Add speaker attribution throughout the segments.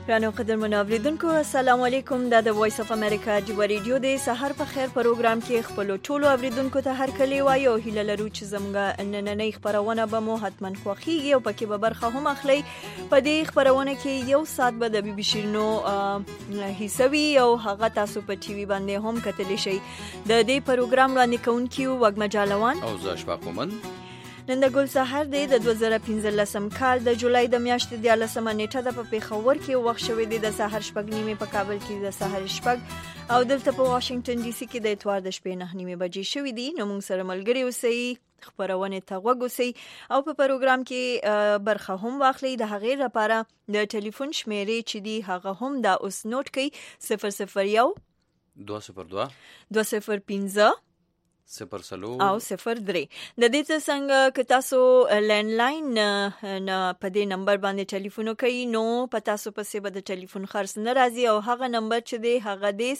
Speaker 1: رانو قدرمنو اوریدونکو السلام علیکم دا د وایس اف امریکا جوبا ریډیو د سحر په خیر پروګرام کې خپل ټولو اوریدونکو ته هر کلی وایو هیله لرو چې زموږ نننۍ خبرونه به مو حتما خوښیږي او پکې به برخه هم اخلي. په دې خبرونه کې یو ساعت به د بي بي سي نو حصوي او هغه تاسو په ټي وي باندې هم کتلی شئ. د دې پروګرام وړاندې کوونکي وګما جالوان
Speaker 2: او زه اشفاق مومن.
Speaker 1: نن د ګل سحر دی د 2015 کال د جولای د میاشتې 14 نیټه د په پیښور کې وخت شوی دی د سحر 6:30 په کابل کې د سحر 6 او دلته په واشنگټن ډي سي کې د اتوار د شپې 9:30 بجې شوی دی. نو موږ سره ملګری اوسئ، خبرونه ته غوږ اوسئ او په پروګرام کې برخه هم واخلئ. د هغې لپاره د ټلیفون شمیرې چې دی هغه هم دا اوس نوٹ کړئ 001
Speaker 2: 202
Speaker 1: 205
Speaker 2: 0
Speaker 1: او 03. د دې څنګه که تاسو لینډلاین نه په دې نمبر باندې ټلیفون کوي نو په تاسو پسې به د ټلیفون خرڅ نه راځي او هغه نمبر چې دی هغه دی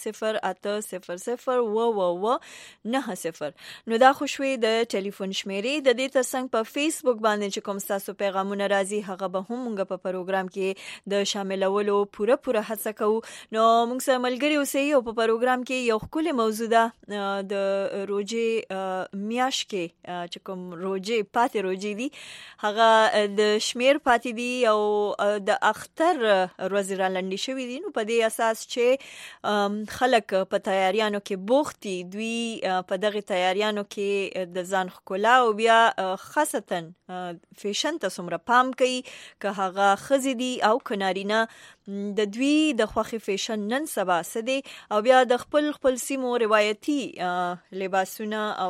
Speaker 1: 0800 نو دا خوشوي د ټلیفون شمیرې. د دې څنګه په فیسبوک باندې چې کوم تاسو پیغامونه راځي هغه به هم موږ په پروګرام کې د شاملولو پوره هڅه کوو. نو موږ سره ملګری اوسئ او په پروګرام کې یو خپل موضوع ده د روزي میاش کې چې کوم روزي پاتې روزي دي هغه د شمیر پاتې دي او د اختر ورځ را لنډي شوی دي. نو په دې اساس چې خلک په تیاریانو کې بوختي دوی په دغه تیاریانو کې د ځان ښکلا او بیا خاصتا فیشن ته څومره پام کوي که هغه ښځې دي او که نارینه د دوی د خوښي فیشن نن سبا سدي او بیا د خپل سیمو روایتي لباسونه او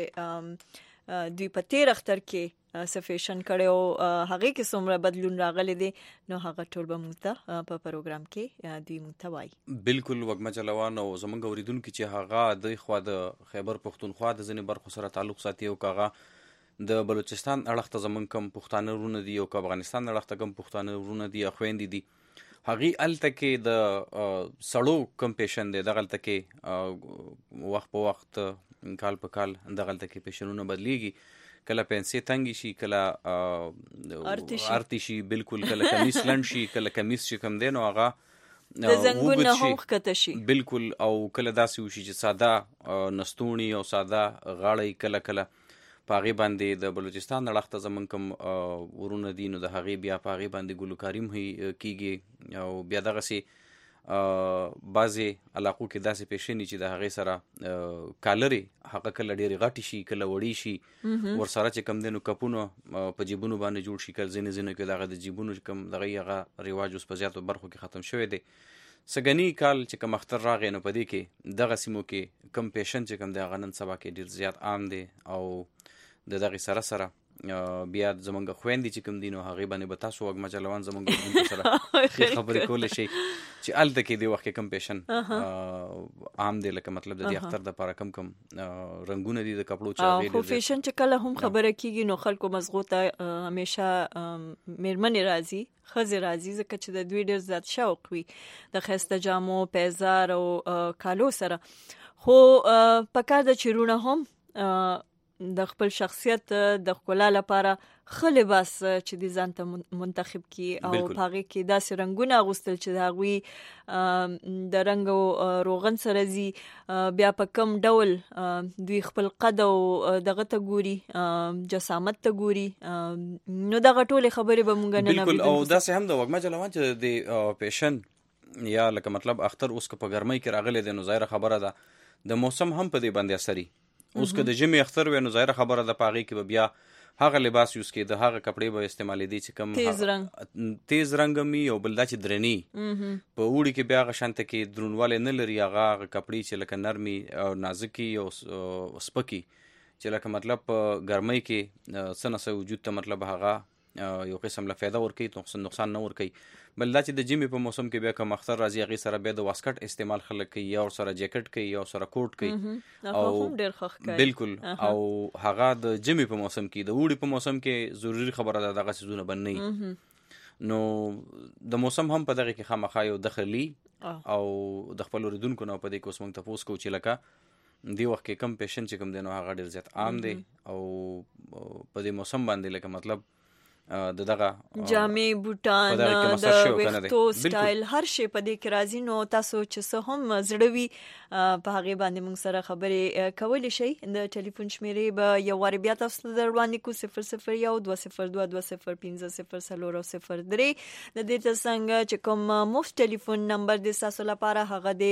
Speaker 1: چې دوی په تیر اختر کې سفیشن کړو هغه کې څومره بدلون راغلی دی نو هغه ټول به موږ ته په پروګرام کې دوی متوای.
Speaker 2: بالکل وګما چلوان او زمونږ اوریدونکو چې هغه د خوا د خیبر پختونخوا د ځنې برخو سره تعلق ساتي او کاغه د بلوچستان اړخ ته زمونږ کم پښتانه ورونه دي او افغانستان اړخ ته کم پښتانه ورونه دي خويندې دي هغه الته کې د سړو کم پیشن دی دغلته کې وخت په وخت کال په کال دغلته کې پیشنونه بدلیږي کله پنسي تنګي شي کله ارتی شي بالکل کله کمیس لند شي کله کمیس چې کم دی نو هغه
Speaker 1: د زنګونه هم کته شي
Speaker 2: بالکل او کله داسې وشي چې ساده نستونی او ساده غاړی کله پاغي باندې د بلوچستان اړخته زمون کوم ورونه دي نو د هغې بیا پاغي باندې ګلوکاریم کیږي او بیا دغه سي بعضې علاقو کې داسې پیشنې چې د هغې سره کالري هغه کله ډېرې غټې شي کله وړې شي ورسره چې کم دی نو کپونه په جیبونو باندې جوړ شي کله ځینې کې دغه د جیبونو کم دغه هغه رواج اوس په زیاتو برخو کې ختم شوی دی. سګنی کال چې کوم اختر راغی نو په دې کې دغه سیمو کې کم پیشن چې کم دی هغه نن سبا کې ډېر زیات عام دی او د دغه سره بیا زمونږ خويندې چې کوم دینو هغه باندې به تاسو وګما چلوان زمونږ سره خبرې کولې شي چې الته کې دی وخت کم پیشن عام دی لکه مطلب د دې اختر د لپاره کم رنگونه دي د کپړو چاغې دي
Speaker 1: خو فیشن چې کله هم خبره کیږي نو خلکو مزغوطه همیشه میرمنې راځي خزه راځي ځکه چې د دوی ډېر زیات شوق وي د خسته جامو پیزار او کالو سره. خو پکار د چیرونه هم د خپل شخصیت د ښکلا لپاره ښه لباس چې د ځان ته منتخب کی او هغه کې داسې رنگونه اغوستل چې د هغوی د رنگ او روغن سره زی بیا په کم ډول دوی خپل قد او دغه ته ګوري جسامت ته ګوري نو دغه ټولې خبرې به مونږ نه
Speaker 2: بالکل او داسې هم د وګما چلوان چې د پیشن یا لکه مطلب اختر اوس په ګرمۍ کې راغلی دی نو ظاهره خبره ده د موسم هم په دې باندې اثري اوس که د جمی اختر وي نو ظاهره خبره ده پاغي کې به بیا هغه لباس یوز کې د هغه کپړې به استعمالي دي چې کم تیز رنگ می او بل دا چې درنی په وړي کې بیا غشانته کې درونواله نه لري هغه کپړې چې لکه نرمي او نازکي او سپکی چې لکه مطلب ګرمۍ کې سنسه وجود ته مطلب هغه یو قسم له فایده ورکي نقصان نه ورکي بل دا چې د جمی په موسم کې بیا کوم اختر راځي هغه سره بیا د واسکټ استعمال خلک کوي یا سره جیکټ کوي یا سره کوټ کوي
Speaker 1: او
Speaker 2: بالکل او هغه د جمی په موسم کې د وړي په موسم کې ضروری خبره ده دغه سيزونه بنني نو د موسم هم په دغه کې خامخا یو دخلي او د خپل اوریدونکو نه په دې کې اوس موږ تاسو کو چې لکه دی وخت کې کم پیشن چې کم دینو هغه ډیر زیات عام دی او په دې موسم باندې لکه مطلب د دغه
Speaker 1: جامې بوټان د ویښتو سټایل هر شی په دې کې راځي. نو تاسو چې څه هم زړوي په هغه باندې موږ سره خبرې کولای شئ. د ټلیفون شمیرې به یو وار بیا تاسو ته وړاندې کو 00120225003 د دې څنګه چې کوم مفت ټلیفون نمبر د تاسو لپاره هغه د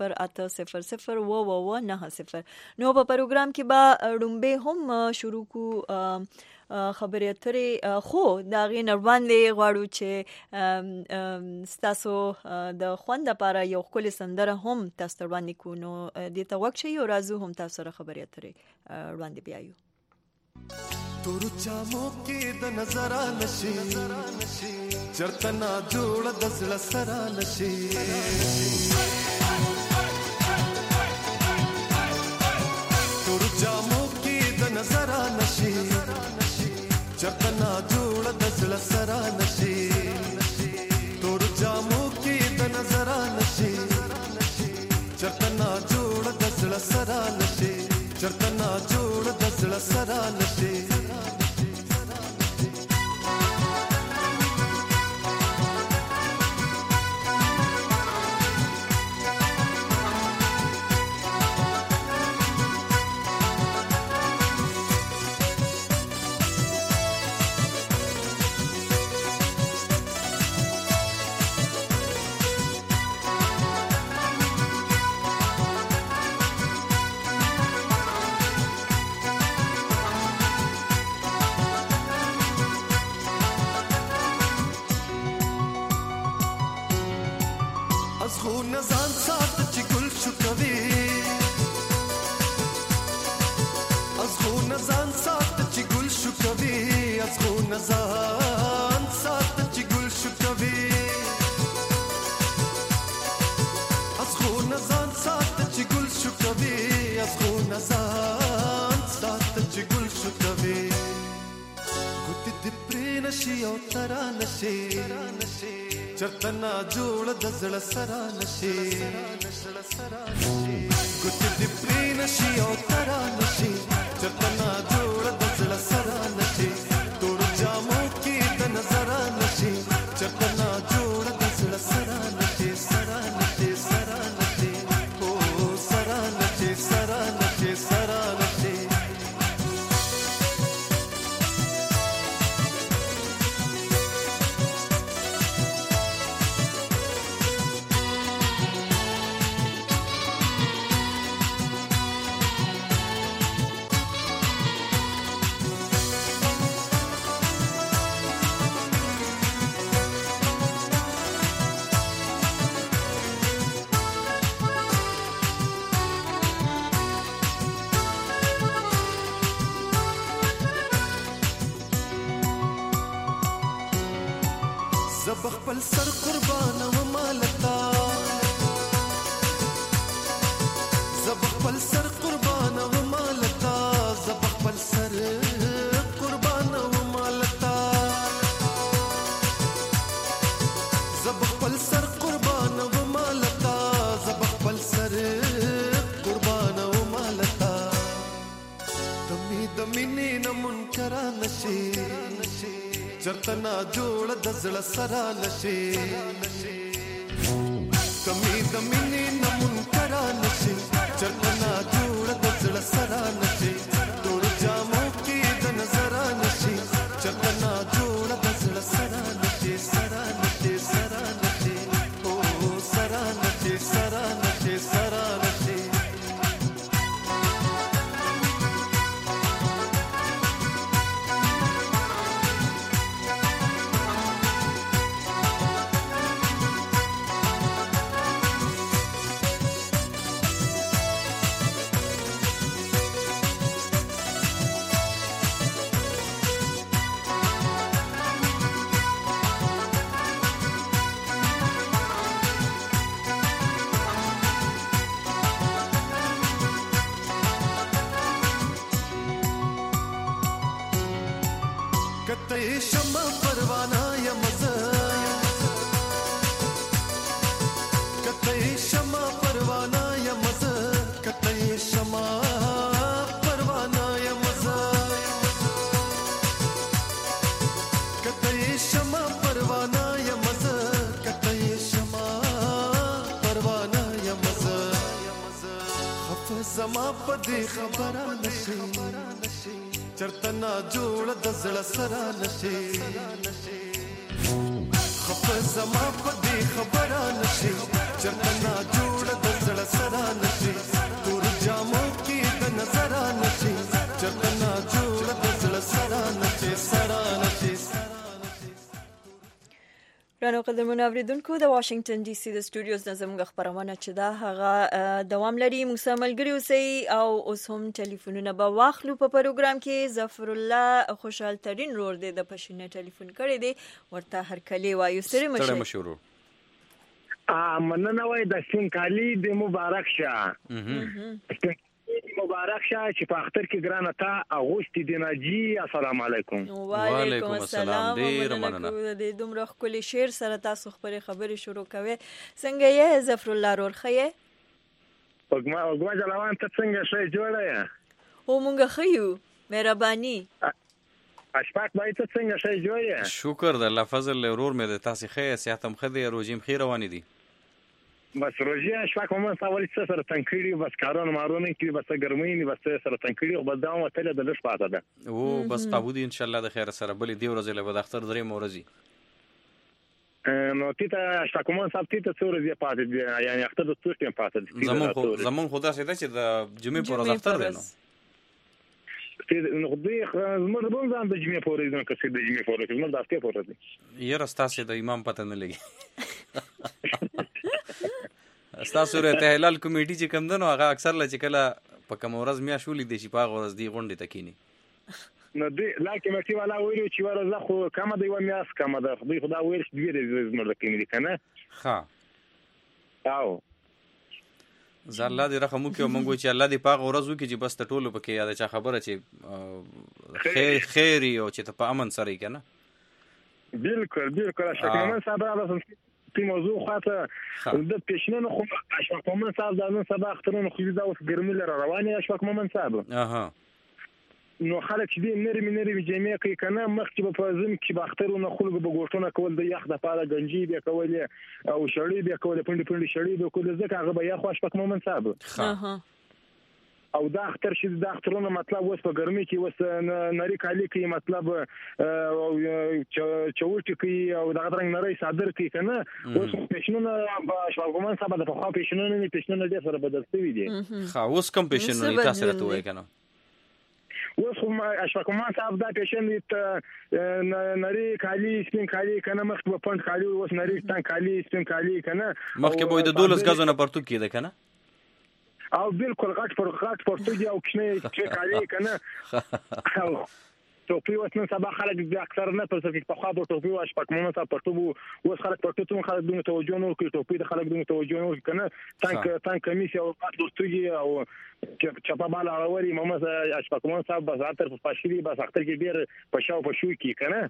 Speaker 1: 080009090. نو په پروګرام کې به رومبه هم شروع کو خبرې اترې، خو دا غي نړوانلې غواړو چې تاسو د خوند لپاره یو خپل سندره هم تاسو وړاندې کو. نو دې ته وخت شي او راځو هم تاسو سره خبرې اترې وړاندې بیايو.
Speaker 3: تور چامو کې د نظر نشي چرته نا جوړ د زړه سره نشي تور چامو کې د نظر نشي چرته نا جوړ د زړه سره نشي تور چامو کې د نظر نشي چرته نا جوړ د زړه سره نشي چرته نا جوړ د زړه سره نشي چرتنا جوړ د زړه سره نشي ګوت دې پرې نشي او ترا نشي چرتنا جوړ د زړه سره نشي تور جامو کې د نظر نشي چرتنا جوړ د زړه سره نشي سره نشي سره نشي او سره نشي سره نشي سره نشي خپل سر قربان و مالتا زب خپل سر قربان و مالتا زب خپل سر قربان و مالتا زب خپل سر قربان و مالتا زب خپل سر قربان و مالتا دمی دمی نه منکر نشي چرتنا جوړ د زړه سره نشي کمی دمی نه منکر نشي چرتنا جوړ د زړه سره نشي تور جامو کې د نظر نشي چرتنا جوړ د زړه سره نشي سره نشي سره نشي او سره نشي سره نشي سره نشي کته شمع پروانه یم زه کته شمع پروانه یم زه کته شمع پروانه یم زه زما په دې خبره نشي چرته نا جوړ د زړه سره نشي خپه زما په دې خبره نشي چرته نا جوړ د زړه سره نشي تور جامو کې د نظر نشي چرته نا جوړ د زړه سره نشي سره نشي
Speaker 1: رانو قدرمن اوریدونکو د واشنگټن ډي سي د سټوډیوز نظم خبرونه چې دا هغه دوام لري موږ سره ملګری اوسئ او اوس هم ټلیفونونه به واخلو په پروګرام کې ظفر الله خوشحال ترين رور دی د پښینه ټلیفون کړی دی ورته هر کلی وایو سره
Speaker 2: مشهور
Speaker 4: مننه وای د سپین کالی د مبارک شه مبارک شه چې په اختر کې ګرانه تا اغوستي دی ناجی السلام علیکم
Speaker 1: وعلیکم السلام ډیر مننه د دومره خولي شعر سره تاسو خبرې شروع کوي څنګه یې ظفر الله رور خیه
Speaker 4: وګما جلوان ته څنګه شي جوړه یا
Speaker 1: او مونږ خیو مهرباني
Speaker 4: اشفاق بای ته څنګه شي جوړه
Speaker 2: شکر د الله فضل رور مې د تاسو خیه سیاتم خدي روجیم خیر روانې دي
Speaker 4: بس روجي اشفاق موږ سوال څه سره تنکړي بس کارونه مارونه کې بس ګرمۍ بس سره تنکړي او بس دا وتل د لښ پاته ده
Speaker 2: او بس قابودي ان شاء الله د خیر سره بلې دی ورځې له اختر درې مورزي
Speaker 4: نو تیته اشفاق موږ صاحب تیته څو ورځې پاته دي یعنی اختر د څو ټیم پاته دي
Speaker 2: زمون خدا سي ده چې د جمعې پر ورځ اختر دی
Speaker 4: نو دوی زموږ د ځان د جمعې پر ورځ نه کسي د جمعې پر ورځ زموږ د هفته پر ورځ
Speaker 2: یې راستاسه د امام پته نه لګي استاسو ته هلال کمیټي چې کم دنو هغه اکثر لا چې کله په کوم ورځ میا شولې دي چې په ورځ دی غونډه تکینی
Speaker 4: نو دی لا کمیټي والا ویلو چې ورځ خو کومه دی و میاس کومه ده خو خدا ویل چې دی زموږ د کمیټي کنه
Speaker 2: ها
Speaker 4: او
Speaker 2: زالله دې رحم وکي او مونږ چې الله دې پاغه ورځو کې چې بس ټولو پکې یاد چا خبره چې خیر او چې ته په امن سره کنه
Speaker 4: بالکل شکرانه صاحب راځم په موضوع خاطر د پېښنونو خو اشفاق مومن صاحب د نن سبا اخترونو خو دا اوس ګرمي لره روانه اشفاق مومن صاحب نو خلک دې نرمي جامې کوي کنه مخکې په فزم کې په اخترونو خلک به ګوټونه کول د یخ د پاره گنجي به کول او شړې به کول پندې شړې به کول ځکه هغه به یخ اشفاق مومن صاحب او دا اختر شي د اخترونو مطلب وس په ګرمي کې وس نری کالی کې مطلب چوټي کې او دغه رنګ نری صادر کې کنه اوس پېښنونه اشفاق مومن صاحب د په خوا پېښنونه ډېر سره بدل شوی دي
Speaker 2: خا اوس کم پېښنونه تاسو راته وای کنه
Speaker 4: اوس هم اشفاق مومن صاحب دا پېښنې نری کالی سپین کالی کنه مخ په پند کالی اوس نری تان کالی سپین کالی کنه
Speaker 2: مخکې به د 12 غزونه پرتو کېده کنه
Speaker 4: او بالکل غټ پرتګي او کښنه چې کالی کنه ټوپی وسنه سبا خلک د اکثر نه پر څه په خوا ټوپی واش پک مومن صاحب پرتو اوس خلک پرتو ته خلک دغه توجه نور کوي ټوپی د خلک دغه توجه نور کنه تان کمیس او پرتګي او چپا بالا اوري مومن اشفاق مومن صاحب بس اتر په پاشري بس اختر کې ډیر پښو کې کنه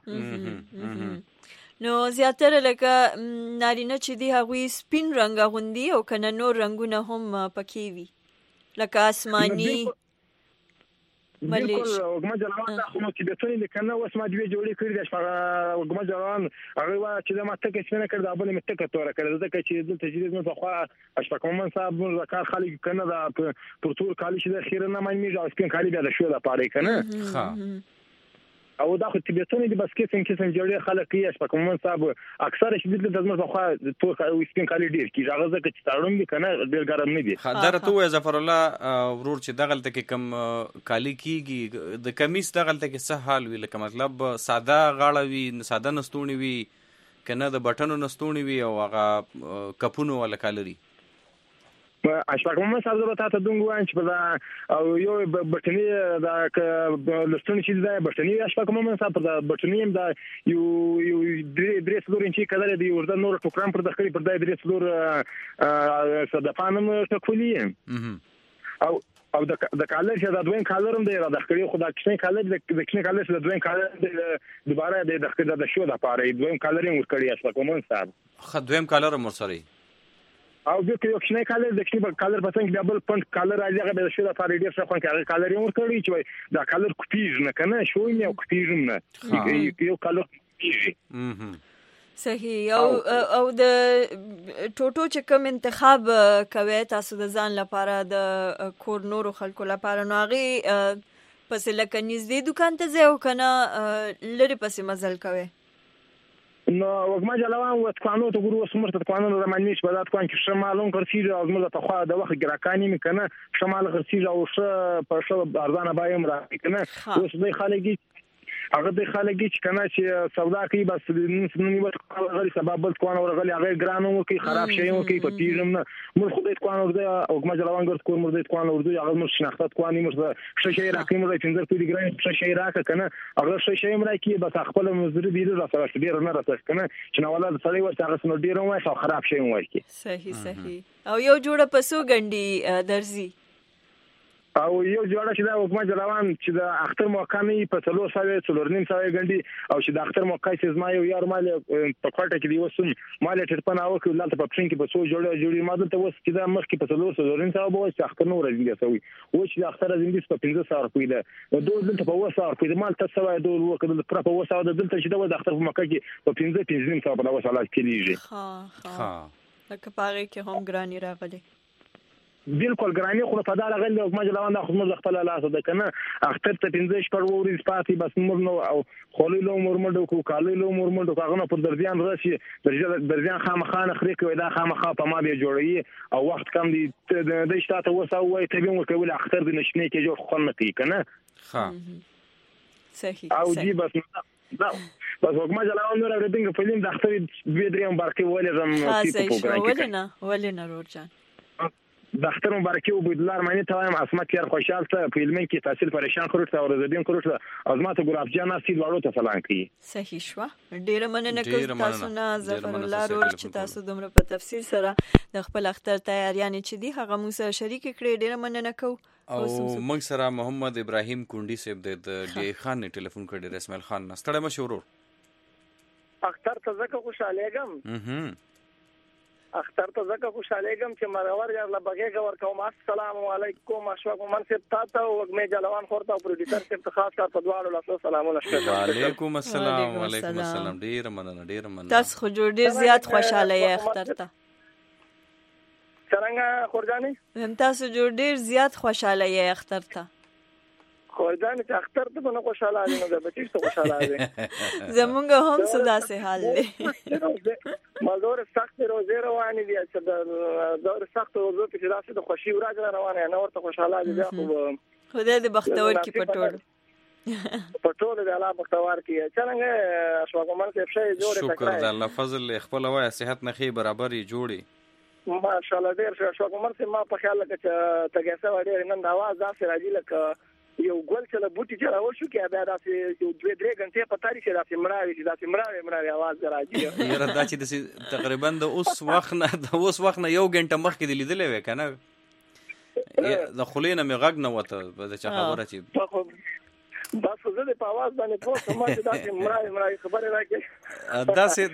Speaker 1: نو زیاتره لکه نارینه چې دی هغوی سپین رنګ غوندي او کنه نور رنگونه هم پکې وي لکه آسماني
Speaker 4: بالکل وګما جلوان دا خو چې به څنګه کنه اوس ما دوی جوړې کړې د وګما جلوان هغه وا چې د ماته کې څنګه کړ دا بل مته کتوره کړ دا چې د تجدید نو خو اشفاق مومن صاحب زکار خالق کنه دا پرتور کالی چې د خیر نه مې او سپین کالی بیا د شو د پاره کنه
Speaker 2: ها
Speaker 4: او دا خو تبيتونی د بس کې څنګه جوړې خلک یې اشفاق مومن صاحب اکثر شدید د زما خو تور سپین کالی ډیر کی هغه ځکه چې تاړم دي کنه ډیر ګرم نه دي
Speaker 2: درته وې ظفر الله ورور چې دغلت کې کم کالی کیږي د کمیس دغلت کې څه حال وی لکه مطلب ساده غاړه وی ساده نستونی وی کنه د بټنو نستونی وی او هغه کپونو ولا کالری
Speaker 4: اشفاق مومن صاحب زه ته دونګ وایم چې په او یو بټنی دا لستون چې دا بټنی اشفاق مومن صاحب په بټنی هم دا یو درې څلور انچي کړل دی ورته نور ټوکرام پر داخلي پر دای درې څلور صدفانم ټکولي او د کالر چې دا دویم کالر هم دی را داخلي خو دا کښنه کالر د کښنه کالر چې دویم کالر دوباره د داخلي د شو د پاره دویم کالر یې ورکړی اشفاق مومن صاحب
Speaker 2: خو دویم کالر هم ورسره
Speaker 4: او د کښنه کالر د کښنه کالر په څنګه ډبل پند کالر راځي هغه د شو د پاره ډیر څه خو کالر یې ورکړی چې دا کالر کوپیژ نه کنه شو یې کوپیژ نه یو کالر
Speaker 1: صحیح. او د ټوټو چې کوم انتخاب کوي تاسو د ځان لپاره د کور نورو خلکو لپاره، نو هغې پسې لکه نږدې دکان ته ځئ او که نه لرې پسې مزل کوئ؟
Speaker 4: نو وږمه جلوان و تکوانو ته ګورو، اوس موږ ته تکوانو د رمانمیش په دا تکوان کې ښه مال هم خرڅېږي او زموږ د پخوا د وخت ګراکان یې که نه ښه مال خرڅېږي او ښه په ښه ارزانه بیه هم راغلي که نه. اوس دوی خلک دي هغه د خلک چې کنه چې سودا کوي بس نن یو غلی سبب بل کوان ورغلی هغه ګرانو کوي خراب شي کوي په پیژم نه موږ خو د کوان ورده او کوم ځلوان ګر کور موږ د کوان ورده هغه موږ شناخت کوانی موږ څه شي راکې موږ څنګه په دې ګران څه شي راکې کنه هغه څه شي مړ کی بس خپل مزري دی را سره ډیر نه راځي کنه چې نو ولادت سړی ورته هغه سن ډیر وای او خراب شي وای کی.
Speaker 1: صحیح. او یو جوړه پسو ګنډي درځي
Speaker 4: او یو جوړه چې دا حکومت جلوان چې د اختر موقع نه په 300 غنډي او چې د اختر موقع چې زما یو یار مال په کوټه کې دی وسم مال ټرپن او کې لاته په پښین کې په 100 جوړې ما دلته وس چې دا مخ کې په 300 به چې اختر نور راځي سوي و چې د اختر زندګي په 1500 روپۍ ده دوه دلته په 200 روپۍ مال ته سوي دوه وکړه پر په 200 دلته چې د اختر په موقع کې په 15 په 200 کېږي.
Speaker 1: ها لکه پاره کې هم ګرانی راغلي
Speaker 4: بالکل ګرانی خو په دغه غل او مجلوان د خدمت خپل لاس ده کنه اختر ته 15 شپږ ورځې پاتې بس مور نو او خولې له مرمډو کو کالې له مرمډو کاغه پر درځان راشي درځان خامخانه خري کوي دا خامخا په ما به جوړي او وخت کم دي د شتاته وسوي ته به کوي اختر د نشنه کې جوړ خو نه کوي کنه.
Speaker 1: ها صحیح
Speaker 4: او جی بس بس وګما جلوان نور اورېدنګ فلم د اختر دوی دریم برکې ولې
Speaker 1: زم ولې نه ورجان
Speaker 4: د اختر مبارکي او بيدلار معنی ته وایم اسمت یار خوشحال ته فلمین کې تحصیل پریشان کړو ته ورزدین کړو ته ازمات ګلاب جان اسی وړو ته سلام کوي.
Speaker 1: صحیح شو. ډیره مننه کوم تاسو نه ظفر الله رول چې تاسو دومره په تفصیل سره د خپل اختر تیاریانې چې دی هغه موږ سره شریک کړي ډیره مننه کو.
Speaker 2: او موږ سره محمد ابراهیم کونډي صاحب د ډي خان نه ټلیفون کړی رسمل خان نستړی مشورور
Speaker 5: اختر ته زکه خوشاله اختر ته زکه خوشاله ګم چې مرور یار لبګه ور کوم السلام علیکم اشواق منصب تاسو وګمه جلوان خورته او پروډوسر صاحب ته خاص کار په دواړو لاسو سلامونه شته.
Speaker 2: وعلیکم السلام. وعلیکم السلام. ډیر مننه
Speaker 1: تاسو خو جوړ ډیر زیات خوشاله یې اختر ته
Speaker 5: څنګه خورجاني
Speaker 1: تاسو جوړ ډیر زیات خوشاله یې اختر ته
Speaker 5: خورجاني چې اختر ته نه خوشاله دي نو د بچی څه خوشاله دي
Speaker 1: زمونږ هم صدا سه حال دی
Speaker 5: مالدور سخت روزه روانې دي چې د دور سخت روزه په داسې د خوشي ورځ روانه نه ورته خوشاله دي خو
Speaker 1: خدای دې بختور کی پټول
Speaker 5: د الله بختور کی څنګه اشواق مال کې شي جوړه
Speaker 2: شکر د الله فضل خپل وای صحت نه خي برابرې جوړي
Speaker 5: ماشاءالله ډیر اشواق مال ما په خیال کې چې تګسه وړي نن د आवाज داسې راځي لکه یو ګل چې له بوټي چې راوښو کې بیا داسې یو 2-3 غنټې په تاریخ داسې مړاوي आवाज راځي
Speaker 2: یاره دا چې د تقریبا د اوس وخت نه یو غنټه مخکې دی لیدلې وې کنه د خلینه می غږ نه وته د چا خبره چې
Speaker 5: بس زه د پاواز باندې پوه ما چې داسې مړاوي خبره راکې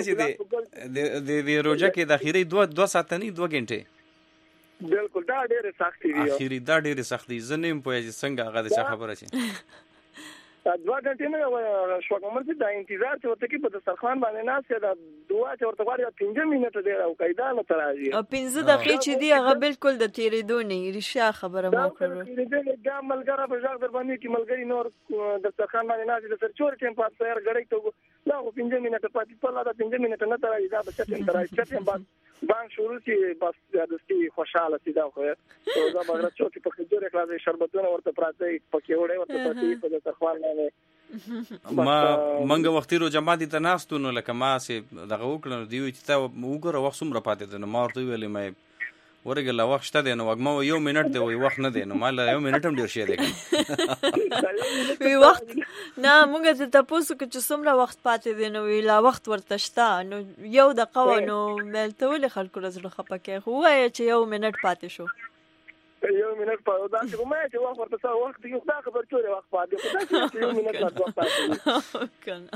Speaker 2: داسې د روزه کې د اخیری 2 ساعتنی 2 غنټې
Speaker 5: بالکل دا ډېر سخت دی
Speaker 2: اخیری دا ډېر سخت دی زنیم په څنګه هغه د چا خبره شي
Speaker 5: 2 غنټې نه شو کوم چې دا انتظار چې ورته کې په دسترخوان باندې ناس دا دوا چې ورته غواړي 15 منټه دی او قاعده نه تراځي
Speaker 1: او 15 دقیقې چې دی هغه بالکل د تیرېدو نه ریښه خبره مو کړو
Speaker 5: دا ملګری په ځای در باندې کې ملګری نور دسترخوان باندې ناس د سرچور ټیم په سیر غړې ته لا 15 منټه پاتې په لا 15 منټه نه تراځي دا به څه تراځي چې بعد بانک شروع شي بس د دې خوشاله سي دا خو دا بغیر چې په خجوره کلاس شربتونه ورته پراته پکې وړي ورته پاتې په دسترخوان باندې
Speaker 2: ما منګه وختي رو جماعتي ته ناستو نو لکه ما سي دغه وکړو دی چې تا وګوره وخت سمره پاتې ده نو ما ورته ویلې مې ورګه لا وخت شته نو وګما یو منټ دی وي وخت نه دی نو مال یو منټ هم ډیر شي دی
Speaker 1: وی وخت نه موږ ته تاسو چې څومره وخت پاتې دی نو لا وخت ورته شته نو یو د قوانو ملته ول خلکو زړه خپکه خو وای چې یو منټ پاتې شو
Speaker 5: یو منټ په دا چې ما چې وخت ورته وخت یو دا خبر چوره وخت پاتې خو یو منټ وخت پاتې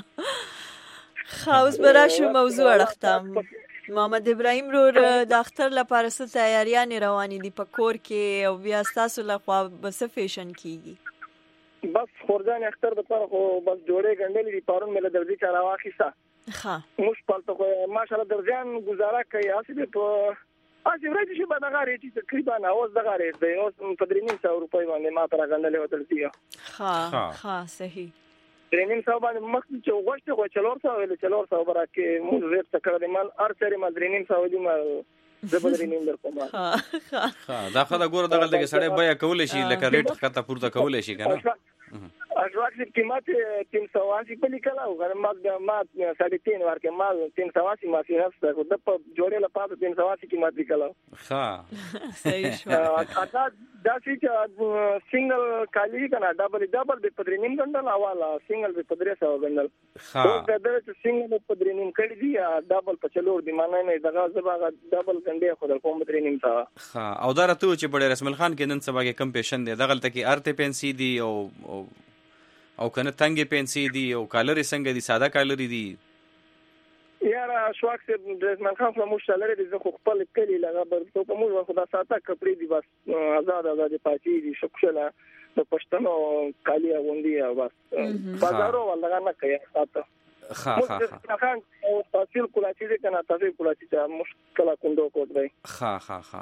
Speaker 1: کنه خاص براشو موضوع اړختم محمد ابراهیم رور د اختر لپاره څه تیاریانې روانې دي په کور کې او بیا تاسو لخوا بس فیشن کیږي
Speaker 5: بس خورجان اختر د پر خو بس جوړې ګندلې دي پرون مله درځي چا راواخیسته
Speaker 1: ها
Speaker 5: موږ پالته ماشاءالله درځان گزاره کوي اسی په اسی ورځ چې باندې غاړي چې تقریبا اوس د غاړي د اوس په 300 روپۍ باندې ما تر غندلې وتلتي
Speaker 1: ها صحیح
Speaker 5: 300 باندې مخکې چې وغوښته خو 400 برکه موږ ریټ څخه مال ارچري ما 300 دی ما زبردري نیم در کومه
Speaker 2: ها دا خدای ګوره دغه لګي سړی بیا کول شي لکه ریټ خطه پورته کول شي کنه
Speaker 5: اجواکه قیمت 380 په لیکل او ما 3.5 ورکه ما 380 ما سیناسته کو د په جوړه لپاره 380 قیمت لیکل
Speaker 2: ها
Speaker 5: صحیح شو دا چې سنگل کالی کنه ډبل د پدرینیم غندل حواله سنگل د 300 غندل
Speaker 2: ها
Speaker 5: دا د سنگل پدرینیم کړي دی ډبل په چلور دی معنی نه دغه زبا ډبل غندې خو د کوم پدرینیم تا
Speaker 2: ها او دا راته چې بډې رسمل خان کې نن سبا کې کم پیشن دی دغه تل کې ارته پنسي دی او کنه تنګې پنسي دی او کالر څنګه دی ساده کالر دی
Speaker 5: یاره شواک سے درسمن خان خو مشتلره دي زه خپل کلی لغه بر ته کوم خدا ساته کپڑے دي بس آزاد پاتې دي شکشله د پښتنو کالی غوندي بس بازارو ولغه نه کوي ساته
Speaker 2: ها
Speaker 5: خان او تحصیل کولاچی دي کنه تحصیل کولاچی ته مشکل کوندو کوټ دی
Speaker 2: ها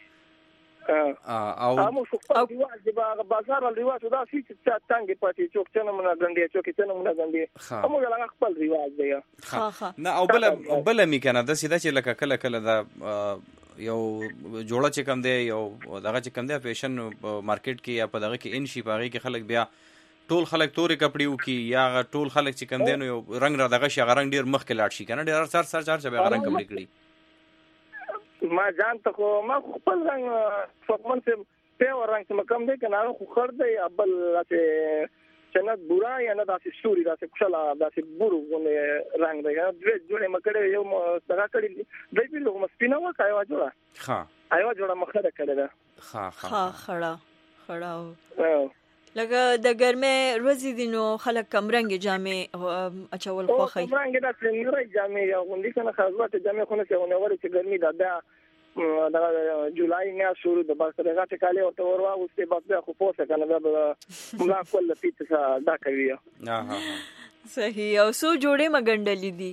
Speaker 5: او خپل دیواز دی بازار دیواز دا چې څنګه پاتې چوک څنګه مونږ غندې چوک څنګه مونږ غندې موږ لا خپل دیواز دی
Speaker 2: نه او بل می کنه د سیده چې لکه کله دا یو جوړه چې کم دی یو دغه چې کم دی فیشن مارکیټ کې یا په دغه کې ان شي پاغي کې خلک بیا ټول خلک تورې کپڑے وکي یا ټول خلک چې کم دی نو رنگ را دغه شي رنگ ډیر مخ کې لاړ شي کنه ډیر سر چې به رنگ کپڑے کړي
Speaker 5: ما جان ته خو ما خپل رنگ فقمن سے په رنگ څخه کم دی کنه خو خړ دی ابل چې څنګه بورا یا نه داسې سوري داسې خوشاله داسې بورو غو رنگ دی دا جوړه مکړې یو څنګه کړی دی په لوګ مسپینه وکای واجوړه
Speaker 2: ها
Speaker 5: ایوا جوړه مخه کړی دا
Speaker 1: ها خړا لکه د ګرمه ورځې دي نو خلک کم رنگ جامې اچول خوخي
Speaker 5: کم رنگ دا څنګه جامې یا غوندي کنه خاصه جامې خو نه څونه ورې چې ګرمي دا جولای نه شروع د بس دغه ټکالي او تور واغسته بس خو پوسه کنه دا مولا کول پیټه دا کوي
Speaker 1: صحیح او سو جوړې مګندلې دي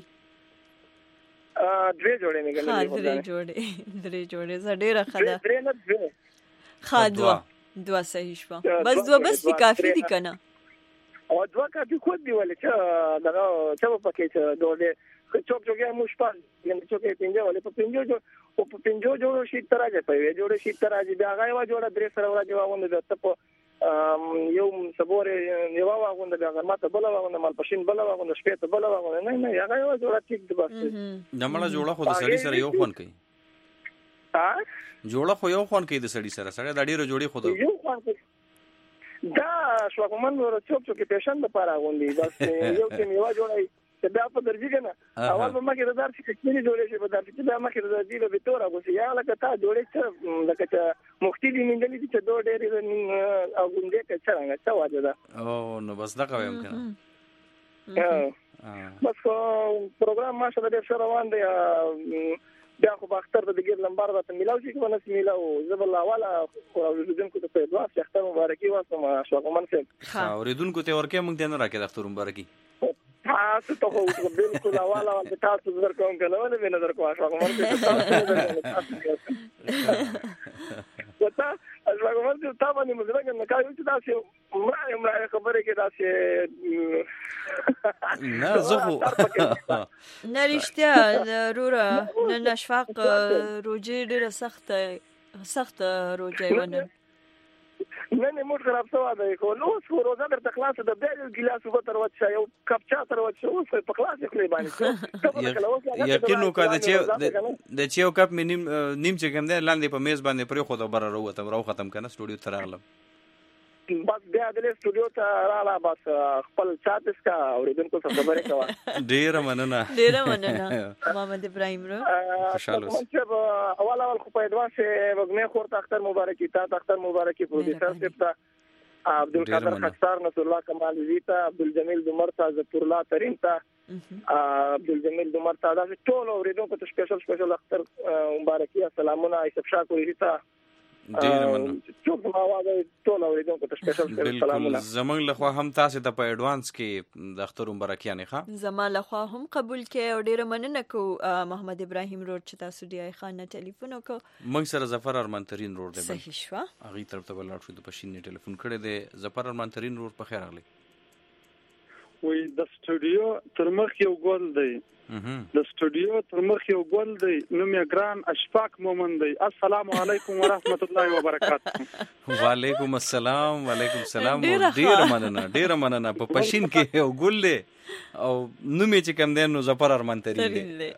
Speaker 5: درې جوړې مګندلې
Speaker 1: درې جوړې زړه خدا
Speaker 5: درې نه
Speaker 1: خادوا دوا صحیح شو بس کافی دي کنه
Speaker 5: او دوا کافی خو دی ولې چې دا څه پکې چې دوه چوک چوکې مو شپه یعنی چوکې پنځه ولې په پنځه او په پنځه جوړو شي تراجه په جوړو شي تراجه بیا غایوا جوړه درې سره ورځي واغوند د ته یو صبور یو واغوند بیا ماته بل واغوند مال پښین بل واغوند شپې ته بل واغوند نه غایوا جوړه ټیک دی بس
Speaker 2: دمړه جوړه خو د سړی سره یو خون کوي جوړه خو یو خون کوي د سړی سره دا ډیره جوړي خو
Speaker 5: یو خون کوي دا شو کومن ور چوک چوکې پیشن د پاره غوندي بس یو کې میوا جوړه دا په درځي کنه اول به مکه دار چې کچې جوړې شي په دار چې دا مکه د دې به تور غوسي یا لکه تا جوړې چې لکه چې مختلفي منځلې چې دوه ډېرې او ګوندې کې څنګه څه واجه ده
Speaker 2: او نو بس دا کوم کنه
Speaker 5: بس پروګرام ماشه د روان دی بیا خو باختر د ګیر لمبار د میلاو چې کو نه میلاو زبر الله والا او ریدونکو ته په دعا چې اختر مبارکي واسه شو کومن څه
Speaker 2: ها ریدونکو ته ورکه مونږ ته نه راکې د اختر مبارکي
Speaker 5: تاسو ته خو بالکل حواله ولته تاسو درکوم کنه ولې به نظر کوم شو کومر وتا اشواګمر ته تا باندې مزه نه کایو چې تاسو مړای خبره کې تاسو
Speaker 2: نه زه
Speaker 1: نه رښتیا رورا نه نشفاق روجي ډیره سخت روجي ونه
Speaker 5: نه موږ خراب شو دا خو نو څو روزه در تخلاص د بیل ګلاس وتر وڅ یو کپ چا تر وڅ اوس په خلاص کړی باندې
Speaker 2: یقینو کده چې د چیو کپ نیم چې کوم دی لاندې په میز باندې پرې خو دا بره وروته راو ختم کنه سټوډیو ته راغلم
Speaker 5: بس بیا د سټوډیو ته رااله بس خپل چات اسکا اوریدونکو څخه خبرې کوه
Speaker 2: ډیر مننه
Speaker 1: محمد ابراهیم رو
Speaker 2: خوشاله
Speaker 5: اوسه اول خو په ادوانس وګمه خورت اختر مبارکي تا اختر مبارکي پروډوسر صاحب عبدالقادر خسار نصر الله کمال زیتا عبدالجمیل دمرتا ظفر الله ترین تا عبدالجمیل دمرتا دا ټول اوریدونکو ته سپیشل اختر مبارکي سلامونه ایسب شاه کوي تا
Speaker 2: ډیر مننه
Speaker 5: څوک ما आवाज ټول اوریدونکو ته سپیشل سلامونه.
Speaker 2: زمونږ لخوا هم تاسو ته په ایڈوانس کې د اختر مبارکیانې ښه.
Speaker 1: زما لخوا هم قبول کې او ډیر مننه کو محمد ابراهیم روډ چې تاسو دی خان نه ټلیفون وکړو.
Speaker 2: موږ سره ظفر ارمان ترین روډ دی.
Speaker 1: صحیح شو.
Speaker 2: هغه طرف ته ولاړ شو د پښین نه ټلیفون کړی دی. ظفر ارمان ترین روډ په خیر اغلی.
Speaker 5: وې د سټوډیو تر مخ یو ګول دی. د سټوډیو تر مخ یو ګول دی. نو مې ګران اشفاق مومن دی. السلام علیکم ورحمت الله وبرکاته.
Speaker 2: وعلیکم السلام. وعلیکم السلام. ډیر مننه په پښین کې یو ګول دی او نو مې چې کم دی نو ظفر ارمان ترین دی.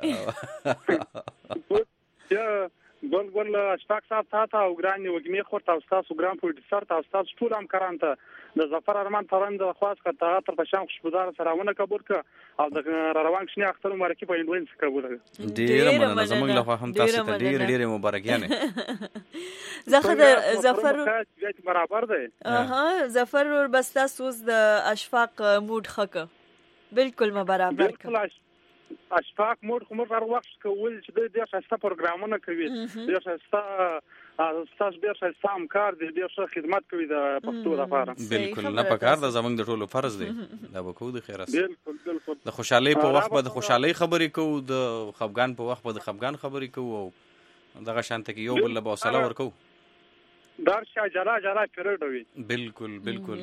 Speaker 5: ګل اشفاق صاحب ته او ګران وګمې خور تاسو تاسو ګران پروډوسر تاسو تاسو ټول هم کاران ته د ظفر ارمان ترند خاص کته تر پښام خوشبودار سراونه قبول ک او د روان شنه اختر مبارکي په انډوینس قبول ک.
Speaker 2: ډیر مننه زمونږ له هم تاسو ته ډیر مبارکیانه.
Speaker 1: ظفر
Speaker 5: برابر دی.
Speaker 1: ظفر ور بس تاسو د اشفاق موډ خکه بالکل برابر ک.
Speaker 5: اشفاق موږ کوم هر وخت کول چې د شاسته پروګرامونه کوي د شاسته تاسو ډیر ښه کار دی ډیر ښه خدمت کوي د پښتو لپاره.
Speaker 2: بالکل نه پکار د زمنګ د ټولو فرض دی دا وکړو د خیر است.
Speaker 5: بالکل
Speaker 2: د خوشحالي په وخت به د خوشحالي خبرې کوو د خفګان په وخت به د خفګان خبرې کوو او دغه شانته کې یو بل له حوصله ورکو
Speaker 5: درشه جلا جلا پیریډ وي.
Speaker 2: بالکل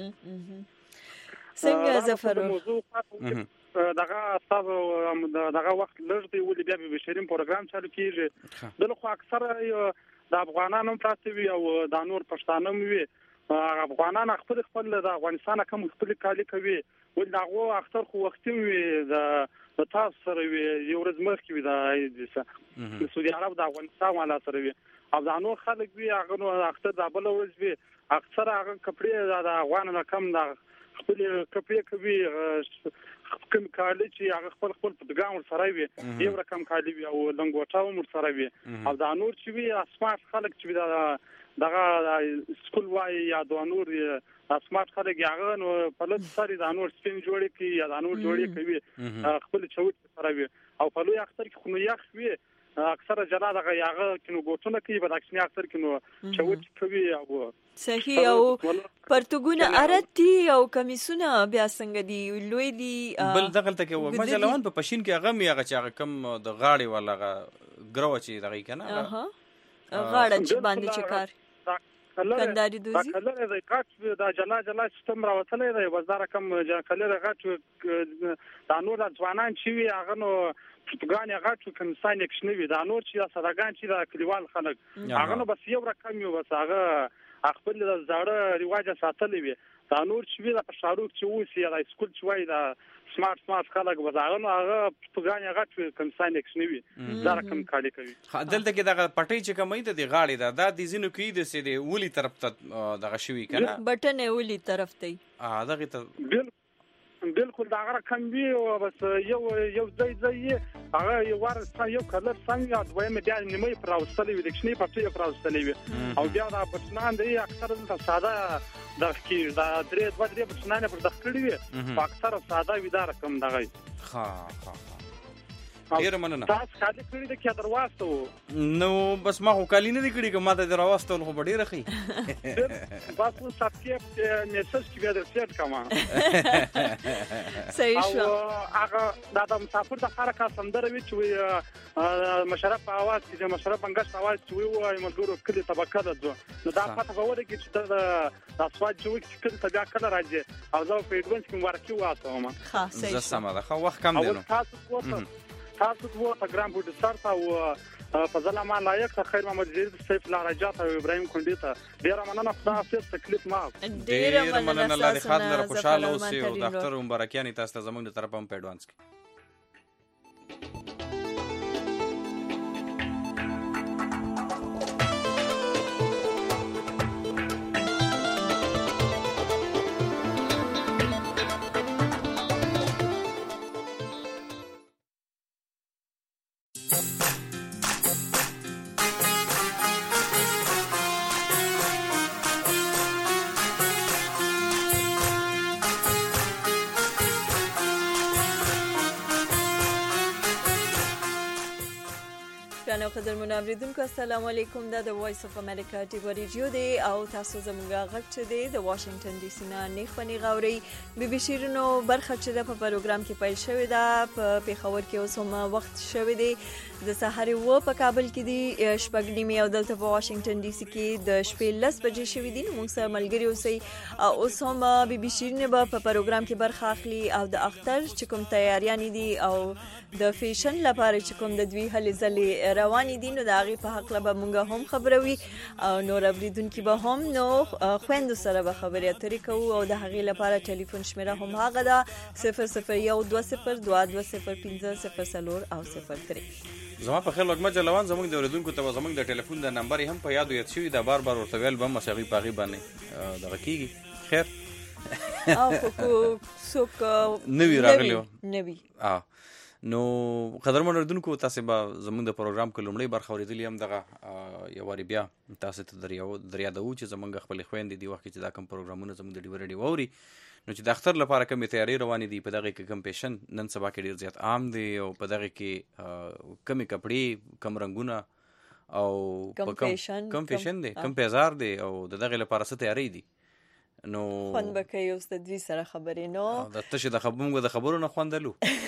Speaker 1: څنګه ظفر
Speaker 5: دغه تاسو دغه وخت لږ دی ولې بیا به بشرین پروګرام چالو کیږي. دلته اکثره د افغانانو پراته وي او د نور پښتانه وي. افغانان خپل د افغانستان کوم خپل کالي کوي ول دغه اکثر خو وخت وي د تاسو سره وي یو ورځ مخکې وي د سعودي عرب د افغانستان والا سره وي او د نور خلک وي هغه نو اکثر د بل ورځ وي اکثر هغه کپړې د افغانانو کم د خپل کپړې کوي کوم کالي چې هغه خپل پټګام ور سره وي یو رقم کالي وي او لنګوټا ور سره وي او د نور چې وي اسمات خلک چې دغه سکول وای یا د نور اسمات خلک هغه نو په لږ سری د نور سپین جوړي کوي یا د نور جوړي کوي خپل چوت سره وي او په لوی اختر کې خو یخ وي اکثر جلا دغه یاغه کینو ګوتونه کوي په داکشنی اکثر کینو چوت کوي او
Speaker 1: صحیح او پرتګونه ارتی او کمیسونه بیا څنګه دی لوی دی
Speaker 2: بل دغه ته کې مثلا په پښین کې هغه میغه چې هغه کم د غاړي ولا ګرو چې دغه کنه
Speaker 1: غاړه چې باندې چې کار کنداري دوزي
Speaker 5: کلر د کاټ د جلا سیستم راوتلې دی وزاره کم کلر غاټ د نور ځوانان چې وی هغه نو پټګان غاټ کنسان اکشنوي د نور چې صداګان چې د کلیوال خلک هغه نو بس یو رقم یو بس هغه خپل د زړه رواج ساتلې وي د نور چې وی د پښارو چې وسی د سکول چې وای د سمارټ خلک وزاغنو هغه پټګان غاټ کنسان اکشنوي دا رقم کالي کوي.
Speaker 2: دلته کې دغه پټي چې کومې د غاړې د دې زینو کې د سې د ولي طرف ته دغه شوی کنه
Speaker 1: بټن ولي طرف ته
Speaker 2: دغه ته
Speaker 5: بالکل دا غره کم وی او بس یو ځای هغه یو ور یو کلر څنګه دوی مې بیا نیمه پراوستلې وي د کښنی پټي پراوستلې وي او بیا دا پښنان دی اکثر د ساده د کې دا درې پښنان پر دخکړي وي اکثر ساده وي دا رقم دغه
Speaker 2: ډیر مننه.
Speaker 5: تاسو کالي کړی د کې دروازه
Speaker 2: نو بس ما خو کالي نه دی کړی کومه د دروازه خو ډیر خي
Speaker 5: بس نو ساتکیپ میسج کې بیا د سیټ کما
Speaker 1: صحیح شو
Speaker 5: هغه د مسافر د حرکت سندره وی چې مشرف आवाज کې مشرف انګش आवाज چې وای ملګرو کلی طبقه ده نو دا پته غوړي کې چې د اسواج جوړ چې کلی طبقه کله راځي او زه په ایډوانس کې ورکی واسه ما
Speaker 1: خاصه
Speaker 2: زه سم ده خو وخت کم دی نو
Speaker 5: تاسو ته ګرام پروډوسر او فضل امان لایق خیر محمد جید سیف لارجات او ابراهیم کندی ته ډیر مننه خدای حافظ تکلیف ما
Speaker 1: ډیر مننه
Speaker 2: الله دې خاطر خوشاله اوسئ او د اختر مبارکیانې تاسو ته زموږ د طرفه هم په ایډوانس کې
Speaker 1: ګرانو قدرمنو اوریدونکو السلام علیکم دا د وایس اف امریکا ټیګو ریډیو دی او تاسو زموږ غږ چې دی د واشنگټن ډي سي نه نیخ پنی غوري بي بي شیرونو برخه چې د په پروګرام کې پیل شوې ده په پیښور کې اوس هم وخت شوې دی د سحر و په کابل کې دی شپږ نیمه او دلته په واشنگټن ډي سي کې د شپې 10 بجې شوې دي موږ سره ملګری اوسئ اوس هم بي بي شیرونه په پروګرام کې برخه اخلي او د اختر چې کوم تیاریان دي او د فیشن لپاره چې کوم د دوی هلې ځلې روان دي نو د هغې په هکله به موږ هم خبروي او نور اوریدونکي به هم نو خویندو سره به خبرې اترې کوو او د هغې لپاره ټلیفون شمیره هم هغه ده 00120205 او 03
Speaker 2: زما په خیال وګمه جلوان زموږ د اوریدونکو ته زموږ د ټلیفون د نمبر هم په یادو یاد شوی دا بار ورته ویل به مساوي پاغي باندې دغه کیږي خیر
Speaker 1: او څوک
Speaker 2: نوی راغلیو
Speaker 1: نوی
Speaker 2: نو قدرمن اوریدونکو تاسو به زموږ د پروګرام کې لومړی برخه اوریدلې هم دغه یو واری بیا تاسو ته دریا دو چې زموږ خپل خويندې دی وخت چې دا کوم پروګرامونه زموږ د ډیوري ووري نو چې د اختر لپاره کوم تیاری روانې دي په دغه کې کوم پیشن نن سبا کې ډیر زیات عام دي او په دغه کې کمی کپړې کم رنگونه او کم فیشن دي کم پیزار دي او دغه لپاره څه تیاری دي نو
Speaker 1: خوند بکې اوس د دوی سره خبرې نو
Speaker 2: د تشه د خبرو نه خوندلو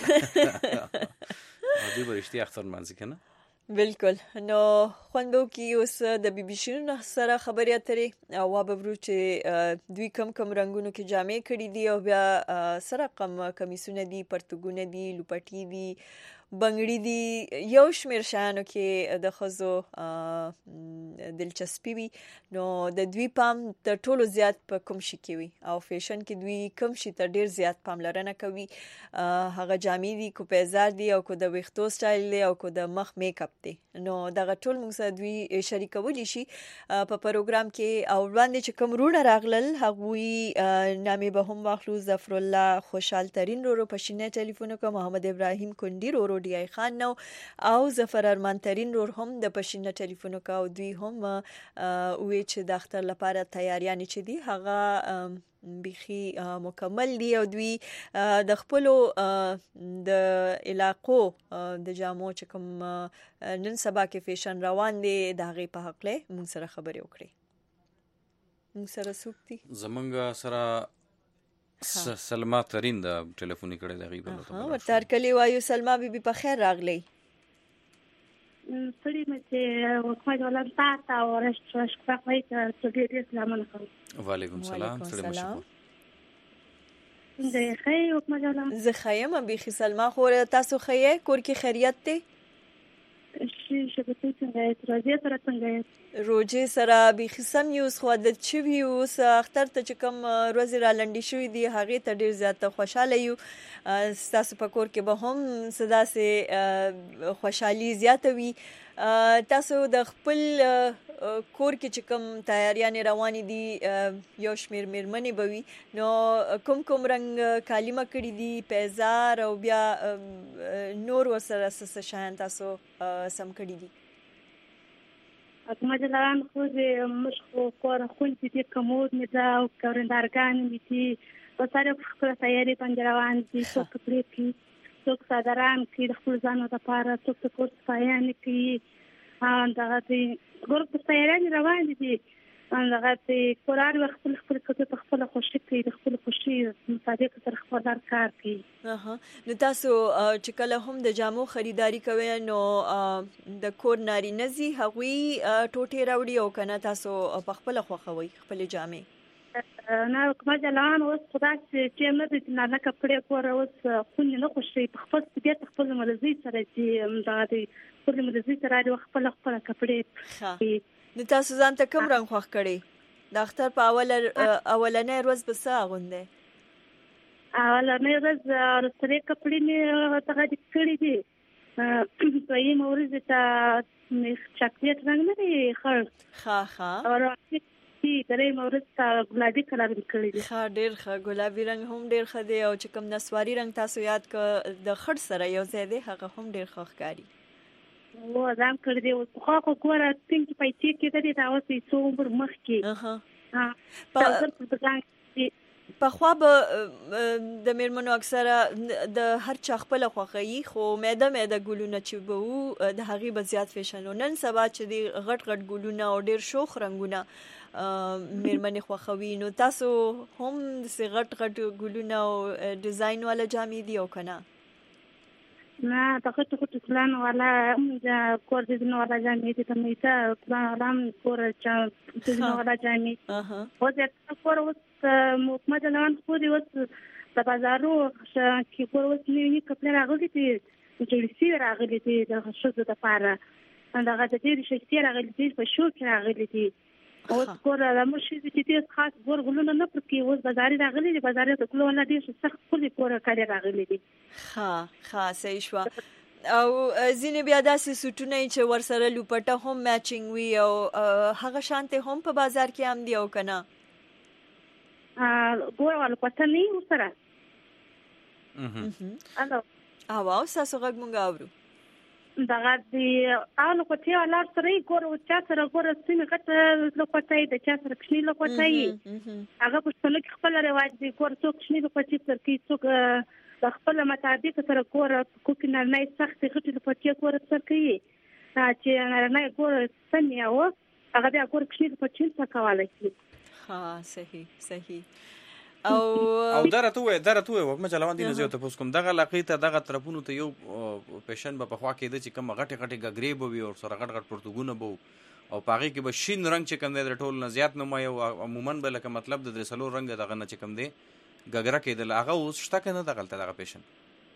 Speaker 2: دوی برشتي اختر مانځي کنه
Speaker 1: بالکل نو خوندو کې اوس د بي بي شیرونه سره خبرې اترې او وابرو چې دوی کم رنگونو کې جامې کړې دي او بیا سره کمیسونه دي پرتګونه دي لوپټي دي بنگړي دي یو شمیر شانو کې د خزو دلچسپي وي نو د دوی پام د ټولو زیات په کوم شي کې وي او فیشن کې دوی کوم شي ته ډیر زیات پاملرنه کوي هغه جامې دي کو پیزار دي او کو د ویختو سټایل دی او کو د مخ میک اپ دی نو دغه ټول موږ سره دوی شریکولی شي په پروګرام کې او وړاندې چې کوم رونه راغلل هغوی نامې به هم واخلو ظفر الله خوشحال ترین رو پښینه ټلیفون کو محمد ابراهیم کندی رو ډی آی خان نو او ظفر ارمان ترین رور هم د پښینه ټلیفون کو دوی هم وی چې د اختر لپاره تیاریان چې دي هغه بيخي مکمل دي او دوی د خپل د علاقو د جامو چې کوم نن سبا کې فیشن روان دي د هغه په حق له موږ سره خبرې وکړي موږ سره سوکتي
Speaker 2: زمونږ سره سلمہ ترین د ټلیفوني کړه د غیبه
Speaker 1: ته ورته کلی وایو سلمہ بي بي په خیر راغلی
Speaker 6: سړي مته وکړه ولر تاسو او رښتوش کوي ته ډېر سلام علیکم
Speaker 2: وعلیکم السلام سړي مشکور
Speaker 6: زه خیر وکړم
Speaker 1: زه خیم به خي سلمہ خو تاسو خیر کور کې خیریت ته روجه سره به قسم یوس خو د چوي اوس اختر ته چې کوم روز را لنډي شوې دي هغه ته ډیر زیات خوشاله یو تاسو په کور کې به هم صدا سه خوشحالي زیاته وي تاسو د خپل کور کې چې کوم تیاریان روان دي یو شمیر میرمنې بوي نو کوم رنگ کالیمه کړی دي پیزار او بیا نور وسره سس شان تاسو سم کړی دي
Speaker 6: اته مجلان خو مش خو کور خون دي کومود نه دا او کارندارګان دي په سره خپل تیاری باندې روان دي څو کپړې کې څو صدران کې خپل ځان لپاره څو کورس پایان کې دا چې ګورب تیاری روان دي دا چې قرار خپل خپل خوشي کې خپل خوشي مطابق تر خپل کار کوي
Speaker 1: نو تاسو چې کله هم د جامو خریداري کوي نو د کور ناری نزي هغوی ټوټي راوړي او کنه تاسو په خپل خوخوي خپل جامې
Speaker 6: نه کومه جلان اوس خدای چې مې نه کپړې کور اوس خو نه خوشي په خپل دې خپل مرزي سره چې دا دې خپل مرزي سره خپل کپړې
Speaker 1: د تاسو ځان ته کوم رنگ خوښ کړي د اختر په اولنې ورځ به څه اغوندې
Speaker 6: اولنې ورځ سره کپړې مې ته دې کړې دي په یې مورز ته مې چاکلیټ رنگ نه
Speaker 1: ښه
Speaker 6: او درې مورز ته ګلابي کلر کړی دي
Speaker 1: ډېر ښه ګلابي رنگ هم ډېر ښه دی او چې کوم نسواري رنگ تاسو یاد ک د خړ سره یو ځای دی هغه هم ډېر ښه ښکاري
Speaker 6: و ځم کړی دی خو ګوره پینک پایتې کې د دا اوسې څو عمر مخ کې
Speaker 1: پخوا به د میرمنو اکثره د هر چا خپل خوخی خو میده ګلونه چې به وو د هغې به زیات فیشن و. نن سبا چې دی غټ غټ ګلونه او ډیر شوخ رنګونه میرمنې خوښوي، نو تاسو هم داسې غټ غټ ګلونه او ډیزاین والا جامې دي او که نه؟
Speaker 6: نه د غټو غټو ګلانو والا کور ډیزاین والا جامې دي، د میته ګلانو والا هم کور ډیزاین والا جامې. اوس زیاتره کور اوس محمد لوان خو دې اوس د بازارو کې کور اوس نوي کپړې راغلي دي، جوړې شوي راغلي دي د ښځو دپاره، دغه د ډېرې ښایستې راغلي دي، په شو کې راغلي دي. اوس کور زموږ ښځې چې دي خاص ګور ګلونه نه پرکې، اوس بازاري راغلي دي، بازاري د ګلو والا ډېر سخت ښکلي کور کالي راغلي دي.
Speaker 1: ښه صحیح شوه. او ځینې بیا داسې سوټونه چې ورسره لوپټه هم میچنګ وي او هغه شانتې هم په بازار کې هم دي او که نه؟
Speaker 6: ګور والا پټه نه وي ورسره.
Speaker 1: او ستاسو غږ مونږ اورو.
Speaker 6: دغه د هغه لوپټې والا سره یې ګور چا سره ګور سپینې غټه لوپټه یې د چا سره کوچنۍ لوپټه یې، هغه پښتنو کې خپل رواج دی، ګور څوک کوچنۍ لوپټې سره کوي، څوک د خپل مطابق سره ګور کوکې نرنۍ سختې غټې لوپټې ګور سره کوي، چې نرنۍ ګور سمې او هغه بیا ګور کوچنۍ لوپټې سره کولی شي.
Speaker 1: صحیح.
Speaker 2: او دا راته ووایه وکمه چلوان دي نه زه تپوس کوم دغه علاقې ته دغه طرفونو ته یو پیشن به پخوا کېده چې کومه غټې غټې ګګرې به وي او سره غټ غټ پرتوګونه به وو او په هغې کې به شین رنګ چې کوم دی د ټول نه زیات نمایي او عموما به لکه مطلب د درې څلور رنګه دغه نه چې کوم دی ګګره کېدله، هغه اوس شته که نه دغلته دغه پیشن؟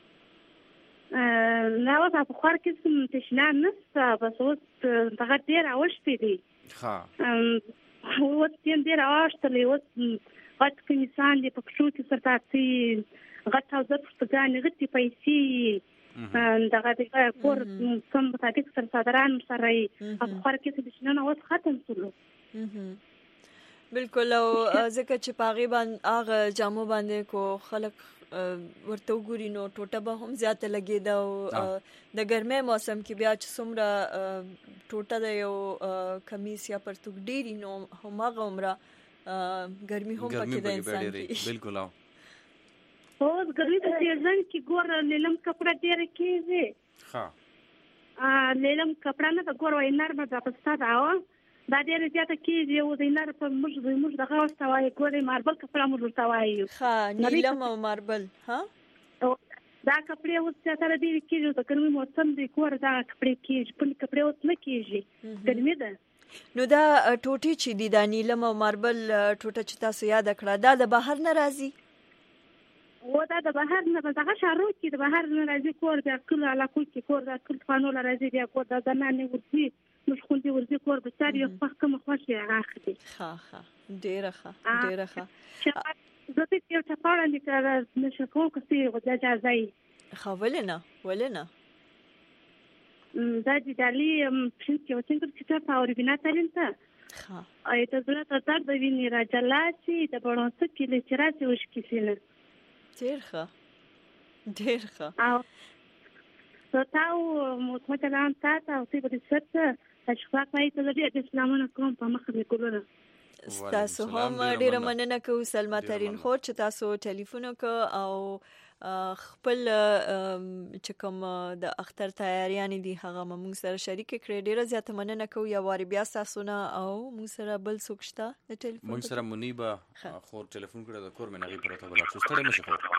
Speaker 6: نه اوس په خوار کې کوم پیشنان نشته، بس اوس دغه ډېر اوښتې دي. اوس ډېر اوښتلی، اوس غټ کمیسان دي، په پښو کې سرتاسي غټ او زر پښتګانې غټې پیسې، دغه د کور کوم مطابق سره صادران سره یې په خوار کې پیشنان اوس ختم شولو.
Speaker 1: بالکل. او ځکه چې په هغې باندې هغه جامو باندې کو خلک ورته وګوري نو ټوټه به هم زیاته لګېده او د ګرمۍ موسم کې بیا چې څومره ټوټه د یو کمیس یا پرتوګ ډېري نو هماغه عمره ګرمي هم پکې د انسان کې. بالکل.
Speaker 6: اوس ګرمي د سیزن کې ګور لیلم کپړه ډېره کېږي. لیلم کپړه نه د ګور وایي نرمه ده په ساده او دا ډېره زیاته کېږي او د نر په موږ دغه ورته وایي ګورې ماربل کپړه موږ ورته وایو.
Speaker 1: نیلم او ماربل.
Speaker 6: دا کپړې اوس زیاتره ډېرې کېږي، د ګرمي موسم دی کور دا کپړې کېږي، خپلې کپړې اوس نه کېږي، ګرمي ده.
Speaker 1: نو دا ټوټې چې دي دا نیلم او ماربل ټوټه چې تاسو یاد کړه دا د بهر نه راځي؟
Speaker 6: و دا د بهر نه دغه شهرو کې د بهر نه راځي، کور د کلو علاقو کې کور د کل خانو راځي، بیا کور د زنانې ورځي موږ خوندې ورځي کور د چاري په کوم خوښي راخدي.
Speaker 1: ډېره ښه.
Speaker 6: زه ته یو چپاړه لیکل نشم کوم کسي غوډه اجازه
Speaker 1: ولې نه
Speaker 6: دا دیدالي چې وڅنګه چې تاسو اورګینا تلین ته ایته زړه ته درد ویني راځلاسي د بڼوڅ کې لچراسي وشکیسینه.
Speaker 1: ډېر ښه.
Speaker 6: او تاسو متمدلان تاسو او تی په څه اشفاق پای ته د اسلامونو کوم په مخ کې کولونه.
Speaker 1: تاسو هم ډېره مننه کوو سلما ترین خور چې تاسو ټلیفون وکړ او خپل چې کوم د اختر تیاریانې دي هغه موږ سره شریک کړې. ډېره زیاته مننه کوو یا واري بیا تاسو نه او موږ سره بل څوک شته د ټلیفون؟
Speaker 2: موږ سره منیبه خور ټلیفون کړه د کور منغي پرته بلا څه ستړي مشه خور.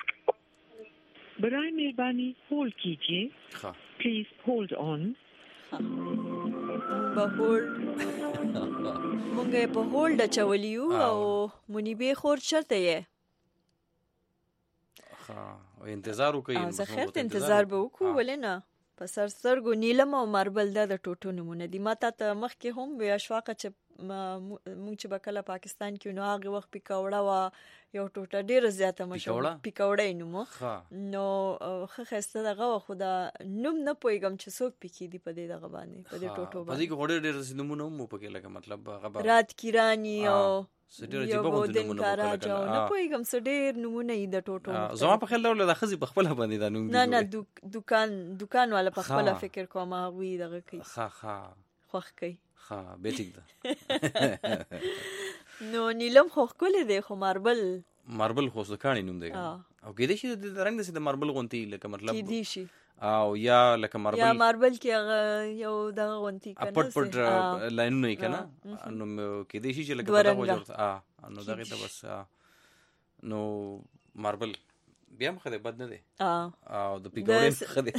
Speaker 7: برای مهربانی هولد کیجیے. پلیز هولد آن.
Speaker 1: په هولد مونږ په هولد اچولیو او منیبه خور چرته یې؟
Speaker 2: او انتظار وکړئ.
Speaker 1: زه خیر ته انتظار به وکړو، ولې نه؟ په سر سترګو نیلم او ماربل دا د ټوټو نمونه دي. ما ته مخکې هم وی اشواقه چې مونږ چې به کله پاکستان کې نو هغه وخت پیکوړه وه یو ټوټه ډېره زیاته مشهوره پیکوړه یې نومه نو ښه ښایسته دغه وه، خو دا نوم نه پوهېږم چې څوک پکې دي په دې دغه باندې په دې ټوټو باندې.
Speaker 2: په دې کې خو ډېر داسې نومونه هم پکې لکه مطلب هغه
Speaker 1: رات کیرانی او یو بودن کاراج او نه پوهېږم څه ډېر نومونه یې د ټوټو.
Speaker 2: زما په خیال ډول د ښځې په خپله باندې دا نوم دي.
Speaker 1: نه دکان والا په خپله فکر کوم هغوی دغه کوي خوښ کوي.
Speaker 2: به ټیک ده.
Speaker 1: نو نیلم خو ښکلی دی خو ماربل
Speaker 2: ماربل خو د کاڼي نوم دی او کېدای شي د رنګ د ماربل غونتی لکه مطلب
Speaker 1: کېدای شي
Speaker 2: او یا لکه
Speaker 1: ماربل کې هغه یو دغه غونتی کنه
Speaker 2: پټ لاینونه کنه نو کېدای شي چې لکه په دغه وجه نو دغه ته بس نو ماربل بیا هم خدای بد نه دی او د پیګورین خدای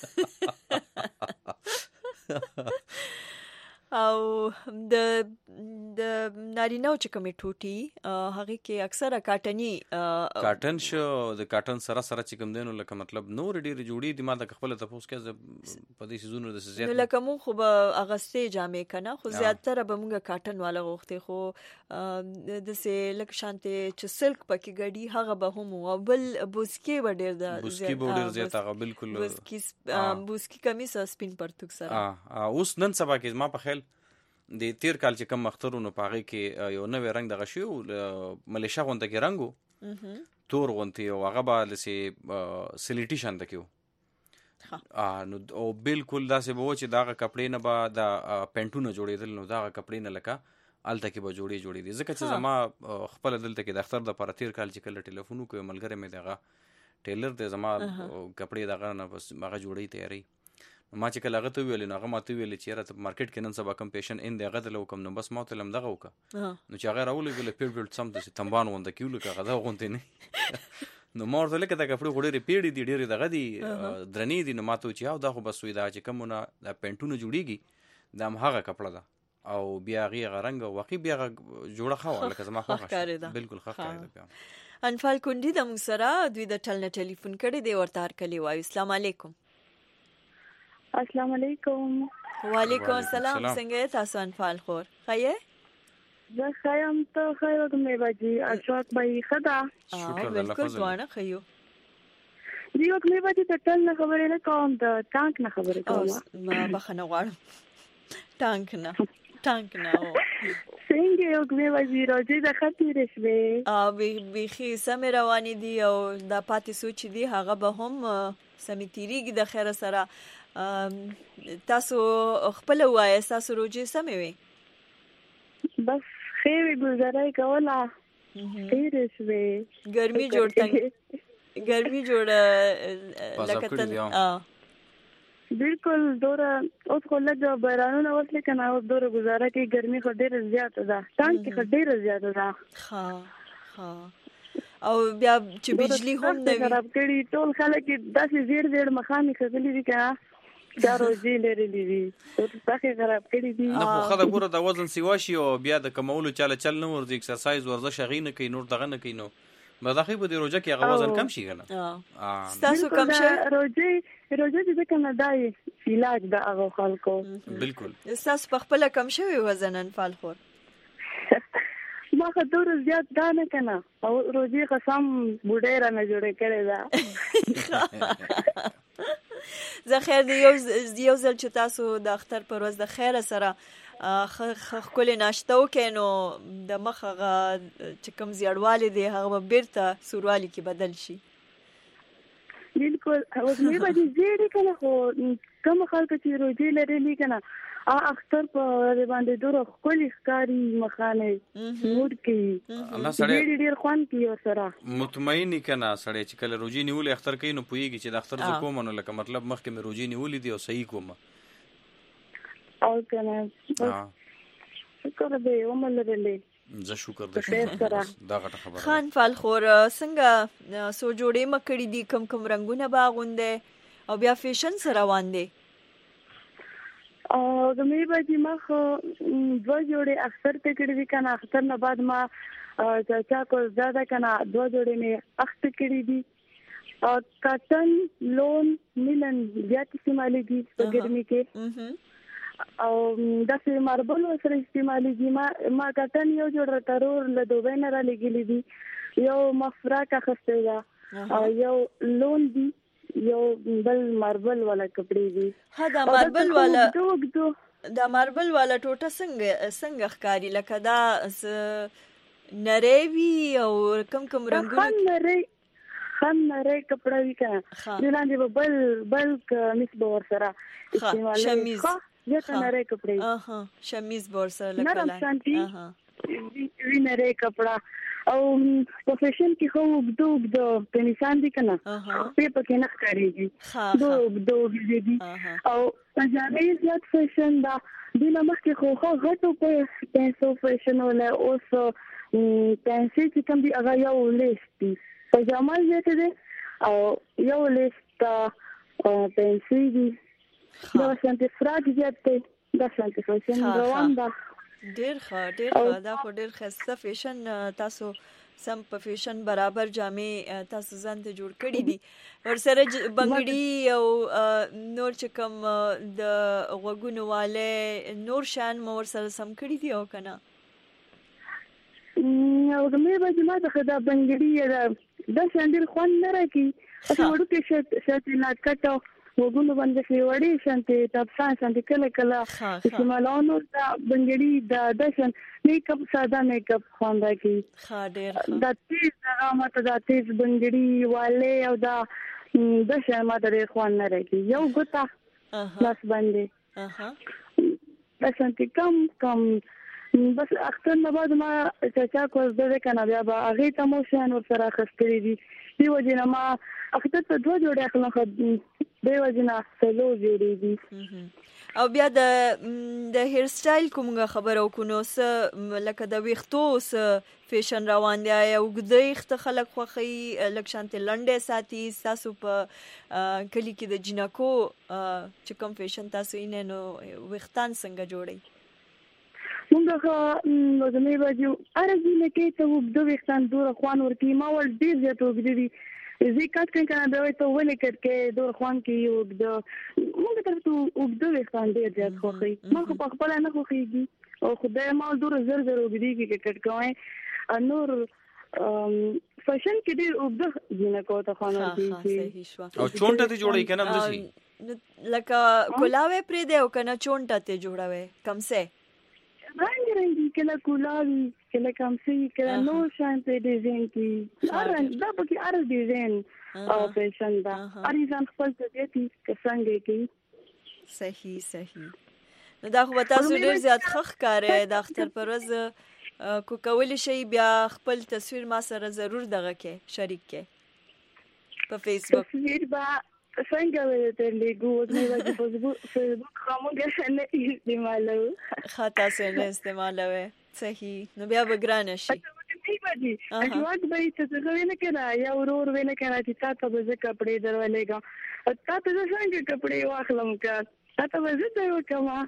Speaker 2: او د نارینه چې کومې ټوټي هغه کې اکثره کاټن شو د کاټن سره چې کوم دینو لکه مطلب نور ډیر جوړي د ما د خپل تاسو کې په دې سيزونو د زیات
Speaker 1: لکه مو خو به اغستې جامې کنه خو زیاتره به موږ کاټن والا غوښتي خو د سه لک شانته چې سلک پکې ګډي هغه به هم او بل بوسکی به ډیر د
Speaker 2: بوسکی به ډیر زیات هغه بالکل
Speaker 1: بوسکی کمیس سپین پرتوک سره
Speaker 2: اوس نن سبا کې ما په خیال د تیر کال چې کم مخترونو پاغي کې یو نوې رنگ دغه شی ملیشا غونډه کې رنگو تور غونتی او هغه به لسی سلیټی شانته کېو نو او بالکل داسې به و چې داغه کپړې نه به د پینټونه جوړېدل نو داغه کپړې نه لکه الته کې به جوړې دي ځکه چې زما خپل دلته کې د اختر د پر تیر کال چې کله ټلیفون کوم ملګری مې دغه ټیلر د زما کپړې دغه نه بس هغه جوړې تیاری ما چې کله هغه ته ویل نو هغه ماته ویل چې راته مارکیټ کې نن سبا کم پیشن ان دغه د لوکم نو بس ماته لم دغه وکا نو چې هغه راولې ویل پیډ سم د تنبان وند کیول کا غدا غونته نه نو مورته لکه دا کپړو غوړې پیډې دي ډېرې دغه دي درنې دي نو ماته چې او دا خو بس وې دا چې کومونه د پینټونو جوړیږي دا هغه کپړه ده او بیا غي رنگ واقعي بیا جوړه خو لکه زما خو بالکل ښه کاری ده
Speaker 1: انفال کندي د مسرا دوی د ټلنه ټلیفون کړي دی ورته هر کلی وایو السلام علیکم
Speaker 6: السلام علیکم
Speaker 1: وعلیکم السلام څنګه تاسو انفال خور خیه
Speaker 6: زه خیم ته خیر کومه باجی اشواق بای خدا
Speaker 1: بالکل ځوانه خیو
Speaker 6: دیو کومه باجی ته ټل نه خبرې نه کوم ته ټانک نه خبرې کوم
Speaker 1: ما بخنه غواړم ټانک نه
Speaker 6: څنګه یو کومه باجی راځي د خطر شوي
Speaker 1: بيخي سم رواني دي او د پاتې سوچ دي هغه به هم سمتيريږي د خیر سره تاسو خپل وای تاسو روزي سمې وي
Speaker 6: بس خیر گزارای کوله ډیر شوي
Speaker 1: ګرمي جوړ لکه بالکل
Speaker 6: دوره اوس خلک بارانونه وسله کنه او دوره گزاره کې ګرمي خو ډیر زیاته ده څنګه کې ډیر زیاته ده
Speaker 1: ها او بیا چې بجلی هم نه وي
Speaker 6: خراب کړي ټول خلک داسې زیر مخامي خغلي دي کنه دا روزي لري دي ټول څخه خراب کړي دي
Speaker 2: نه خو خدای ګوره د وزن سیواشي او بیا د کمولو چل نه ورځي ایکسرسایز ورزش غینه کوي نور دغه نه کوي نو مداخې په دې روزه کې هغه وزن کم شي کنه
Speaker 1: تاسو کم شي
Speaker 6: روزه دې کنه دای علاج د هغه خلکو
Speaker 2: بالکل
Speaker 1: تاسو په خپل کم شوی وزن انفال خور
Speaker 6: ما خدور زیات دا نه کنه او روزي قسم بوډه را نه جوړه کړی دا
Speaker 1: زه خیر دی یو ځل چې تاسو د اختر پر ورځ د خیر سره خپل ناشته وکینو د مخه چې کوم زیړوالی دی هغه بیرته سوروالی کې بدل شي
Speaker 6: بالکل او مې باندې زیړی کنه خو کوم خلک چې روزي لري کنه اختر په باندې دوره خپل ښکاری مخانه نور کې
Speaker 2: الله سره
Speaker 6: ډېر خوان کې سره
Speaker 2: مطمئن کنه سره چې کله روزي نیول اختر کوي نو پويږي چې د اختر ز کوم نو لکه مطلب مخکې مې روزي نیولې دي او صحیح کوم
Speaker 6: او کنه شکر دې وملرلې
Speaker 2: زه شکر دې دا غټه خبره
Speaker 1: خان فال خور څنګه سو جوړې مکړې دي کم رنگونه باغونده او بیا فیشن سره روان دي
Speaker 6: او د مې باندې ما خو دوه جوړې اختر ته کړې دي کنه اختر نه بعد ما چا کو زیاده کنه دوه جوړې مې اختر کړې دي کاټن لون ملن زیات استعمالېږي په ګرمي کې او داسې ماربل سره استعمالېږي ما کاټن یو جوړ ترور له دوبۍ نه را لګېلې دي یو مفراک اخیستی ده او یو لون دي یو بل ماربل والا کپڑے دي
Speaker 1: دا ماربل والا ټوټه څنګه ښکاری لکه دا نریوي او کم رنگونه
Speaker 6: خان نری کپڑا وی کنه دلاندې بل کمیس بور سره استعمال
Speaker 1: شمیز
Speaker 6: یته نری کپڑے
Speaker 1: شمیز بور سره لکه
Speaker 6: نرم شانتی وی نری کپڑا او په فیشن کې خو د پنيسان دي کنه په پکې نه ښکارېږي دو او پنجابي زیات فیشن دا د نمخ کې خو غټو په پنسو فیشن ولا اوس پنسي چې کوم دی هغه یو لیست پجامه زیات دي او یو لیست پنسي دي دا څنګه فراک زیات دي دا څنګه فیشن روان دا
Speaker 1: ډیر ښه دا خو ډیر ښه فیشن تاسو سم په فیشن برابر جامې تاسو ځان ته جوړ کړی دي ورسره بنګړي او نور چې کوم د غوګونو والے نور شان مو ورسره سم کړی دي او کنه
Speaker 6: او د مې به ما ته دا بنګړي دا شاندیر خوان نه راکی او ورو کې شت نه کټو وګونو باندې فیوړې شانته تاسو شانته کله چې مالونو دا بنګړي د شان میک اپ ساده میک اپ خواندا کی
Speaker 1: ډیر
Speaker 6: دا تیز ماته دا تیز بنګړي والے او دا د شان ماته ډیر خوان نه راکی یو ګوتا لاس باندې دا شانته کم بس اختر نه بعد ما چاچا کوز ده کنه بیا به هغه ته مو شان ور سره خستري دي دی وجه ما اختر ته دوه جوړه خلک دی وجه نه سلو جوړي دي
Speaker 1: او بیا د هیر سټایل کومه خبرو کو نو س لکه د ویختو س فیشن روان دی او ګدایخت خلک خوخي لکشانته لنډه ساتي تاسو په کلی کې د جنکو چې کوم فیشن تاسو یې نو وختان څنګه جوړي
Speaker 6: مونږه زمې باجو ارزینه کې ته وګدو وختان دور خوان ورکی ما ول ډیر زیات وګدي زی کات کنه دا وته ولې کړکې دور خوان کې وګدو مونږ ته وګدو وختان ډیر زیات خوخي ما په خپل نه خوخيږي او خدای ما دور زر وګدي کې کټکوي نور فیشن کې ډیر وګدو جنہ کو ته خوان ورکی
Speaker 1: صحیح شو
Speaker 2: او چونټه ته جوړی کنه مزي
Speaker 1: لکه کولاوي پرې دی او کنه چونټه ته جوړاوي کم سه
Speaker 6: رنگی کله کولاوی کله کمسی کله نو شانته ډیزاین کی دا پکې ار ډیزاین او فیشن دا اړیزان خپل ته دي څنګه کی
Speaker 1: صحیح نو دا خو تاسو ډیر زیات خخ کارې د اختر پرز کو کولی شي بیا خپل تصویر ما سره ضرور دغه کې شریک کې په فیسبوک
Speaker 6: تصویر با څنګه وې ته لګو نو د فیسبوک کومه نه استعمالو
Speaker 1: خاطا سره نه استعمالوي صحیح نو بیا وګرانه شي
Speaker 6: باجی اجواد به څه غوښنه کړه یا ورور وینه کړه چې تاسو به زه کپڑے درولېګا تاسو څنګه کپڑے واخلم کا تاسو به زه ته وکما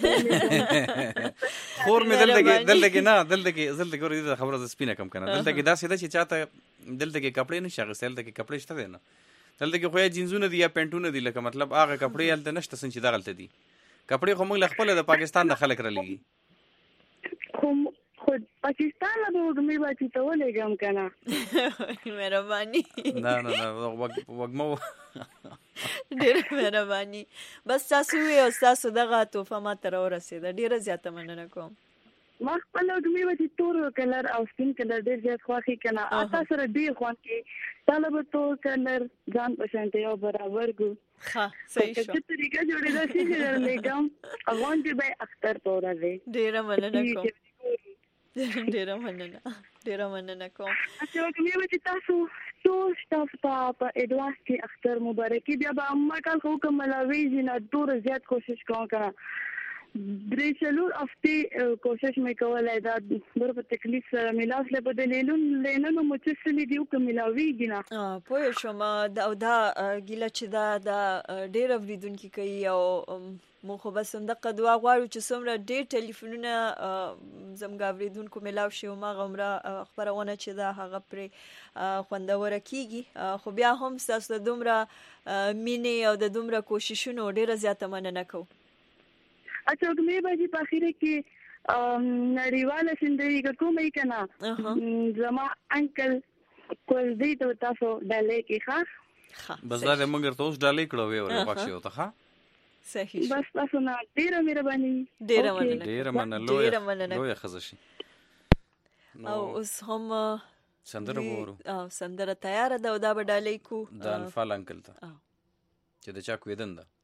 Speaker 2: خور مې دلته کې ګورې خبره ز سپینه کم کنه دلته کې دا سیده چې چاته دلته کې کپڑے نشه غسل دلته کې کپڑے شته دي نه دلته کې خو یا جینزونه دي یا پینټونه دي لکه مطلب هغه کپڑے هلته نشته چې دا غلطه دي کپڑے خو موږ خپل د پاکستان د خلک را لګي
Speaker 6: خود پاکستان له وګمې باندې ته ولګم کنه
Speaker 1: مهرباني
Speaker 2: نه وګمو
Speaker 1: ډېر مهرباني بس تاسو دغه توفه ما تر ورسېده ډېره زیاته مننه کوم
Speaker 6: ما خپل وګمې باندې تور کلر او سپین کلر ډېر زیات خوښي کنه اته سره ډېر خوان کې طالب تور کلر ځان پښانته یو برابر ګو
Speaker 1: ها صحیح شو
Speaker 6: چې طریقه جوړې ده چې لګم اغون دې به اختر تور دی
Speaker 1: ډېره مننه کوم ډېره مننه کوم
Speaker 6: اته وګمې باندې تاسو تاسو په اډوانس کې اختر مبارکي بیا به ما کال خو کوملاوي جنا ډېر زیات کوشش کوم کنه درې چلو افته کوشش مې کولای دا ډېر په تکلیف سره ملاوس له بدلېلون نو متصلې دیو کوملاوي جنا
Speaker 1: پوه شوم دا ګیله چې دا ډېر اوریدونکو کوي او مو خو بس دغه دعا غواړو چې څومره ډېر ټلیفونونه زموږ اوریدونکو ملاو شي او ما غمره خبرونه چې دا هغه پرې خوندوره کیږي خو بیا هم تاسو د دومره مینې او د دومره کوششونو ډېره زیاته مننه کوم
Speaker 6: اته کومې باندې په اخر کې نړیواله سندري کومې کنه زما انکل کول دې ته تاسو ډالې کې ښه
Speaker 2: بس دا موږ ته اوس ډالې کړو وی ورو پښې وته ښه
Speaker 1: صحیح
Speaker 6: بس تاسو نه ډېر مهرباني
Speaker 2: ډېر مننه لوی خزشي
Speaker 1: او اوس هم
Speaker 2: سندره وورو
Speaker 1: سندره تیار ده او دا به ډالې کو
Speaker 2: د انفال انکل ته چې د چا کویدن ده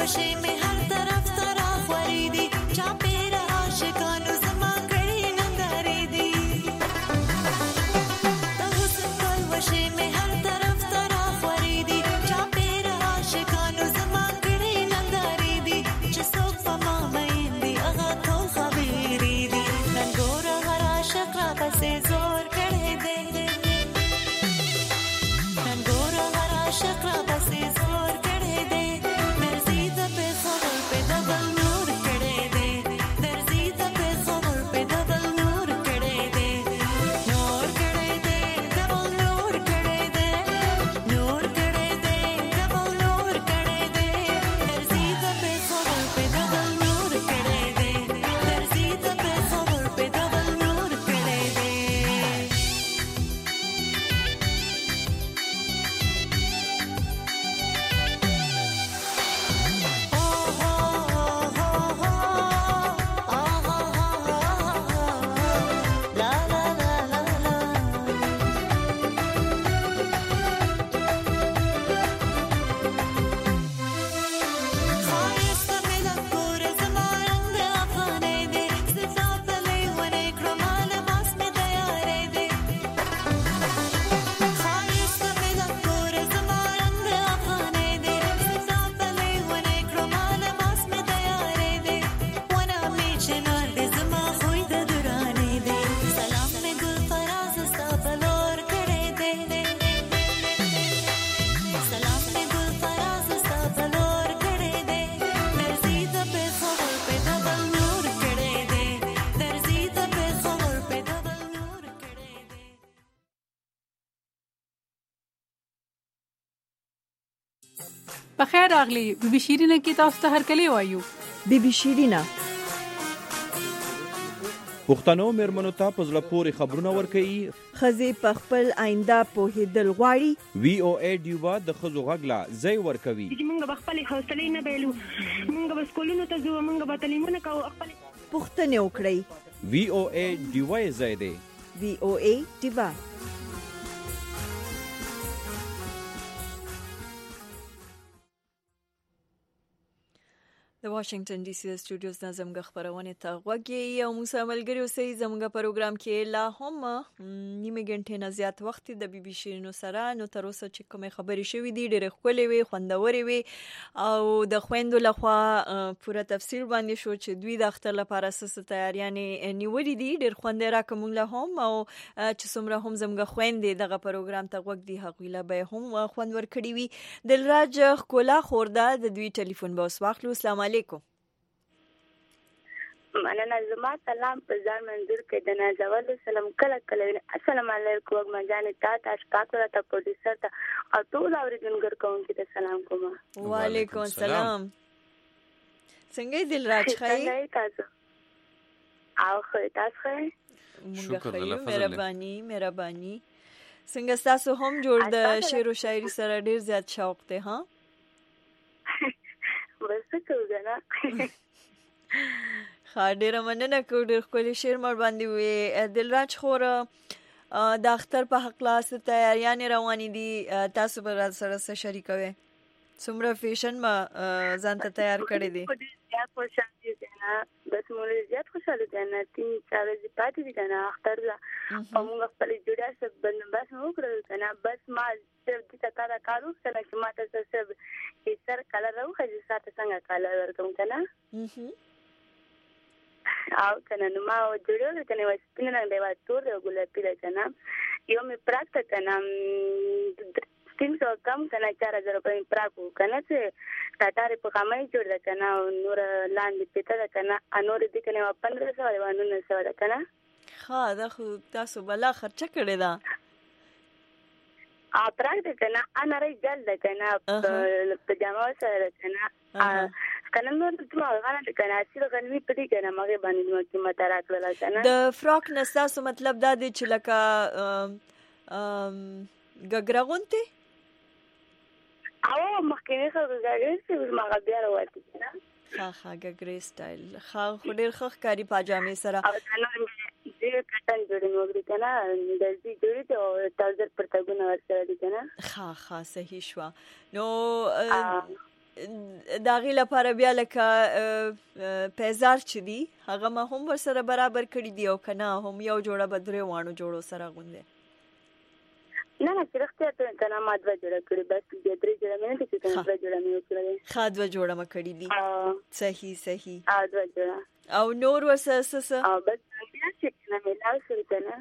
Speaker 8: بخیر راغلی بیبي شیرینه کې تاسو ته هرکلی وایو.
Speaker 1: بیبي شیرینه
Speaker 9: پښتنو میرمنو ته په زړه پورې خبرونه ورکوي.
Speaker 1: ښځې په خپل آینده پوهېدل غواړي.
Speaker 9: VOA ډیوا د ښځو غږ لا ځای ورکوي.
Speaker 6: موږ به خپلې حوصلې نه بایلو، موږ به سکولونو ته ځو، موږ به تعلیمونه کوو، خپلې
Speaker 1: پوښتنې وکړئ.
Speaker 9: VOA ډیوا یې ځای دی.
Speaker 1: VOA ډیوا. د واشنگټن ډي سي د سټوډیوز نه زموږ خبرونه ته غوږی او موسی ملګری اوسئ. زموږ پروګرام کې لا هم نیمه غنټه نه زیات وخت د بیبي شیرینو سره نو تر اوسه چې کومه خبرې شوې دي ډېرې ښکلې وي، خوندورې وي او د خويندو لخوا پوره تفصیل باندې شو چې دوی د اختر لپاره څه تیاریانې نیولې دي. ډېر خوند راکوم له هم او چې څومره هم زموږ خويندې دغه پروګرام ته غوږ دي هغوی له به هم خوند ورکړي وي. دلراج کولا خورده د دوی ټلیفون به اوس واخلو. السلام علیکم.
Speaker 10: مننه. زما سلام په ځان منظور کې د نازول سلام کله کله. السلام علیکم وګمجان ته تاسو ته پروډوسر ته او ټول اوریدونکو کوونکو ته سلام کوم.
Speaker 1: وعلیکم السلام. څنګه دلراج خای؟
Speaker 10: څنګه تاسو؟ او خو تاسو
Speaker 1: شکر الله. مهرباني. څنګه تاسو هم جوړ د شعر او شاعري سره ډیر زیات شوق ته ها؟
Speaker 10: بس څه نه.
Speaker 1: ډیره مننه کوم. ډیر ښکلی شعر مر باندې وي. دلراج خور د اختر په حق لاس تیاریانې روانې دي. تاسو به سره څه شریکوي؟ څومره فیشن ما ځان ته تیار کړی دي؟
Speaker 10: زیات خوشاله دي نه، بس موږ زیات خوشاله دي نه. 3-4 ورځې پاتې دي نه اختر لا او موږ خپل جوړه سب بس نو کړل کنه. بس ما صرف دې ته دا کارو کنه چې ما ته سب یې سر کلر راوخه چې ساته څنګه کلر ورکوم کنه او کنه. نو ما جوړول کنه وای سپین رنګ دی وای تور دی ګلابي دی کنه. یو می پراکټ کنه 300 کم کنه 4000 روپۍ پراکو کنه چې ټاټاري په کمای جوړ ده کنه. نور لاندې پته ده کنه. انور دې کنه 1500 و 1900 ده کنه.
Speaker 1: ها دا خو تاسو بلا خرچه کړی دا.
Speaker 10: پراکټ کنه انا رې جل ده کنه په جامه سره کنه. کنه نو ته ما غواړم کنه چې غنوي پټي کنه مګه باندې نو قیمت راکړل کنه.
Speaker 1: د فراک نستاسو مطلب دا دی چې لکه ګګرا غونته
Speaker 10: او مخکې خو غاګرې چې ما بیا راوتی کنه.
Speaker 1: ها ګګرې سټایل خو ډېر ښه کاری پاجامې سره
Speaker 10: او دې کټن جوړې موږ کنه د دې جوړې ته تاسو پرتګونه ورسره دي کنه.
Speaker 1: ها صحیح شو. نو داغي لپاره بیا لکه پیزار چې دی هغه ما هم ورسره برابر کړی دی او کنه هم یو جوړه به درې وانو جوړو سره غونډه
Speaker 10: نه چې رښتیا ته کنه ما دوه جوړه کړی بس دې درې جوړه مې نه چې څنګه دوه جوړه مې وکړې
Speaker 1: دوه جوړه مې کړی دي صحیح
Speaker 10: دوه جوړه
Speaker 1: او نور ورسره
Speaker 10: او بس بیا چې نه مې لاو شو کنه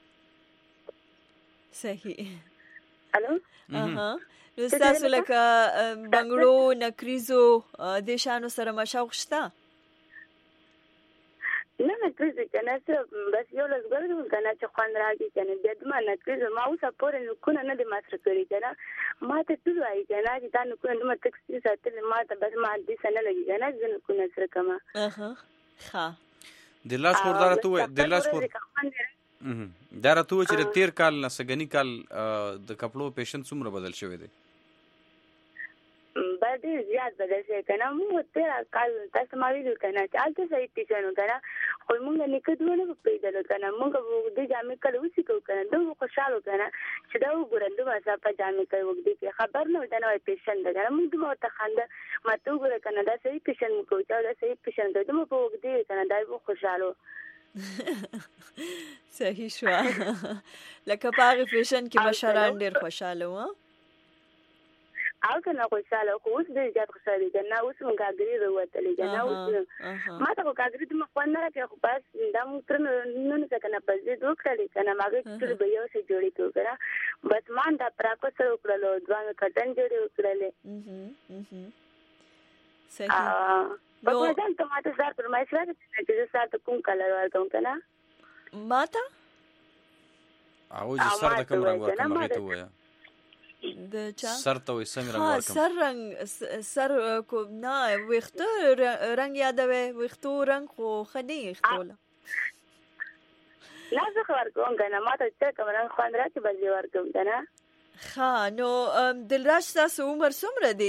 Speaker 1: صحیح
Speaker 10: الو
Speaker 1: نو تاسو لکه بنگړو نکریزو د شانو سره مشوق شته
Speaker 10: نه نکریزو کنه بس یو لږ کنه چې خوان راځي کنه د دې نکریزو ما اوسه پورې نو کنه نه د ماستر کړی کنه ما ته ټول وايي کنه چې تا نو کنه د تکسي ساتل ما ته بس ما دې سره لګي کنه ځنه کنه سره کما
Speaker 1: ښه
Speaker 2: د لاس خوردار ته د لاس خور دا راته چې تیر کال نه سګنی کال د کپړو پیشن څومره بدل شوی دی
Speaker 10: باندې زیات بدل شي کنه موږ تیر کال تاسو ما ویل کنه چې البته صحیح پیشنو کنه خو موږ نه کډونه پیدا کنه موږ د جامې کله وسی کو کنه دوه خوشاله کنه چې دا وګورند ما صاحب جامې کوي وګدي کې خبر نه ودانه پیشن ده موږ مو ته خنده ما ته وګوره کنه دا صحیح پیشن کو چې دا صحیح پیشن ده مو په وګدي کنه دا خوشاله
Speaker 1: صحیح شو لکه پاغه فیشن کې مشران ډیر خوشاله و
Speaker 10: او کنه خوشاله خو اوس ډیر زیات خوشاله دي نه اوس موږ غاګری وروتلې کنه اوس ما ته غاګری د مخ نه راکې خو بس دا موږ تر نن څه کنه په دې دوه کړې کنه ماګه ټول به یو څه جوړې کړو بس مان دا پراکو سره وکړلو ځوان کټن جوړې وکړلې
Speaker 1: صحیح
Speaker 10: په ځان ته ماته سره پر مې سره چې سره کوم کلر ورکوم کنه
Speaker 1: ماته
Speaker 2: او چې سر د کوم رنگ ورکوم هغه ته وایا
Speaker 1: د چا
Speaker 2: سر ته وې څنګه رنگ ورکوم
Speaker 1: سر رنگ سر کو نه وخته رنگ یادوي وختو رنگ خو خدي اختوله
Speaker 10: لا زه ورکوم کنه ماته چې کوم رنگ خوان راځي بل ورکوم کنه
Speaker 1: ها نو دلراج تاسو عمر څومره دی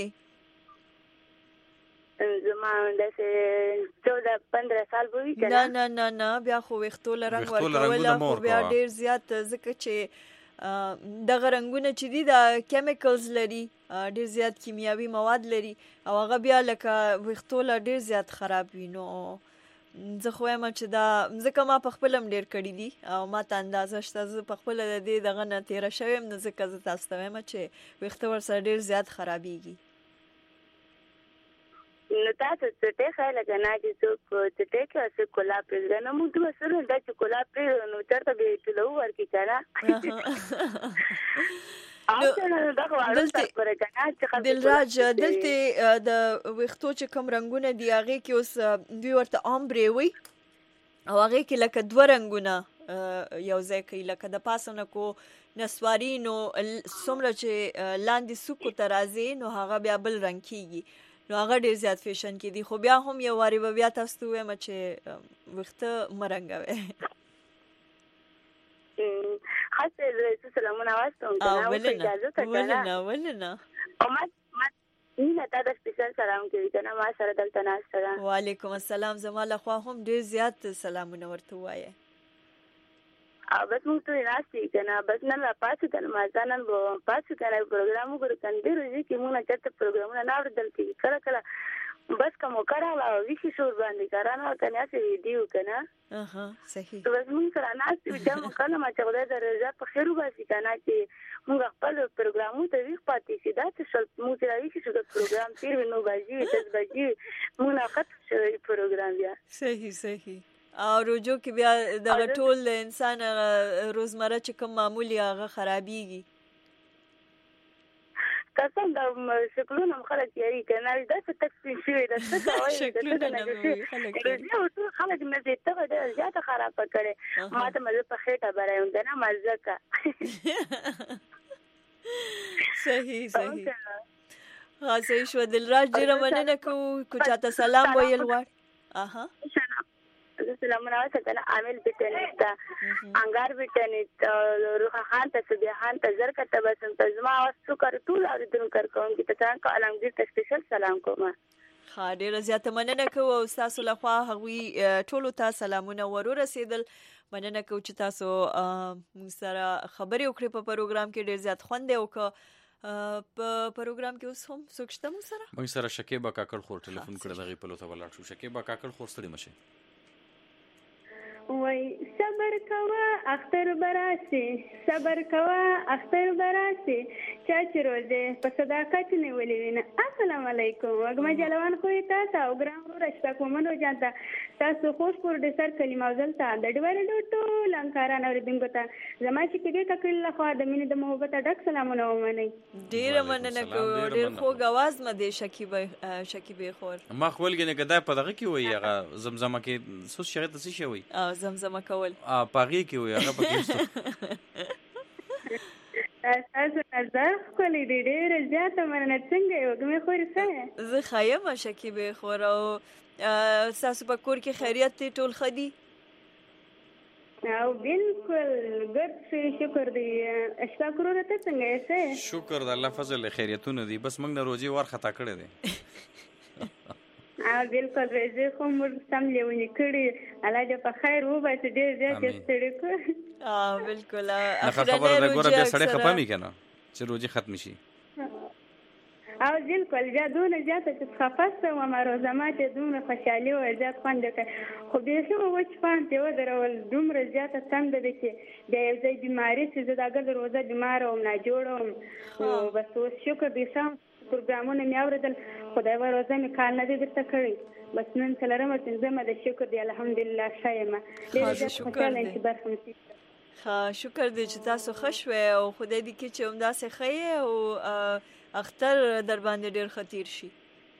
Speaker 10: زما داسې 14-15 سال وي کنه
Speaker 1: نه بیا خو وختو رنگ ورکول خو بیا ډیر زیات ځکه چې دغه رنگونه چې دي دا کیمیکلز لري ډیر زیات کیمیاوي مواد لري او هغه بیا لکه وختو ډیر زیات خراب وي نو زه خو یم چې دا ځکه ما په خپل ډیر کړی دي او ما ته اندازه شته زه په خپل د دې دغه نه تیر شوم نو ځکه زه تاسو ته وایم چې وختو ورسره ډیر زیات خرابېږي
Speaker 10: نو تاسو څه خیال کنه چې څوک څه کې کولا پرې نه موږ سره دا چې کولا پرې نو چرته به چلو ورکی کنه
Speaker 1: دلراج دلته د وختو چې کوم رنگونه دی هغه کې اوس دوی ورته امبري وي او هغه کې لکه دوه رنگونه یو ځای کې لکه د پاسونه کو نسواري نو څومره چې لاندې سکو ترازی نو هغه بیا بل رنگ کیږي نو هغه ډیر زیات فیشن کې دي خو بیا هم یو واری بیا تاسو وایم چې وخته مرنګوي
Speaker 10: خاصه زه سلامونه واستم کنه او اجازه ته
Speaker 1: ولنه
Speaker 10: او ما نه تاسو سپیشل سلام کوي کنه ما سره دلته ناشته
Speaker 1: وعلیکم السلام زماله خو هم ډیر زیات سلامونه ورته وایي
Speaker 10: بس موږ ته راځي کنه بس نن را پاتې کنه ما ځانن وو پاتې کنه پروګرام وګورم کنه ورځي کې موږ چاته پروګرامونه نه اورېدل کې کله بس کوم کاراله ویشي شو باندې کارانه کنه چې ویډیو کنه
Speaker 1: صحیح
Speaker 10: بس موږ سره ناس چې موږ کله ما چې خدای درځه په خیر وباسي کنه چې موږ خپل پروګرامو ته ویښ پاتې شي دا چې موږ راوي شو د پروګرام تیر نو باجی 10 بجې موږ نه خط شوی پروګرام بیا
Speaker 1: صحیح او رجوع کې بیا د ټول انسان روزمره چې کوم معمولی هغه خرابېږي
Speaker 10: تاسو دا شکلونه خلک یې کنه دا څه تکسین شوی دا څه وایي
Speaker 1: شکلونه خلک
Speaker 10: مې ته دا زیاته خراب کړي ما ته مزه په خېټه برایم دا نه مزه کا
Speaker 1: صحیح صحیح شو دلراج ډیر مننه کو چاته سلام ویل وړ
Speaker 10: سلامونه وکړه عامل بټنیت انګار بټنیت روح خان ته سبحان ته زر کته بسم تزما واستو کر ټول اوریدونکو کر کوم چې تاسو کو علمگیر ته سپیشل سلام کوم
Speaker 1: ډیر زیات مننه کوم او تاسو له خوا هغوی ټول ته سلامونه ورسېدل مننه کوم چې تاسو موږ سره خبرې وکړې په پروګرام کې ډیر زیات خوند وکړ په پروګرام کې اوس هم څوک شته مو سره؟
Speaker 2: موږ سره شکیبا کاکړ خور ټلیفون کړی دغه په لوته ولاړ شو. شکیبا کاکړ خور ستړي مشه.
Speaker 11: وای صبر کوا اختر براسي، صبر کوا اختر براسي، چا چې روزه په صداقت نیولې وینه. السلام علیکم وګما جلوان خو تاسو او ګرام رښتا کومنو جانتا تاسو خوش پر د سر کلمه وزلتا د ډوړې ډوټو لنکاران اور دنګتا زما چې کېږي ککل خو د مینې د محبت ډک سلامونه ومني.
Speaker 1: ډیر مننه کو ډیر خو غواز مده شکیبه خور
Speaker 2: ما خپلګنه کدا په دغه کې وای هغه زمزمه کې څه شغه د څه شي وای
Speaker 1: زمزمه کول
Speaker 2: پاغي کې وای هغه پکې
Speaker 11: تاسو نظر خپلې ډېر زیاته مننه. څنګه یو کومه خور سره
Speaker 1: زه خایم شکیبه خور او تاسو په کور کې خیریت ټول خدي؟
Speaker 11: او بالکل ګډ شکر دی. اشکر ورته څنګه یې؟
Speaker 2: شکر د الله فضل خیریتونه دي، بس موږ نه روزي ور خطا کړی دی.
Speaker 11: بالکل روزي خو موږ سم لیونی کړی. الله دې په خیر وباسي. ډېر زیات ستړي کړ.
Speaker 1: بالکل
Speaker 2: خبره ده ګوره بیا سړی خپه می کنه چې روزي ختم شي.
Speaker 11: او بالکل بیا دونه زیاته چې خفاسته و ما روزه ماته دومره خوشحالي او زیات خوند وکړ. خو بیا شو وچ پان ته ودرول دومره زیاته څنګه ده چې د یو ځای بیماری چې زه دا ګل روزه بیمار او نه جوړم. بس اوس شکر دې سم پروګرامونه مې اوریدل. خدای و روزه مې کار نه دې درته کړی. بس نن څلورمه پنځمه د شکر دی الحمدلله شایمه. ډېر زیات خوشاله یم چې برخه مې
Speaker 1: شکر دې چې تاسو خوشوي او خدای دې کې چې همداسې ښه او اختر در باندې ډیر خطیر شي.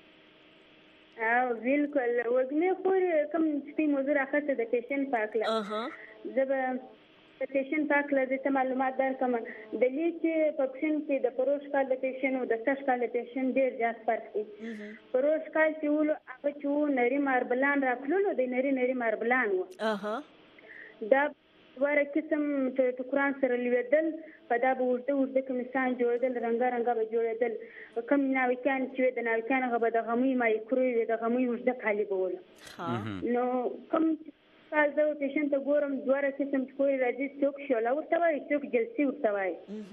Speaker 11: بالکل وګنه خور کوم سپی موضوع راخته د پیشن پاکله زب د پیشن پاکله د معلومات درکم د لې چې پپشن کې د پروش کال د پیشن او د سش کال د پیشن ډیر زیات فرق دی. پروش کال چې ول هغه چې نری ماربلان راخلو د نری ماربلان و دا واره قسم ټکران سره لیدل په دا به ورته کوم انسان جوړدل رنگا به جوړدل کوم ناوکان چې د ناوکان هغه د غمي مایکروویو د غمي ورته خالی بول. نو کوم کال زه پیشنټ ګورم دواره قسم کوی راځي څوک شولا ورته وایي څوک جلسي ورته وایي.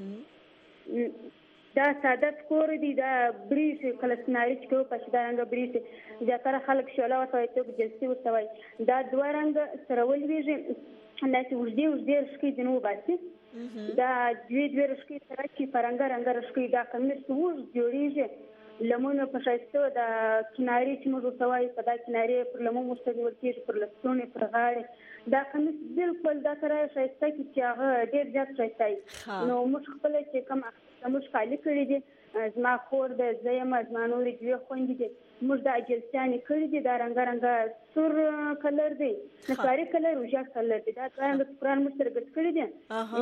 Speaker 11: دا ساده کور دی دا بریش کلسناری چې په شدارنګ بریش ځکه خلک شولا ورته وایي څوک جلسي ورته وایي. دا دوه رنګ سره ولويږي لکه وړدي رشکې د نو باسي. دا دوی رشکې سره چې پرنګ رنګ رشکې دا کمیس وځ جوړیږي لمونه په شایسته د کناري چې موږ توای په دا کناري پر لمو مستدي ورکیږي پر لستونه پر غاړه دا کمیس بالکل دا سره شایسته چې هغه ډېر زیات شایسته. نو موږ خپل چې کوم موږ خالي کړی دي زما خور د زیم زما نور دوی خوندې دي موږ د اجلسانې کړی دي دا رنګ سور کلر دی نسواري کلر او ژړ کلر دی. دا څنګه قرآن موږ سره ګډ کړی دي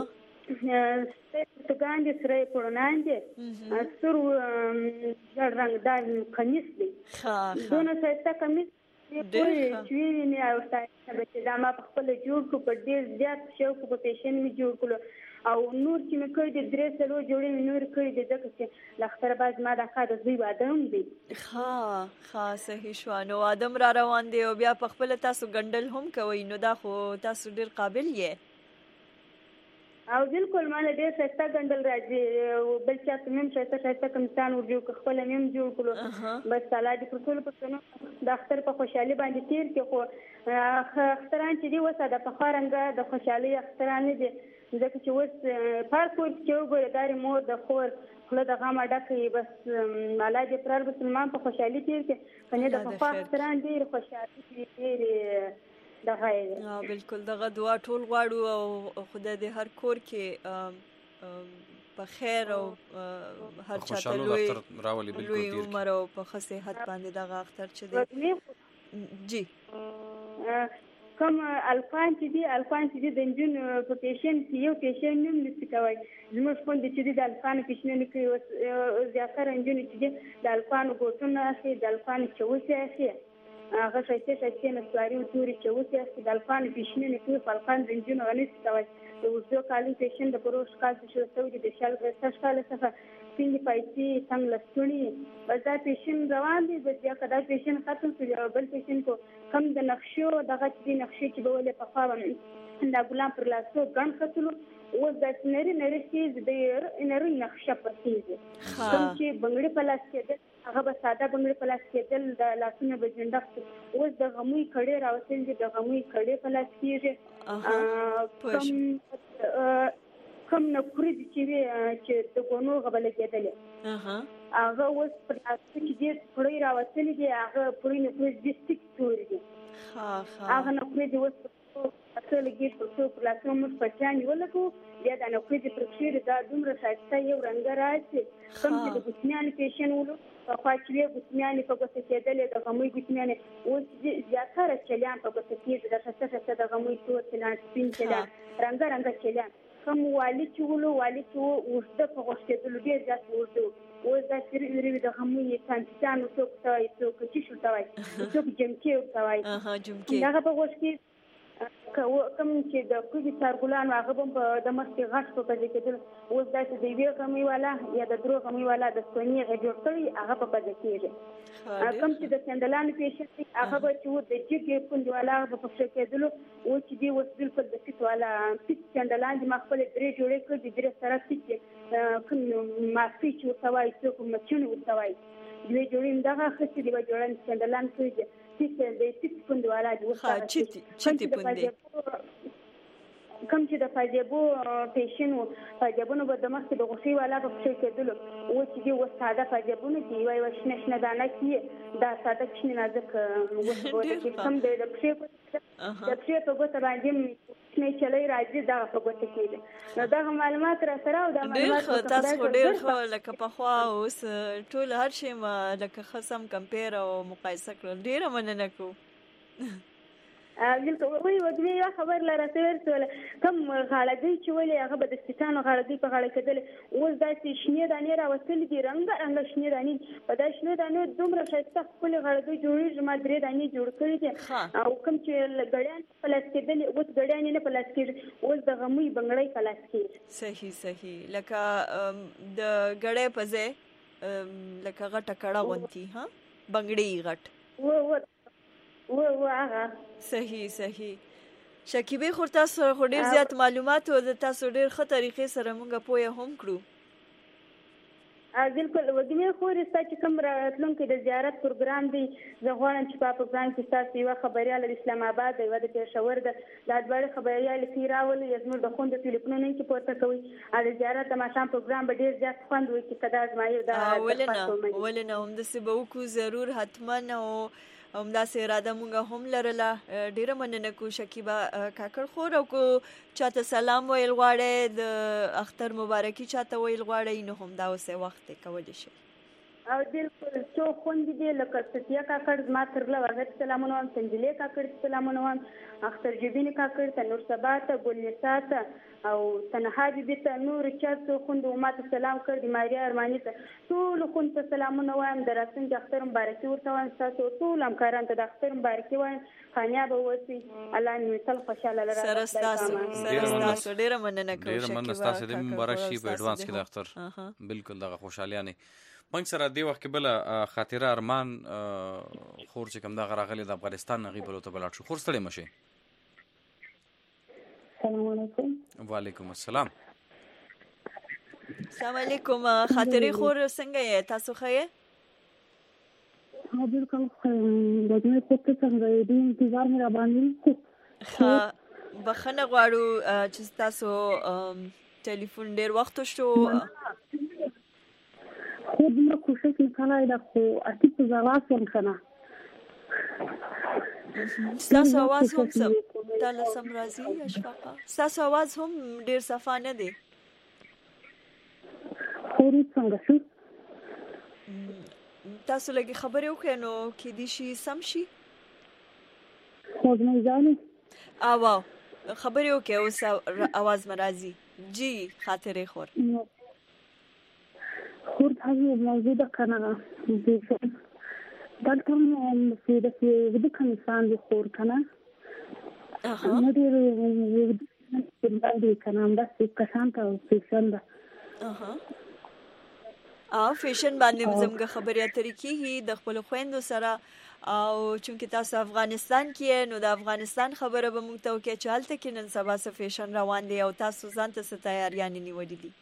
Speaker 11: ستګان دي سره پړنان دي سور ژړ رنګ دا کمیس دی. دونه شایسته کمیس چې نه او تاسو دا ما په خپل جوړ کو په ډیر زیات شوق په پیشن می جوړ کړو او نور چې مې کړی د درې سلو جوړې نور کړی د ځکه چې لختر باز ما د خاطر زوی ادم دی.
Speaker 1: صحیح شو. نو ادم را روان دی او بیا په خپل تاسو ګندل هم کوي نو دا خو تاسو ډیر قابل یې.
Speaker 11: او بالکل مال ډیر سستا ګندل راځي بل چا مم شایسته کوم انسان ورجو خپل مم جوړ کړو بس سالا دي ټول په څنو د اختر په خوشحالي باندې تیر کې خو اختران چې دی وسه د فخرنګ د خوشحالي اختران دي ځکه چې وس پارکور چې وګورې مور د خور خله د غما ډکې بس مالا دې پر مسلمان په خوشحالي تیر کې کنه د فخر اختران ډیر خوشحالي ډیر
Speaker 1: بالکل دغه دعا ټول غواړو او خدای دې هر کور کې په خیر او هر چاته لوی عمر او په ښه صحت باندې دغه اختر چې دی جی
Speaker 11: کوم الفان چې د انجن په پیشن کې یو پیشن نیم نشي کوي زموږ په دې چې د الفان پیشن نه کوي زیاتره انجن چې د الفان ګوتونه اخی د الفان چوسه اخی هغه شایسته نسواري او توري چې اوس یې د الفان پیشن نه کوي فالکان د انجن غني کوي د وسو کالي پیشن د پروش کال چې شو د شال غسش کال څخه سپین پیسې څنګه لستونی بس دا پیشن روان دي بس یا کدا پیشن ختم شي بل پیشن کو کم د نقشو دغه چې نقشې چې بولې په خوا دا ګلان پر لاسو ګن خطلو او د نری چیز د نری نقشه پرتیږي کوم چې بنگړي په لاس کې هغه به ساده بنگړي په لاس کې د لاسونو به جنډه اوس د غموي کړي راوتل دي د غموي کړي په لاس کېږي کم نه پوری چې د ګونو غبل کېدل هغه اوس په لاس کې دې پوری راوتل دي هغه پوری نه پوری د سټیک توري دي هغه نه پوری د اوس اصل کې په څو پلاتفورم پچانی ولکو یا د نو کې د پرشیر دا دومره شایسته یو رنګ راځي کوم چې د ګوتمیان پیشن ولو په خاطر ګوتمیان په ګوته کېدل د غموي ګوتمیان اوس زیاتره چلیان په ګوته کې د شته د غموي تور چلان سپین چلان رنګ چلان کوم والی چې ولو والی چې ورته په غوښتلو ډیر ځات ورته اوس دا سری د غموي تانتانو څوک توای څوک چې شو توای څوک جمکې توای
Speaker 1: جمکې
Speaker 11: هغه په غوښتي کوم چې د کوجي سارګلانو هغه په د مخکې غټ په پدې کېدل اوس دا چې د وی غمي والا یا د درو غمي والا د سونی غجور کړی هغه په پدې کېږي کوم چې د سندلانو پیشنټ هغه به چې د جګ پوند والا په پښه کېدل او چې دی وسل په د فیت والا فیت سندلان د مخبل درې جوړې کړې د درې سره فیت کوم مافي چې وتاوي څوک مچون وتاوي دوی جوړین دغه خسته دی جوړن سندلان کوي د سیټ پوند والا دی
Speaker 1: چتی پوندې
Speaker 11: کوم چې د فاجبو پیشنو فاجبونو به د مخکې د غوښي والا په څیر کېدل او چې دی وساده فاجبونو دی وای وشنه دانه کې دا ساده چې نازک وسوته کې کم د پښې په ګوته باندې نه چلای راځي دا په ګوته کې نو دا معلومات را سره او دا معلومات
Speaker 1: تاسو ډېر خو لکه په خوا اوس ټول هر شی ما لکه خصم کمپیر او مقایسه کړل ډېر مننه کو
Speaker 11: دلته وای ودوی خبر لاره ورسول کم غاړګي چې ولې هغه به د ستانو غاړګي په غاړه کېدل اوس دا چې شنه دانې راوستل دي رنگ شنه دانې په دا شنه دانې دومره شایسته خپل غاړګي جوړې ما درې دانې جوړ کړې دي او کوم چې غړیان په لاس کېدل اوس غړیان نه په لاس کېږي اوس د غموي بنگړی په لاس کېږي
Speaker 1: صحیح لکه د غړې په ځای لکه غټه کړه غونتی ها بنگړی غټ
Speaker 11: و هغه
Speaker 1: صحیح شکیبه خو تاسو خو ډیر زیات معلومات او تاسو ډیر ښه طریقې سره مونږه پوهه هم کړو
Speaker 11: بالکل ودمه خو رستا چې کوم راتلونکي د زیارت پروګرام دی زه غواړم چې په پروګرام کې تاسو یو خبريال د اسلام آباد دی د پېښور د لاډوړ خبريال پیراول یزمر د خوند ټلیفونونو کې پورته کوي د زیارت د ماشام پروګرام به ډیر زیات خوند وي چې کدا ازمایو
Speaker 1: دا ولنه هم د سبو کو ضرور حتما او همداسې اراده مونږه هم لرله ډیره مننه کو شکیبا کاکړ خور او کو چاته سلام ویل غواړي د اختر مبارکي چاته ویل غواړي نو هم دا اوسه وخت کولی شي
Speaker 11: او بالکل څو خوندې دي لکه ستیا کاکړ ما ترله ورغت سلامونه وام سنجلې کاکړ سلامونه وام اختر جبین کاکړ ته نور سبات ګلنسات او تنها دې ته نور چاتو خوند او ماته سلام کړ د ماریا ارمانی ته ټول خوند ته سلامونه وایم دراسن د اختر مبارکي ورته وایم تاسو ټول همکاران ته د اختر مبارکي وایم کامیاب اوسئ الله دې تل خوشاله لري
Speaker 1: سره ډیره مننه کوم
Speaker 2: ډیره مننه تاسو دې مبارک شي په اډوانس کې د اختر بالکل دغه خوشاليانه منګ سره دی وخت کې بل خاطره ارمان خور چې کوم دغه راغلي د افغانستان نغي بلوته بلاټ شو خور ستړي مشه
Speaker 11: السلام علیکم
Speaker 2: وعلیکم السلام
Speaker 1: السلام علیکم خاطره خور څنګه یې تاسو ښه
Speaker 11: ها بالکل د دې په څنګه دې انتظار مې را باندې
Speaker 1: بخنه غواړو چې تاسو ټلیفون ډیر وخت شو
Speaker 11: خو دې کوشش وکړای دا خو اتی په ځواک ورکنه
Speaker 1: ستاسو आवाज هم سم تعالی سم راضي اشفاقه ستاسو आवाज هم ډیر صفا نه دی
Speaker 11: خوري څنګه شو
Speaker 1: تاسو لګي خبرې وکړئ نو کې دي شي سم شي
Speaker 11: خو نه ځاني
Speaker 1: واو خبرې وکړئ اوس आवाज مرাজি جی خاطره خور
Speaker 11: خورد هذه موجودة كنا دلتم في ذكر إنسان بخور كنا ندير بالبلد كنا بس كشانتا في شندا
Speaker 1: فیشن باندې زموږ خبرې اترې کیږي د خپل خويندو سره او چونکه تاسو افغانستان کې نو د افغانستان خبره به موږ ته وکړي چې هلته کې نن سبا څه فیشن روان دی او تاسو ځان ته څه تیاریانې نیولې دي.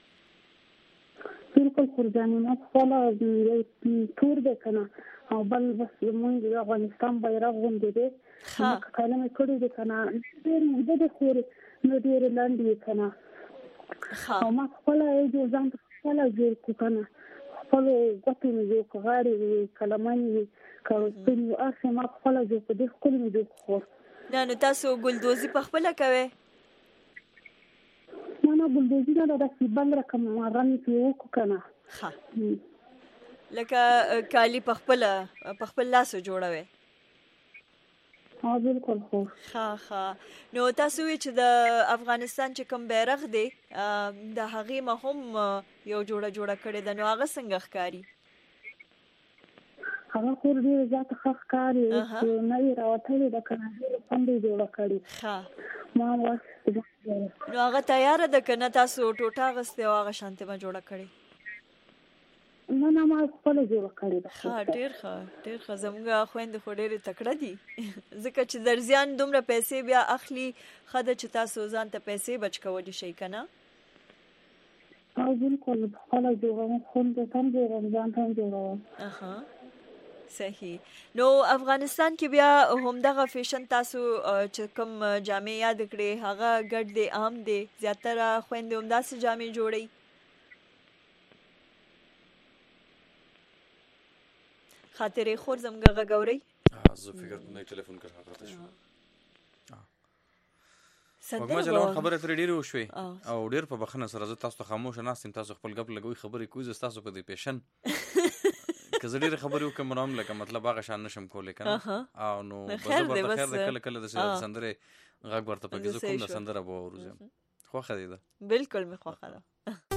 Speaker 11: بالکل قرباني ما خپل تور ده کنه او بل بس موږ د افغانستان بیرغ غونډې دي کلمه کړې ده کنه ډېر د خوري نو ډېر لاندې کنه او ما خپل یو ځان خپل جوړ کنه خپل غوټې مې کوغاري کلمانې کوم اخر ما خپل جوړ په دې خپل مې جوړ خور
Speaker 1: نو تاسو ګلدوزي په خپل کوي
Speaker 11: ما ګلدوزي نه د سیبل رقم مارن پیو کنه
Speaker 1: لکه کالی په خپل لاس جوړوي.
Speaker 11: بالکل خو
Speaker 1: نو تاسو چې د افغانستان چې کوم بیرغ دی د هغې ما هم یو جوړه کړې ده نو هغه څنګه ښکاري؟
Speaker 11: هغه خو ډېر زیات ښه ښکاري نه یې راوتلې ده کنه ډېر خوندې جوړه کړې ما
Speaker 1: نو هغه تیاره ده که نه تاسو ټوټه اخیستې او هغه شانتې ما جوړه کړې؟
Speaker 11: نه ما خپل جوړ کړی ده.
Speaker 1: ډېر ښه زموږ خويندې خو ډېرې تکړه دي ځکه چې درزیان دومره پیسې بیا اخلي ښه ده چې تاسو ځان ته پیسې بچ کولی شئ که نه؟
Speaker 11: بالکل خپل جوړوم خوند هم جوړوم ځان هم جوړوم.
Speaker 1: صحیح. نو افغانستان کې بیا همدغه فیشن تاسو چې کوم جامې یاد کړې هغه ګډ دی عام دی زیاتره خويندې همداسې جامې جوړوي؟ خاطرې خور زموږ غږورئ
Speaker 2: زه فکر کوم ټلیفون کړه راته شو وګما جلون خبره ترې ډېرې وشوې او ډېر په بخښنه سره زه تاسو ته خاموش ناستم تاسو خپل ګپ لګوي خبرې کوئ زه تاسو په دې پیشن که زه ډېرې خبرې وکړم نو هم لکه مطلب هغه شان نشم کولی که نه او نو به زه ورته خیر دی کله کله د سندرې غږ ورته پکې زه کوم د سندره به واورو خوښه دی ده
Speaker 1: بالکل مې خوښه ده.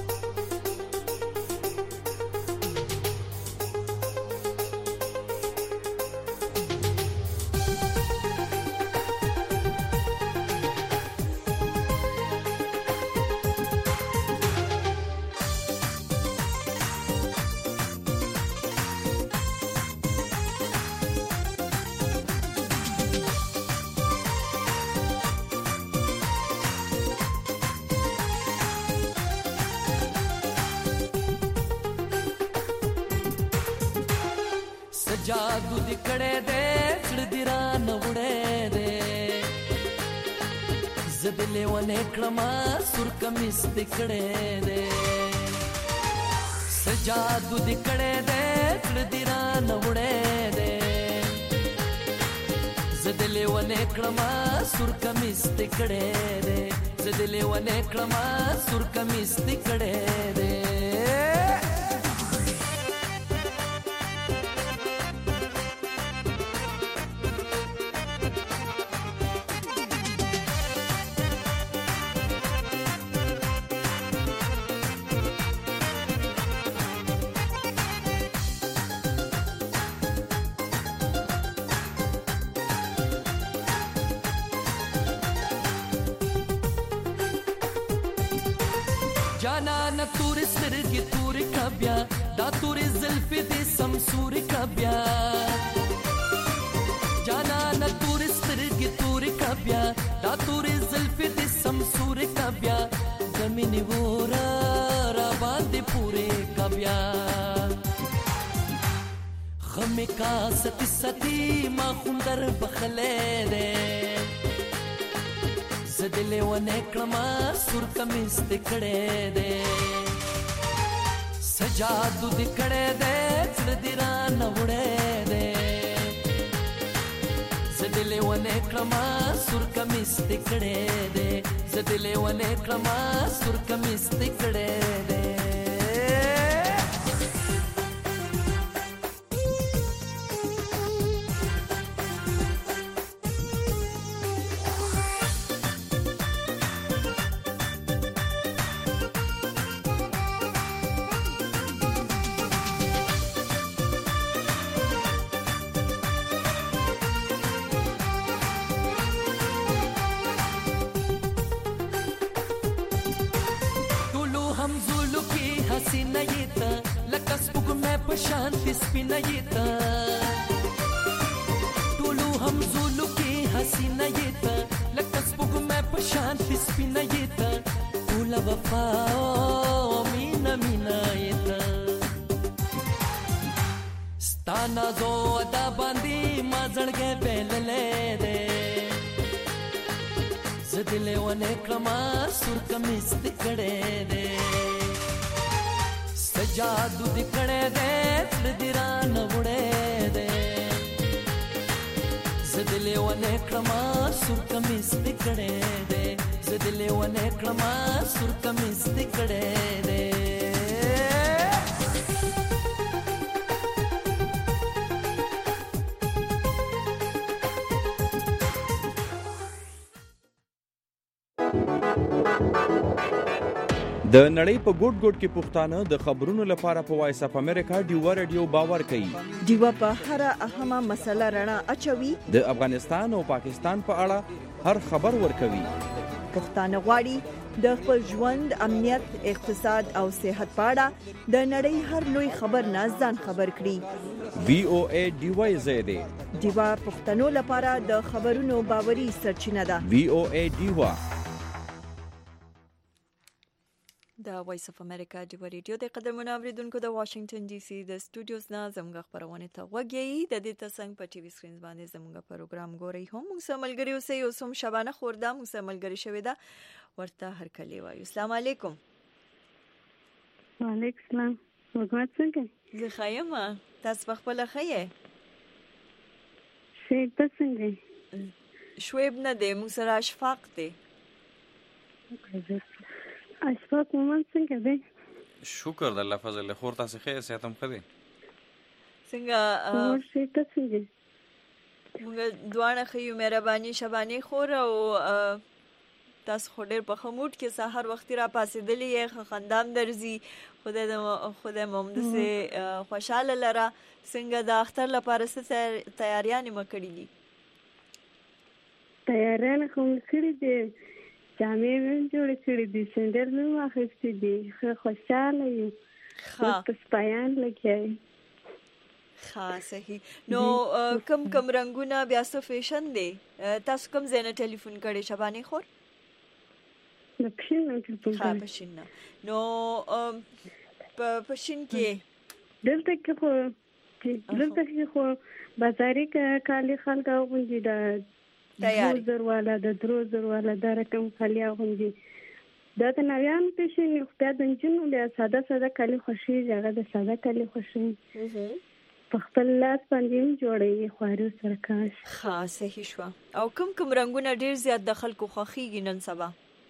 Speaker 12: जादू दिकड़े दे चढ़दिरा नवड़े दे जदले वने क्रमा सुर कमिस दिकड़े दे जादू दिकड़े दे चढ़दिरा नवड़े दे जदले वने क्रमा सुर कमिस दिकड़े दे जदले वने क्रमा सुर कमिस दिकड़े दे जाना न तूरी सिर की तूरी कब्या दा तूरी ज़ुल्फ़ी दी समसूरी कब्या जाना न तूरी सिर की तूरी कब्या दा तूरी ज़ुल्फ़ी दी समसूरी कब्या ज़मीनी वोरा राबादी पूरे कब्या खमे का सती सती माँ खुंदर बखले दे जदले वने क्रमा सुर कमिस दिकड़े दे सजादू दिकड़े दे चढ़दिरा नवड़े दे जदले वने क्रमा सुर कमिस दिकड़े दे जदले वने क्रमा सुर कमिस दिकड़े दे سپینه یتا ټولو همزولو کې حسینه یتا لکه سپوږمۍ په شان سپینه یتا ټوله وفا مینا مینا یتا ستانا زو ادا باندې ما زړګې بللې دې زدلې ونه کما سر کمیس دکړې دې سجادو دکړې دې تل دیران وړې دې زدلې ونه کما سر کمیس دکړې دې زدلې ونه کما سر کمیس دکړې دې
Speaker 9: د نړۍ په ګوټ ګوټ کې پښتانه د خبرونو لپاره په وایس اپ امریکا ډیوا رادیو باور کوي.
Speaker 1: ډیوا په هر اهمه مسله رڼا اچوي.
Speaker 9: د افغانستان او پاکستان په اړه هر خبر ورکوي.
Speaker 1: پښتانه غواړي د خپل ژوند، امنیت، اقتصاد او صحت په اړه د نړۍ هر لوی خبر نه ځان خبر کړي.
Speaker 9: VOA ډیوا زیاده
Speaker 1: ډیوا پښتنو لپاره د خبرونو باوري سرچینه ده.
Speaker 9: VOA ډیوا
Speaker 1: د وایس اف امریکا ډیوا ریډیو د قدرمنو اوریدونکو د واشنگټن ډي سي د سټوډیوز نه زموږ خبرونه ته وګورئ. د دې ترڅنګ په ټي وي سکرین باندې زموږ پروګرام ګورئ. هم موږ سره ملګری اوسئ. اوس هم شبانه خورده موږ سره ملګری شوې ده، ورته هرکلی وایو. السلام علیکم.
Speaker 6: وعلیکم السلام. وګورئ څنګه
Speaker 1: زه ښه یم، تاسو په خپله ښه یې؟
Speaker 6: ښه ته څنګه
Speaker 1: شعیب نه دی، موږ سره اشفاق دی.
Speaker 6: اشفاق مومن څنګه دی؟
Speaker 2: شکر د الله فضل له خور تاسو خیر ساتم خدي
Speaker 1: څنګه
Speaker 6: ښه ته څنګه
Speaker 1: موږ دوانه خيو مهرباني شباني خور او تاسو خو ډېر په خموټ کې سحر وخت را پاسېدلې یې خندام درځي. خدای مومد سه خوشاله لره. څنګه د اختر لپاره څه تیاریان مکړې دي؟
Speaker 6: تیاریان کوم کړې دي، جامې مې جوړې کړې دي، سندر مې واخیستې دي، خوشاله یو په سپایان لګیای.
Speaker 1: ښه صحیح. نو کم رنگونه بیا څه فیشن دی؟ تاسو کوم ځای نه ټلیفون کړی شبانې خور؟
Speaker 6: پښین نه ټلیفون کړی.
Speaker 1: پښین نه. نو پښین کې
Speaker 6: دلته کې خو بازاري کالي خلک اغوندي، د
Speaker 1: تیاری
Speaker 6: 2000 والا د 3000 والا د رقم کالي اغوندي. دا د نویان پښین خو بیا د نجونو بیا ساده کالي خوښیږي، هغه د ساده کالي خوښیږي. په خپل لاس باندې جوړوي خوارو سره کاش.
Speaker 1: ښه صحیح شو. او کوم رنگونه ډیر زیات د خلکو خوښیږي نن سبا؟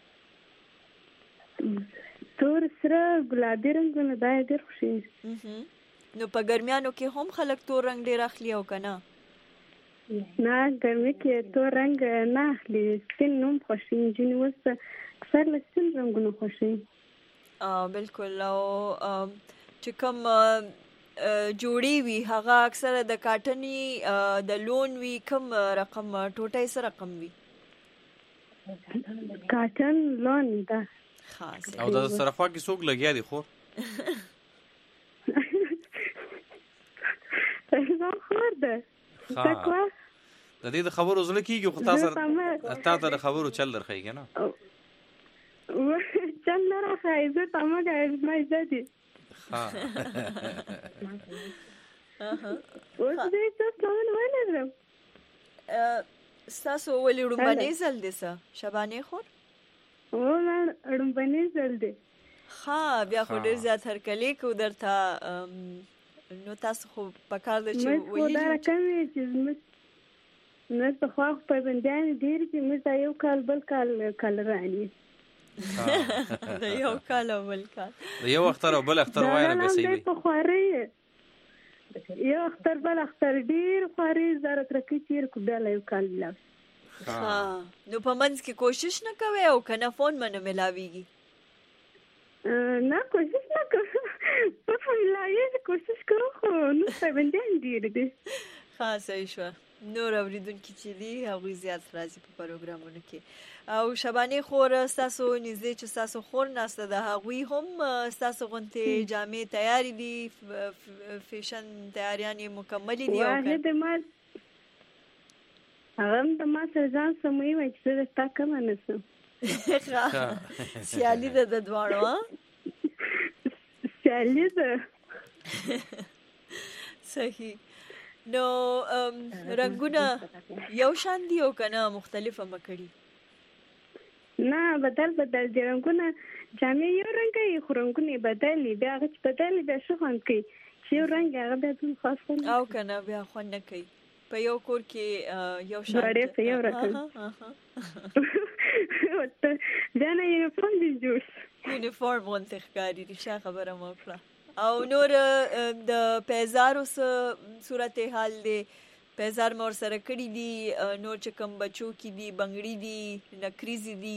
Speaker 6: تور، سره، ګلابي رنگونه دا ډیر خوښیږي.
Speaker 1: نو په ګرمیانو کې هم خلک تور رنگ ډیر اخلي او کنه؟
Speaker 6: نه ګرمي کې تور رنگ نه اخلي، سپین نوم خوښیږي. جنې اوس اکثر له سپین رنګونو خوښیږي.
Speaker 1: بالکل. او چې کوم جوړي وي هغه اکثره د کاټنی د لون وی. کوم رقم ټوټه سره رقم وی؟
Speaker 6: کاټن لون دا.
Speaker 1: خاص.
Speaker 2: او د صرفا کې څوک لګیا دي خو؟
Speaker 6: خور ده تکوا
Speaker 2: د دې د خبرو زله کیږي خو تاسو ته د خبرو چل درخی کنه
Speaker 6: چل نه راخی زه تمګه ما زدي.
Speaker 2: ها
Speaker 6: اوس دې تاسو نو ولرم
Speaker 1: تاسو ولې ډومبنې زل دي شبانې خور؟
Speaker 6: ډومبنې زل دي.
Speaker 1: ها بیا خو ډېر زیات هرکلی کو درته. نو تاسو خو پکار د چې
Speaker 6: وایي دا کومې چې نو په خو په بندیان ډیر چې موږ یو کال بل کال رانی
Speaker 1: د یو کال بل کال
Speaker 2: یو اختر او بل اختر وای نه بسې وي
Speaker 6: په خواري یو اختر بل اختر ډیر خواري زره ترکی چیر کو بل یو کال لا.
Speaker 1: نو په منځ کې کوشش نه کوي او کنه فون منه ملاويږي؟
Speaker 6: نه کوشش نه کوم په فلایې کوشش کوم خو نو په بندیان ډیر دي.
Speaker 1: خاص صحیح شو. نور اوریدونکي چې دي هغوی زیات راځي په پروګرامونو کې. او شبانې خور ستاسو نږدې چې ستاسو خور ناسته ده هغوی هم ستاسو غوندې جامې تیارې دي، فیشن تیاریان یې مکملې دي؟
Speaker 6: واحد ما هغه هم د ما سره ځان سموي وایي چې زه د تا کمه نه سم.
Speaker 1: سیالي ده د دواړو.
Speaker 6: سیالي ده.
Speaker 1: صحیح. نو رنگونه یو شان دي او که نه مختلفه مکړي؟
Speaker 6: نه بدل دي رنګونه. جامې یو رنګ کوي خو رنګونه بدل دي، بیا هغه چې بدل بیا ښه خوند کوي. چې یو رنګ هغه بیا دومره خاص خوند
Speaker 1: او که نه بیا خوند نه کوي. په یو کور کې یو شان
Speaker 6: دواړې په یو رقم بیا نه یونیفورم دي جوړ
Speaker 1: یونیفورم غوندې ښکاري. رښتیا خبره مو وکړه. او نور د پیزارو صورت حال دی؟ پیزار مو ورسره کړي دي؟ نور چې کوم بچو کې دي بنګړي دي نکریزې دي؟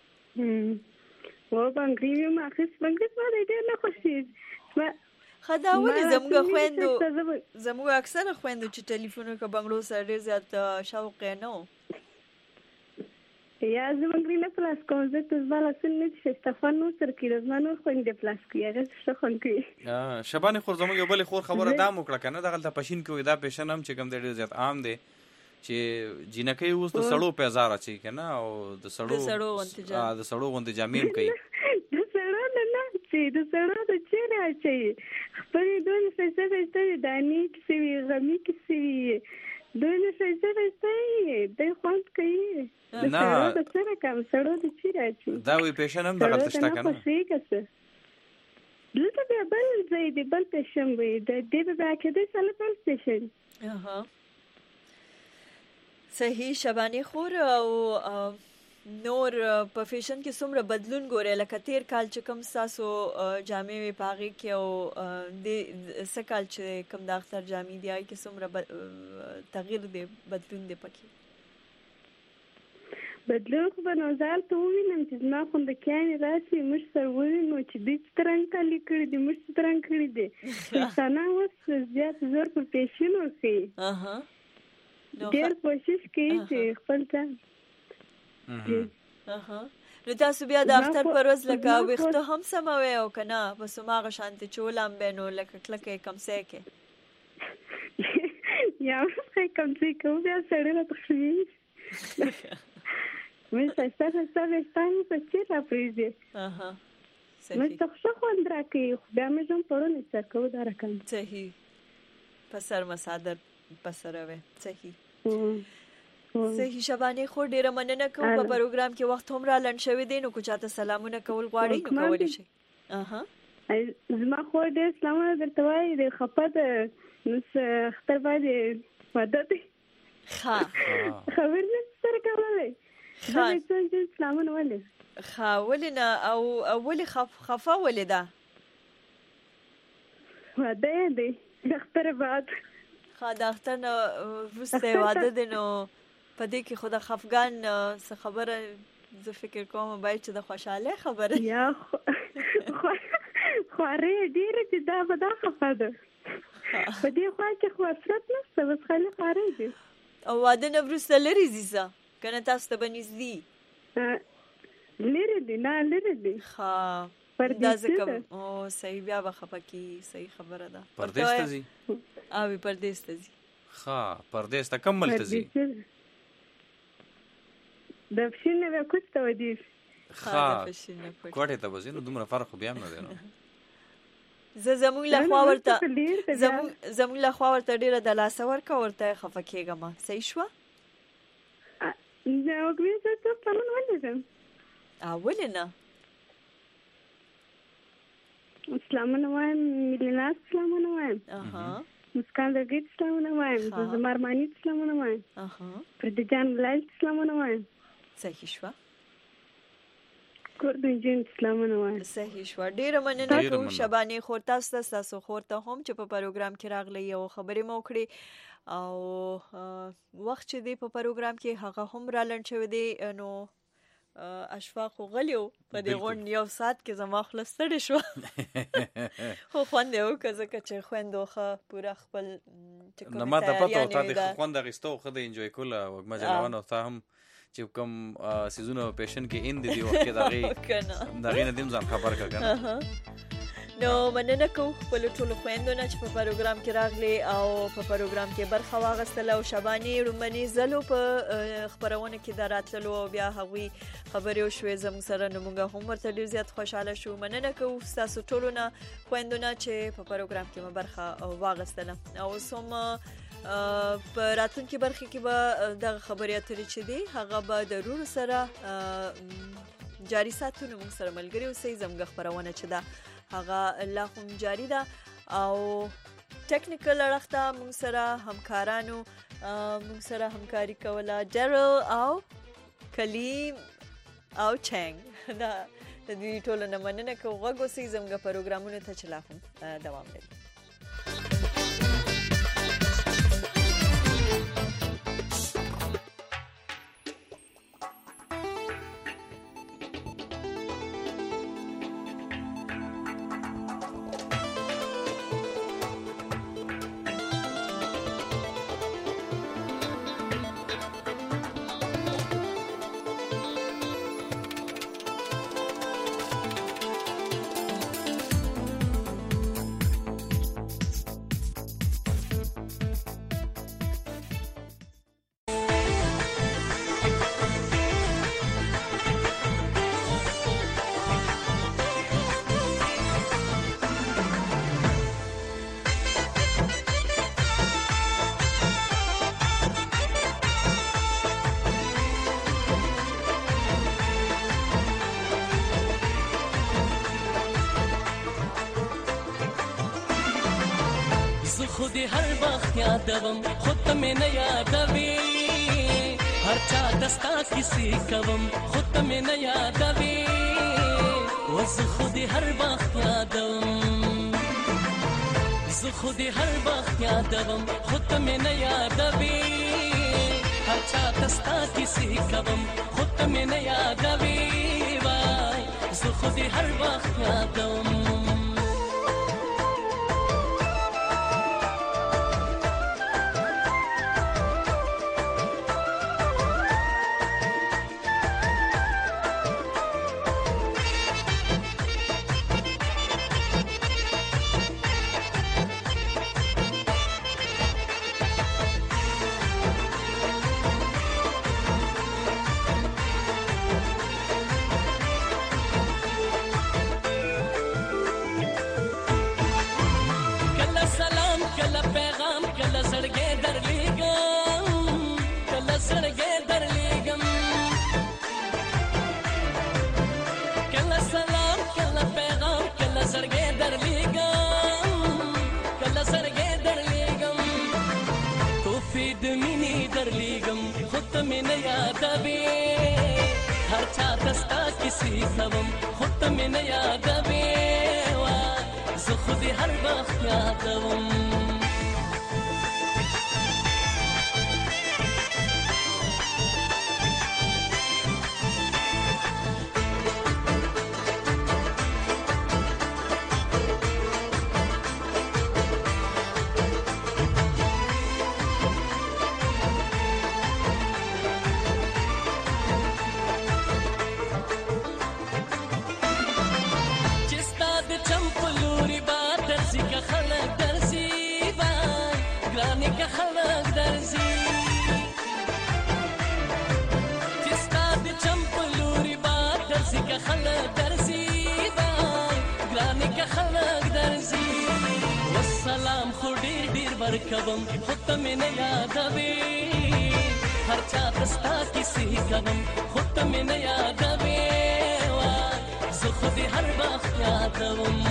Speaker 6: و بنګړي مې اخیست. بنګړي ما ډېر نه خوښېږي.
Speaker 1: ښه دا ولې زموږ اکثره خویندو چې ټلیفونو کې بنګړو سره ډېر زیات شوق یې نه و.
Speaker 6: یا زه بنګړي نه پلاس کوم، زه ته زما لاسونه نه دي ښایسته خوند نور سره کوي، زما نور خویندې پلاس کوي هغه ښه خوند کوي.
Speaker 2: شبانې خور زموږ یو بلې خور خبره دا م وکړه که نه دغلته پشین کې وایي دا پیشن هم چې کوم دی ډېر زیات عام دی چې جینکۍ اوس د سړو پیزار اچوي که نه او د سړو غوندې جامې هم کوي.
Speaker 6: د سړو نه نه چې د سړو د چیرې اچوي خپلې دونې ښایسته ښایسته وي، دانې کیسې وي، غمي کیسې وي، دونې ښایسته ښایسته وي، دی خوند کوي. د سړو د سره کم سړو د چیرې اچوي
Speaker 2: دا وایي پیشن هم دغلته شته که نه؟
Speaker 6: دلته بیا بل ځای دی، بل پیشن وي، د دې به بیا کېدی ساله بل پیشن.
Speaker 1: صحیح. شبانې خور او نور په فیشن کې څومره بدلون ګورئ؟ لکه تیر کال چې کوم ستاسو جامې وې په هغې کې او څه کال چې کوم د اختر جامې دي هغې کې څومره تغییر دی بدلون دی پکې؟
Speaker 6: بدلون خو به نو زه هلته ووینم چې زما خوندکیانې راشي موږ سره ووینو چې دوی څه رنګ کالي کړي دي، موږ څه رنګ کړي دي. انسانان اوس زیات زور پر فیشن ورښیي، ډېر کوشش کوي چې خپل ځان.
Speaker 1: نو تاسو بیا د اختر پر ورځ لکه ویښته هم سموئ او که نه بس هماغه شانتې چې ولامبئ نو لکه کلکه یې کمڅۍ کړئ؟
Speaker 6: یا ورڅخه یې کمڅۍ کوو بیا سړی راته ښویېږي. موږ ښایسته ښایسته ویښتان مې په چیر راپرېږدي، موږ ته ښه خوند راکوي خو بیا موږ هم پرون احسار کوو دا رقم.
Speaker 1: صحیح. په سر مسادر په سره وی. صحیح. صحیح. شبانې خور ډېره مننه کوم په پروګرام کې وخت هم را لنډ شوی دی نو که چاته سلامونه کول غواړئ نو کولی شئ.
Speaker 6: زما خور ډېر سلامونه درته وایي، ډېر خفه ده، اوس اختر باندې واده دی خبر نه سره کولی. سلامونه ولې؟
Speaker 1: ښه ولې نه او ولې خفه ولې ده؟
Speaker 6: واده یې دی د اختر بعد.
Speaker 1: ښه د اختر نه وروسته واده دی نو په دې کې خو د خفګان څه خبره زه فکر کوم باید چې د خوشحالۍ خبره
Speaker 6: یا خوارۍ ډېرې چې دا به دا خفه ده په دې خوا کې خو افرت نشته بس خالي خوارۍ دي.
Speaker 1: او واده نه وروسته لرې ځي څه که نه تاسو ته به نږدې؟
Speaker 6: لرې دي نه لرې دي.
Speaker 1: ښه دا ځکه صحیح بیا به خفه کېږي. صحیح خبره ده.
Speaker 2: پردیس ته ځي؟
Speaker 1: اوی پردیس ته ځي.
Speaker 2: ښه پردیس ته کوم ملک ته ځي؟
Speaker 6: د پښین نه بیا کوچ ته ودي.
Speaker 2: ښه کوټې ته به ځي نو دومره فرق خو بیا هم نه دی نو.
Speaker 1: زه زموږ له خوا ورته ډېره د لاسه ورکه ورته خفه کېږم. صحیح شوه؟
Speaker 6: وګورئ زه څه سامان ولېږم.
Speaker 1: ولې نه؟
Speaker 6: سلامونه وایم، میلینا سلامونه وایم، مسکان درګۍ سلامونه وایم، زما ارماني سلامونه وایم، فریده جان بلال سلامونه وایم.
Speaker 1: صحیح شوه؟
Speaker 6: کور د نجونو سلامونه وایم.
Speaker 1: صحیح شوه. ډېره مننه کوم شبانې خور تاسو ته ستاسو خور ته هم چې په پروګرام کې راغلی او خبرې مو وکړې او وخت چې دی په پروګرام کې هغه هم را لنډ شوی دی نو اشفاق غلیو په دې غون یو سات کې زما خلاص ستړي شو خو خوند یو کزه چې خوندوخه پورا خپل
Speaker 2: نه ما ته پته وتا د خوند غستو خو د انجوای کوله وګما جلوانو ته هم چې کوم سيزونه پیشن کې اند دی وخت دغه نه دیم ځان خبر کړه
Speaker 1: نو مننه کوم خپل ټول خويندونه چې په پروګرام کې راغلي او په پروګرام کې برخه واغستله او شباني رومني زلو په خبرونه کې دراتلو او بیا هغوی خبرې وشوي زموږ سره نو موږ هم ورته ډیر زیات خوشاله شو. مننه کوم تاسو ټولونه خويندونه چې په پروګرام کې برخه واغستله او سم په راتلونکي برخه کې به د خبرې اترې چې دی هغه به ضرور سره جاری ساتو. نو موږ سره ملګری اوسئ زموږ خبرونه چې دا هغه لا هم جاری ده او ټیکنیکل اړخته موږ سره همکارانو موږ سره همکاري کوله جرل او کلیم او چنګ دا د دې ټولو نه مننه کوم غوږ اوسئ زموږ پروګرامونو ته چې لا هم دوام لري.
Speaker 12: خودی هر وقت یادوم خود میں نہ یادوی ہر چا دستا کسی کوم خود میں نہ یادوی وز خودی ہر وقت یادوم ز خودی ہر وقت یادوم خود میں نہ یادوی ہر چا دستا کسی کوم خود میں نہ یادوی وای ز خودی ہر وقت یادوم
Speaker 13: कवम खुद में न यादवे हर चाहता किसी कदम खुद में न यादवे जो खुद हर वक्त यादवम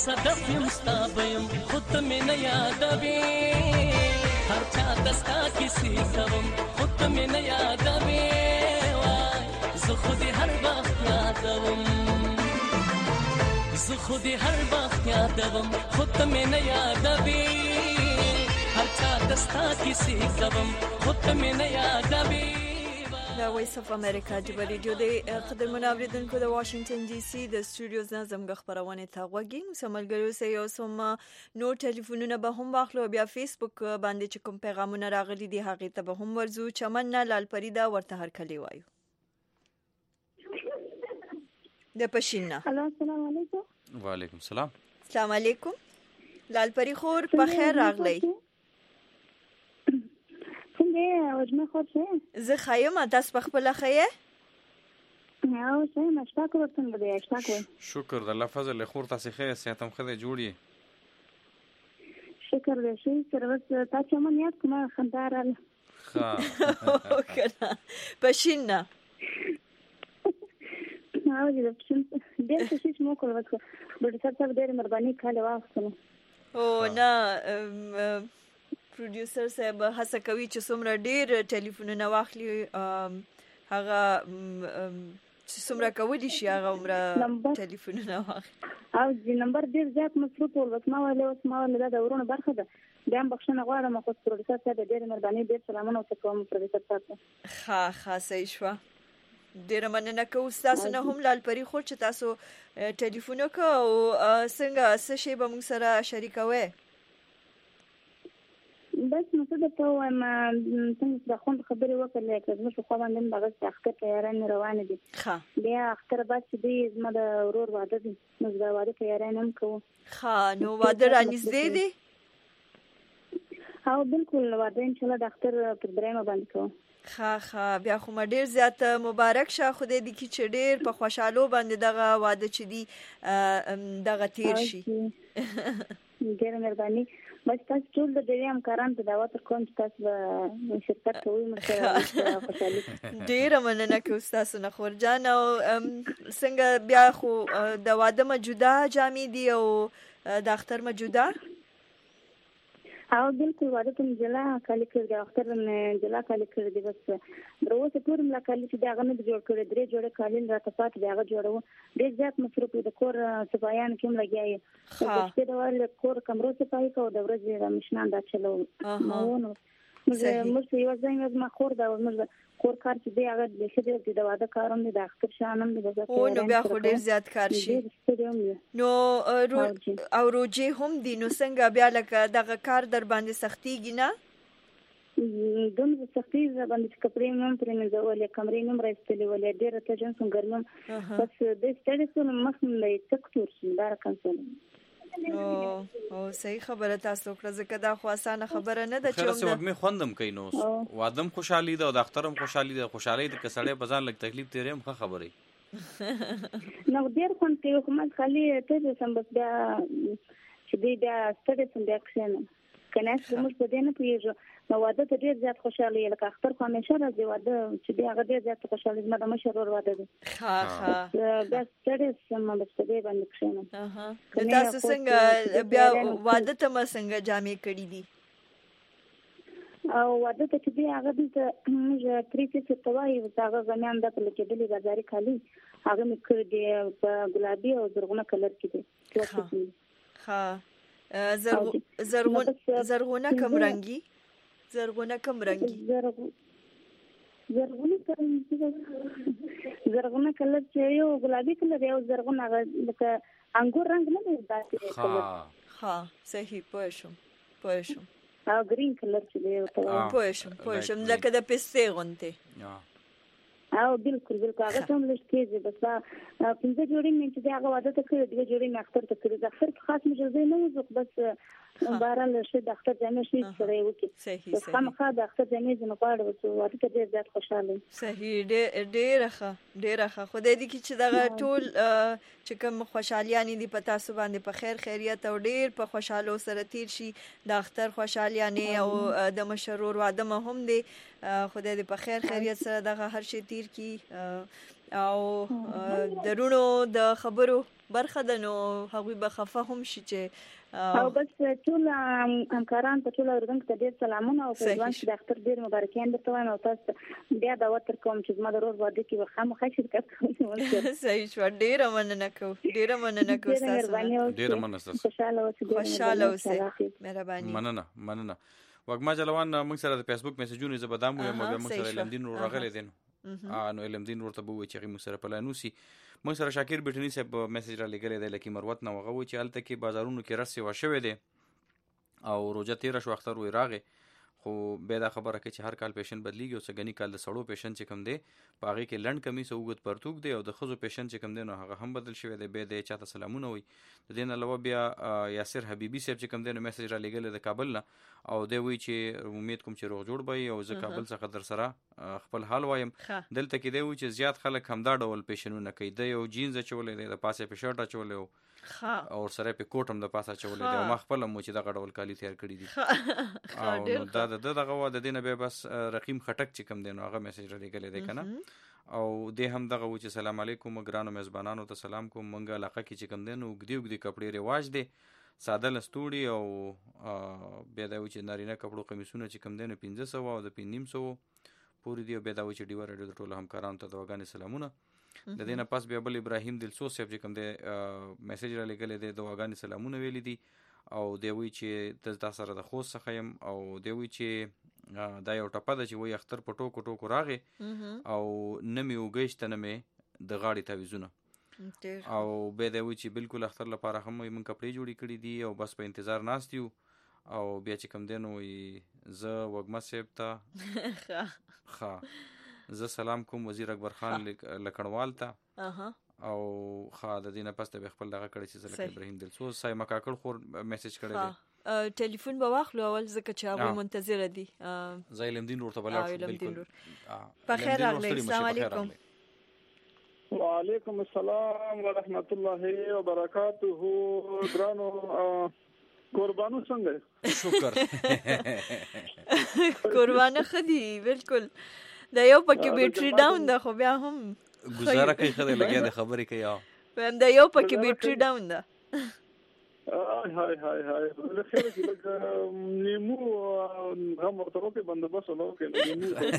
Speaker 12: صدف یم ستا بیم خود ته مې نه یادوي هر چا ته ستا کیسې کوم خود ته مې نه یادوي وای زه خو دې هر وخت یادوم زه خو دې هر وخت یادوم خود ته مې نه یادوي هر چا ته ستا کیسې کوم خود ته مې نه یادوي
Speaker 1: دا وایس اف امریکا جبه ریډیو د قدرمنو اوریدونکو د واشنگټن ډي سي د سټوډیوز نه زموږ خبرونه ته غوږی سملګریو سه یو سم نو ټلیفونونه به هم واخلو بیا فیسبوک باندې چې کوم پیغامونه راغلي دي هغه ته به هم ورزو چمن نه لال پریدا ورته هر کلی وایو د پښینا
Speaker 11: السلام علیکم
Speaker 2: وعلیکم السلام
Speaker 1: السلام علیکم لال پری خور په خیر راغلی
Speaker 11: وجمه خود شه
Speaker 1: زه خایم تاسو په خپل خایه
Speaker 11: او شه مشتاق ورته بده اشتاق
Speaker 2: شکر د الله فضل خور تاسو خیر صحتم خدای جوړی
Speaker 11: شکر دې شي سروس تاسو مون یاد کومه خندار ال
Speaker 2: ها
Speaker 1: کنه پښینا
Speaker 11: او دې څه شي مو کول وکړه بل څه ډېر مهرباني کاله واخلم
Speaker 1: او نه پروډوسر صاحب هڅه کوي چې څومره ډېر ټلیفونونه واخلي هغه چې څومره کولی شي هغه عمره ټلیفونونه واخلي
Speaker 11: او د نمبر ډېر زیات مصروف ول وسما ولا دا ورونه برخه ده بیا بخښنه غواړم خو پروډوسر صاحب ډېر مهرباني ډېر سلامونه او کوم پروډوسر صاحب
Speaker 1: ها صحیح شو ډېر مننه کوم تاسو نه هم لال پری خور چې تاسو ټلیفون وکړو څنګه څه شی به موږ سره شریکوي
Speaker 11: بس نو څه ته وایم څنګه د خوند خبرې وکړلې چې موږ خو باندې دغه اختر تیاران روان دي بیا اختر بعد چې زما د ورور واده دي نو دا واده تیاران هم کوو
Speaker 1: نو واده رانږدې دي
Speaker 11: او بالکل واده ان شاء الله د اختر پر درېمه باندې کوو
Speaker 1: بیا خو ډیر زیات مبارک شه خدای دې کی چې ډیر په خوشحالو باندې دغه واده چې دی دغه تیر شي
Speaker 11: ډیر مهرباني بس تاسو ټول د دې همکاران ته دعوت کوم چې تاسو شرکت کوئ مشه خوشحالي
Speaker 1: ډیر مننه کوم تاسو نه خورجان او څنګه بیا خو د واده موجوده جامې دی او د اختر موجوده
Speaker 11: او بالکل واده ته جلا کالی کړی د اختر نه جلا کالی کړی دی بس دروازه پورې ملا کالی چې داغه نه جوړ کړی درې جوړه کالین راته پات داغه جوړو ډېر زیات مصروف د کور صفایان کوم لګیای چې دا ول کور کمرو صفای کو د ورځې مشنان دا چلو نو موږ یو ځای ما خور دا موږ کور کار چې دی هغه د شدې د واده کاروم د اختر شانم دی بس
Speaker 1: او نو بیا خو ډیر زیات کار شي نو او روجه هم دی نو څنګه بیا لکه دغه کار در باندې سختيږي نه
Speaker 11: دم سختي باندې کپړې نوم پرې نه زولې کمرې نوم راستلې ولې ډېر ته جن څنګه ګرمم بس د سټډي سره مخ نه تکتور شي دا کنسل
Speaker 1: او صحیح خبره تاسو کړه ځکه دا خو اسانه خبره نه ده چې
Speaker 2: خلاص وګمه خوندم کینو وادم خوشحالي ده او د اخترم خوشحالي ده خوشحالي د کسړې بزان لګ تکلیف تیرم ښه خبره
Speaker 11: نو ډیر خوند کوي کوم خالي ته سم بس بیا چې دې بیا ستړي سم بیا کښنه کنه چې موږ په دې نه پیژو نو واده ته ډیر زیات خوشحالي لکه اختر خو همیشه راځي واده چې بیا هغه ډیر زیات خوشحالي زما د مشرور واده دي بیا ستړي سم بس په دې باندې کښنه
Speaker 1: تاسو څنګه بیا واده ته ما څنګه جامې کړې دي
Speaker 11: او واده ته چې دی هغه د موږ تریسي ستوای هغه زمیان د پلي کېدلې بازاري خالي هغه مې کړ دی په ګلابي او زرغونه کلر کې دی
Speaker 1: زرغونه کوم رنگي زرغونه
Speaker 11: کلر چې یو ګلابي کلر یو زرغونه لکه انګور رنگ نه دی داسې
Speaker 1: صحیح پوښم
Speaker 11: او گرین کلر چې دی
Speaker 1: پوښم لکه د پسته غونته
Speaker 11: او بالکل هغه څوم لشتېږي بس 15 جوړې مې چې هغه واده ته کړې 2 جوړې مې اختر ته کړې د اختر خاص مجازي نه وځو بس باران شه د اختر جامې شي سره وکي بس خامخا د اختر جامې زنه غواړم چې واده ته ډېر زیات خوشاله
Speaker 1: صحیح ډېر ښه خدای دې چې دغه ټول چې کوم خوشالیانې دي په تاسو باندې په خیر خیریت او ډېر په خوشاله سره تیر شي د اختر خوشالیانې او د مشرور واده هم دي خدای دې په خیر خیریت سره دغه هر شي تیر کی او درونو د خبرو برخه ده نو هغوی به خفه هم شي چې
Speaker 11: او بس ټول همکاران په ټول اردن کې ډېر سلامونه او په ځوان کې د اختر ډېر مبارکي درته وایم او تاسو بیا دعوت درکوم چې زما د روز واده کې به خامخا شرکت کوئ.
Speaker 1: صحیح شو. ډېره مننه کوو تاسو.
Speaker 2: ډېره مننه.
Speaker 1: خوشاله اوسئ. مهرباني.
Speaker 2: مننه. وګما جلوان موږ سره د فیسبوک میسجونه زبدام وي موږ سره علمدین راغلی دي نو علمدین ورته بووي چې موږ سره پلانوسی موږ سره شاکر بیٹنی صاحب میسج را لګلې دی لکه مروت نه وغه و چې الته کې بازارونو کې رسې وشوي دي او روزه 13 شو اختر وی راغې خو به دا خبره کې چې هر کال پیشن بدلیږي او سګنی کال د سړو پیشن چې کم دی پاغه کې لند کمی سوغت پرتوک دی او د خزو پیشن چې کم دی نو هغه هم بدل شوی دی به د چاته سلامونه وي د دین علاوه بیا یاسر حبیبی صاحب چې کم دی نو میسج را لګل د کابل نه او دی وی چې امید کوم چې روغ جوړ بای او ز کابل څخه در سره خپل حال وایم دلته کې دی وی چې زیات خلک همدا ډول پیشنونه کوي د یو جینز چولې دی د پاسه په شرټ چولې او سره په کوټم د پاسه چولې دی او ما خپل مو چې د غډول کالی تیار کړی دي او دا دغه و د دینه به بس رقیم خټک چې کم دی نو هغه میسج را لګل دی کنه او د هم دغه و چې سلام علیکم ګرانو میزبانانو ته سلام کوم منګه علاقه کې چې کم دی نو ګدی کپڑے رواج دی ساده لستوړي او بیا دا و چې نارینه کپړو قمیصونه چې کم دی نو 1500 او د 500 پوری دی بیا دا و چې ډیور رادیو ټول همکارانو ته دواګانې سلامونه د دینه پاس بیا بل ابراهیم دلسوز صاحب چې کم دی میسج را لګل دی دواګانې سلامونه ویلي دي او دی وی چې د سره د خوست څخه يم او دی وی چې دا یو ټپه ده چې وی اختر په ټوکو راغې او نمی وګیشت نه مې د غاړې تعویزونه او به دی وی چې بالکل اختر لپاره هم موږ کپڑے جوړی کړی دي او بس په انتظار ناست یو او بیا چې کم دینو ز وګما صاحب ته ز سلام کوم وزیر اکبر خان لکړوال ته او د دینه پسته به خپل دغه کړی چې زلک ابراهیم دلسوز سای مکاکل خور میسج کړی دی
Speaker 1: ټلیفون به واخلو اول ځکه چې هغه منتظر دي
Speaker 2: زایلم دین ورته بلاړ بالکل
Speaker 1: په خیر راغلی. السلام علیکم.
Speaker 14: وعلیکم السلام ورحمت الله وبرکاته. ګرانو قربانو څنګه
Speaker 2: شکر
Speaker 1: قربانه خدي بالکل دا یو پکې بیټری ډاون ده خو بیا هم
Speaker 2: گزاره کوي خدای لګیا د خبرې کوي او
Speaker 1: هم دا یو پکې بیټری ډاون ده
Speaker 14: هاي له خیره کې لکه نیمو هم ورته کې بندوبست نو کې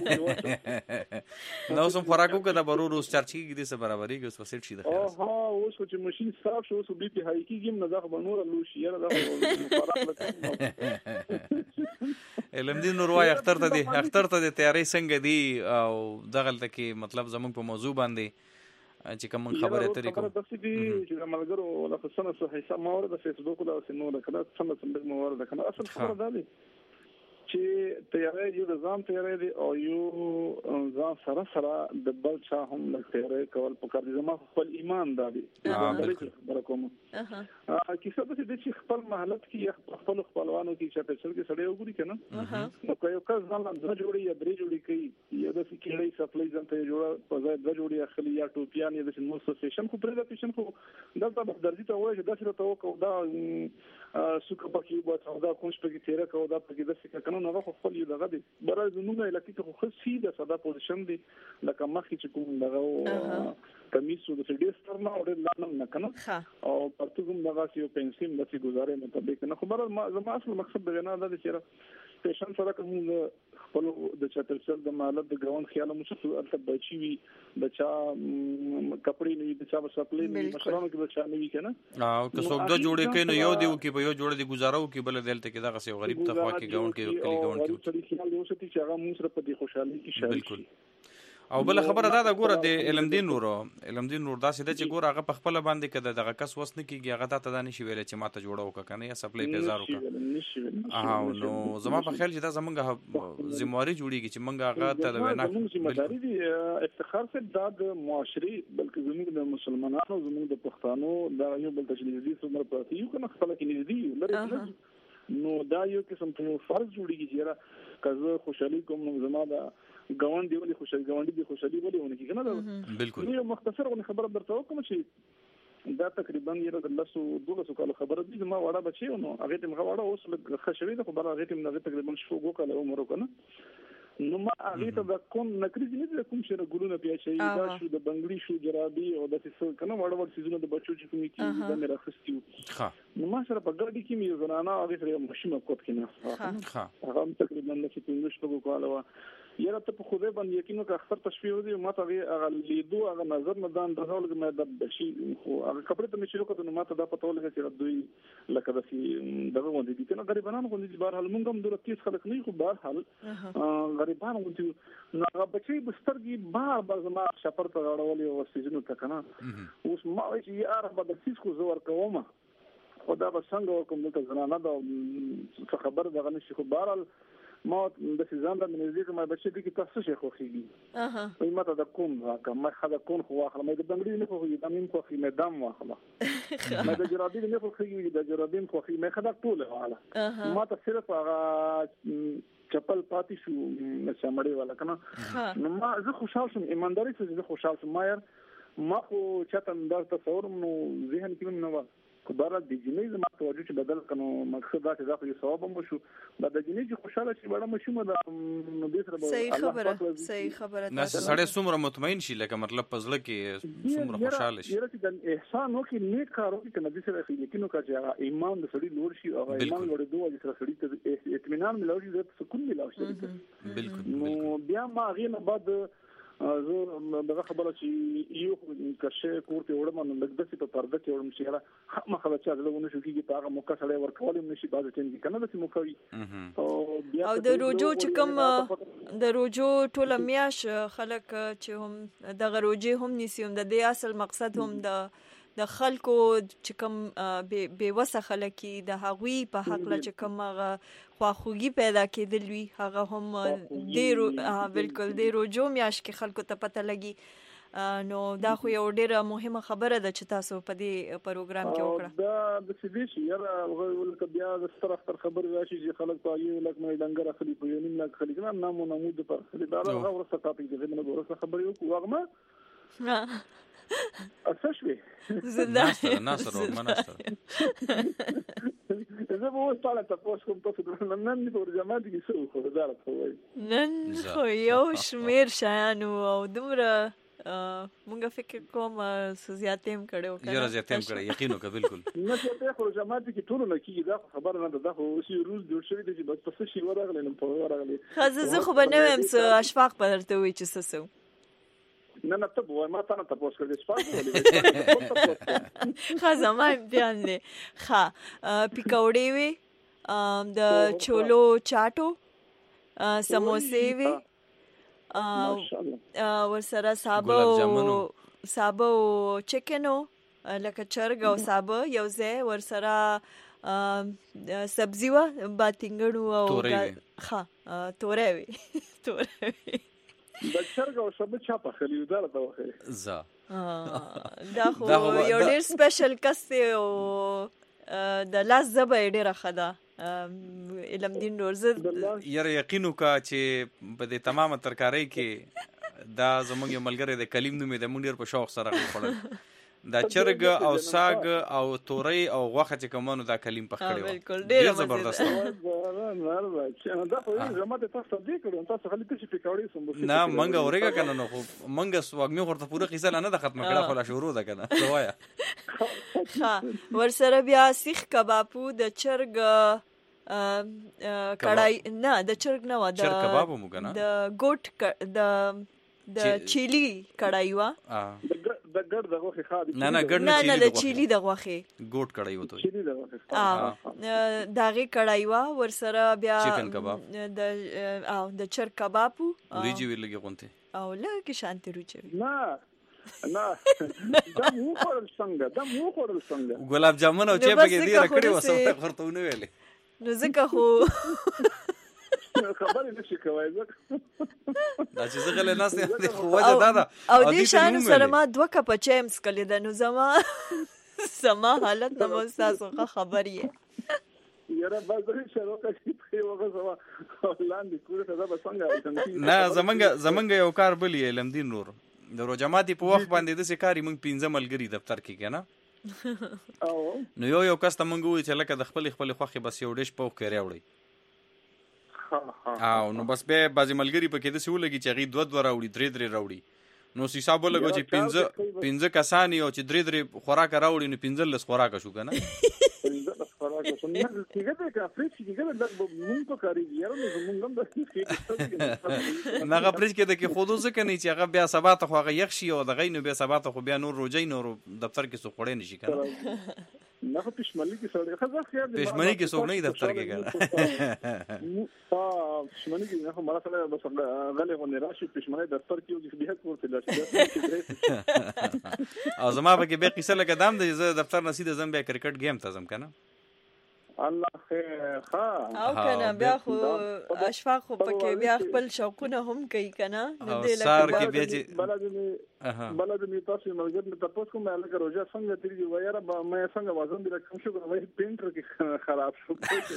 Speaker 2: نو سم خوراکو کې دا برو روز چرچی کې دې سره برابرۍ کې اوس وسیټ شي ده
Speaker 14: اوس چې ماشين صاف شو اوس بي پي هاي کې نه ځخ بنور لوشي یره دا
Speaker 2: علمدین نور وای اختر ته د تیاری څنګه دی او دغلته کې مطلب زمونږ په موضوع باندې چې کوم خبره ترې کوم
Speaker 14: د سې دي چې ملګرو له خصنه صحیح سم مورد د فیسبوک او سنو د کله څنګه مورد د کنه اصل خبره ده چې تیاری یو د ځان تیاری دی او یو ځان سره د بل چا هم د تیاری کول په کار دي زما خپل ایمان دی برکوم کیسه به دې چې خپل محلت کې خپل خپلوانو کې چې په څل کې سړی وګوري کنه نو یو کس ځان لا جوړي یا درې جوړي کوي یا د فکرې سپلای ځان ته جوړه په ځای د جوړي اخلي یا ټوپیان یا د نو سوسیشن خو پرې د پیشن خو دلته درځي ته وایي چې داسې ته وکاو دا سوکه پکې وته دا کوم شپږ تیرا کو دا پکې د څه کنه نو خپل یو دغه دي برای زموږه لکه خو خصي د صدا پوزیشن دي لکه مخکې چې کوم دغه کمیسو د دې سترنا او د لانم نه کنه او پرته کوم دغه یو پنسیم د څه گزارې مطابق نه خو برای زما اصل مقصد د نه د چې پیشن سره کوم خپل د چترسل د مالت د ګاون خیال مو څه البته بچي وي د چا کپڑے نه د چا سپلې نه مشرانو کې د چا نه وی کنه
Speaker 2: او که څوک د جوړې کین یو دیو کې په یو جوړې دی گزارو کې بل دلته کې دغه څه غریب تخوا کې ګاون کې کلی ګاون کې
Speaker 14: خیال یو څه چې هغه موږ سره په دې خوشحالي کې شامل
Speaker 2: بالکل او بل خبره دا ګوره د علمدین نور دا سده چې ګوره هغه په خپل باندې کده دغه کس وسنه کیږي هغه ته دا نشي ویل چې ماته جوړو کنه یا سپلای پیزار وکړه نو زما په خیال چې دا زمونږه ذمہواری جوړیږي چې مونږ هغه ته وینا
Speaker 14: ذمہواری دي افتخار څخه د معاشري بلکې زموږ د مسلمانانو زموږ د پښتنو دا یو بل تجلیدي څومره پراتی یو کنه خپل کې نږدې لري نو دا یو قسم ته فرض جوړیږي چې کزه خوشحالي کوم نو زما دا ګاون دی ولې خوشحالي ولې ونه کیږي نه بالکل یو مختصر خبره درته کوم چې دا تقریبا یو د 12 کال خبره دي ما وړه بچي نو هغه ته مغه وړه اوس خښوي د خبره هغه ته تقریبا شپږ کال عمر وکنه نو ما هغه ته د کوم نکریز نه د کوم شنه ګلونه پیاچي دا شو د بنگړي شو جرابي او د څه کنه وړ سيزونه د بچو چې کومي کې د مې راخستیو ها نو ما سره په ګړډي کې مې زنانه هغه سره مشمه کوت کې نه ها هغه تقریبا نه چې پینځه شپږ کاله یاره ته په خوده باندې یقینو که اختر تشفیه ودی ما ته هغه لیدو هغه نظر نه دان درول کې مې د بشي خو هغه کپړه ته مې شروع کړو نو ما ته دا پته ولګه چې دوی لکه د سي دغه باندې دي کنه غریبانو باندې بهر حال مونږ هم دوه تیز خلک نه خو بهر حال غریبانو باندې نو هغه بچي بسترګي بار زما شپر ته راړولې او سيزونو ته کنه اوس ما چې یاره به د سیس کو زور کوم خدا به څنګه کوم د زنانه د خبر دغه نشي خو بهر حال ما د سيزان د منځي ما بچي دي کې تاسو شي خوخيږي وي ماته د کوم راکه ما خدا کون خو واخله مې د بنگړي نه خوخي د مين خوخي مې دم واخله ما د جرابي نه خوخي د جرابي خوخي مې خدا ټول واله ما ته صرف هغه چپل پاتې شو نشمړې والا کنه نو ما زه خوشاله شم ایمانداري سره زه خوشاله شم ما خو چاته د تصور نو ذهن کې نو کبره د جنې زما توجه چې بدل کنو مقصد دا چې دا خو ثواب مو شو د جنې چې خوشاله شي وړه مو شوم د دې سره
Speaker 1: صحیح خبره
Speaker 2: نه سړی څومره مطمئن شي لکه مطلب پزله کې څومره خوشاله شي
Speaker 14: یره چې احسان وکي نیک کار وکي کنه د سره یقینو کا چې ایمان د سړي لوړ شي او ایمان لوړ دوه چې سره سړي ته اطمینان ملوي د سکون ملوي
Speaker 2: بالکل
Speaker 14: نو بیا ما غینه بعد زه دغه خبره چې یو کښه کوړته وړم نو لږ په پرده کې وړم چې هغه مخه چې ازلونه شو کیږي په هغه موقع سره ورکول نشي بعد ټیم کې کنه د موقع
Speaker 1: او د روجو چې کوم د روجو ټوله میاش خلک چې هم د غروجي هم نسیم د دې اصل مقصد هم د خلکو چې کوم بے وسه خلک د هغوی په حق لا چې کوم خواخوږي پیدا کېدل وی هغه هم ډیرو بالکل ډیرو جو میاش کې خلکو ته پته لګي نو دا خو یو ډیره مهمه خبره ده چې تاسو په دې پروګرام کې وکړه
Speaker 14: دا د سیدي شي یاره ولکه بیا د سترختر خبر راشي چې خلک پایي لکه مې ډنګر اخلي په یو نیم لک خلک نه نامو نمود پر خلک دا ورسره ټاپک دي نه ورسره خبرې وکړو هغه اسشوي
Speaker 2: زنده ناصر مناصر
Speaker 14: زه به اوس طالع تاسو کوم تاسو نن په ورجمات کې څه خو دارت خو
Speaker 1: نن خو یو شمیر شایانو او دومره مونږ فکر کوم زیاتیم کړو
Speaker 2: یاره زیاتیم کړو یقینو که بالکل
Speaker 14: نه ته خو ورجمات کې ټول نه کیږي دا خبر نه ده خو اوس یو روز جوړ شوی دی چې بس پس شي ورغلی نو په ورغلی
Speaker 1: خزه خو بنوم څه اشفاق پدرته وي چې څه
Speaker 14: نه ته وای ما ته نه تاسو کړی سپارښتنه
Speaker 1: خزما بیان دي ها پکوړې وي د چولو چاټو سموسې وي ورسره سابو چکنو لکه چرګ او سابو یو ځای ورسره سبزی و باتینګړو او ها تورې وي
Speaker 14: د چرګ او سبو چا په خلیو دار ته وخه
Speaker 1: دا خو یو ډیر سپیشل کس او د لاس زبې ډیره خدا علم دین روزه
Speaker 2: یاره یقینو کا چې په دې تمامه ترکاری کې دا زموږ ملګری د کلیم نومې د مونډیر په شوق سره خپل دا چرګ او ساګ او توري او غوخه چې کومونو دا کلیم پخ کړی ډیر زبردست
Speaker 14: دا خو زما ته تاسو دې کړو تاسو خلک چې پکوړې سم
Speaker 2: نه منګه اورېګه کنه نو خو منګه سواګمې ورته پوره قصه نه ده ختمه کړه خو لا شروع ده کنه وایا
Speaker 1: ها ورسره بیا سیخ کبابو د چرګ کړای نه د چرګ نه و
Speaker 2: چرګ کباب مو کنه
Speaker 1: د ګوټ د چيلي کړای و
Speaker 14: د ګډ دغه خادي
Speaker 2: نه ګډ
Speaker 1: نه د چيلي دغه خې
Speaker 2: ګوټ کړای وته
Speaker 14: چيلي دغه
Speaker 1: دغه کړای و ورسره بیا
Speaker 2: چکن کباب
Speaker 1: د چرګ کبابو
Speaker 2: ریجی ویلګي غونته
Speaker 1: او لکه شانتي روچي
Speaker 14: نه دا مو خورل څنګه
Speaker 2: ګلاب جامن او چې پکې دی راکړي وسه خرطونه ویلې
Speaker 1: نو ځکه خو
Speaker 14: خبرې نشي کوي
Speaker 2: دا چې زه غلې ناس نه خو وجه دا
Speaker 1: او دې شان سره ما دوه کپ چیمز کړي د نو زما حالت نه مو تاسو خبرې
Speaker 14: یاره بازاري شروع کړي په وګه زما لاندې کوړه دا به څنګه
Speaker 2: نه زمنګ یو کار بلی لمدین نور د روجماتي په وخت باندې د سکاري مونږ 15 ملګری دفتر کې کنه نو یو کس ته مونږ وی چې لکه د خپل خوخي بس یو ډیش پوک کړی وړي او نو بس به بعضی ملګری په کې د سیول لګي چې غي 2 راوړي 3 راوړي نو حساب ولګو چې 15 کسان یو چې 3 خوراک راوړي نو 15 خوراک شو کنه
Speaker 14: 15 خوراک شو نه کېږي دا فريش کېږي دا مونږ په کاری یاره مونږ هم د
Speaker 2: نه غفرش کې د کې خودو ځکه نه چې هغه بیا سبا ته خو هغه یخ شي او د غینو بیا سبا ته خو بیا نور روجي نور دفتر کې سو خړې نشي کنه
Speaker 14: نه په پښمنۍ کې سړی خزه خیر دی
Speaker 2: پښمنۍ کې څوک نه دفتر کې کنه
Speaker 14: پښمنۍ کې نه مړه سره بس غلې غونې راشي پښمنۍ دفتر کې یو بیا کوته لاشي
Speaker 2: او زما به کې به قصه لګه دام د دفتر نصیب زم بیا کرکټ گیم ته زم کنه
Speaker 14: الله خیر ها
Speaker 1: او کنه بیا خو اشفاق خو پکې بیا خپل شوقونه هم کوي کنه
Speaker 2: د دې لپاره کې بیا چې
Speaker 14: بلدنی تاسو ملګر ته تاسو کومه لکه روزه څنګه تیری وایره مې څنګه وزن دې کم شو غوې پینټر کې خراب شو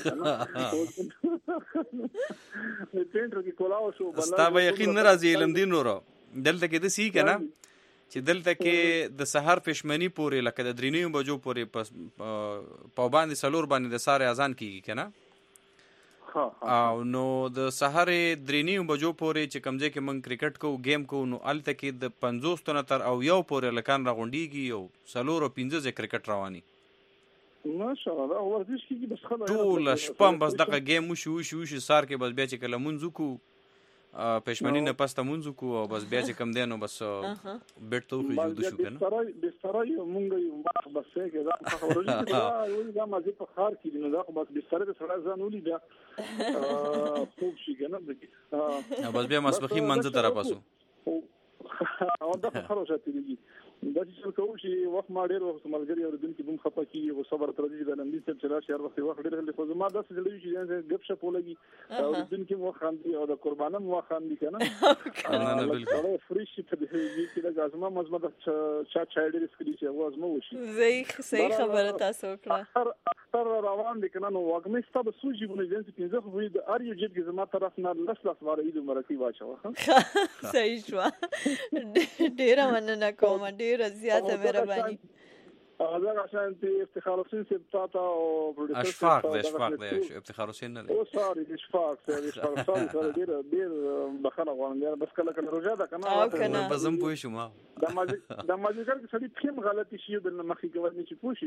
Speaker 14: پینټر کې کولاو شو
Speaker 2: بل ستا به یقین ناراضي علم دین نورو دلته کې د سی کنه چې دلته کې د سحر پښمنی پورې لکه د 3 بجو پورې په باندې سلور باندې د ساره اذان کیږي کنه او نو د سحر 3 بجو پورې چې کمزې کې من کرکټ کو گیم کو نو الته کې د 50 تنه تر او یو پورې لکان راغونډيږي او سلور او 15 کرکټ رواني
Speaker 14: ماشاءالله ورزش کیږي بس خلاص
Speaker 2: ټول شپم بس دغه گیم وشو سار کې بس بیا چې کله منځو کو پښمنی نه پسته مونږ کو او بس بیا چې کم دینو بس بیت تو خو جوړ شو کنه
Speaker 14: بستر مونږ یو بس کې دا خبرونه دا ما دې په خار کې نو دا بس بستر به سره ځانولې دا خوب شي کنه
Speaker 2: بس بیا مسبخي منځ طرف اسو
Speaker 14: او دا خروجه تیږي دا چې کوم شي وخت ما ډېر وخت ملګری او دن کې بم خپه کیږي او صبر تر دې د لمبي څخه چلا شهر وخت ډېر خو ما داسې جوړوي چې غب شپ ولګي او دن کې مو خاندي او د قربانه مو خاندي کنه
Speaker 2: نه بالکل
Speaker 14: فریش په دې کې د غازما مزمه د چا ډېر سکري چې आवाज مو وشي
Speaker 1: صحیح خبره تاسو کړه
Speaker 14: اختر روان دي کنه نو واګمې ستاسو سوجي بونه دې چې پنځه خو د ار یو جيب کې زما طرف نه لس واره دې مرتي واچو
Speaker 1: صحیح شو ډېر مننه کوم ډېر زیاته مهرباني
Speaker 14: هذا عشان افتخار حسين سبتاتا او
Speaker 2: اشفاق افتخار حسين نه
Speaker 14: او سوري اشفاق دير بخنه غوړم بس کله رجا ده کنه
Speaker 2: بزم پوي شو ما
Speaker 14: د ماجیګر کې سړي ټیم غلطي شي د مخې کوي چې پوښي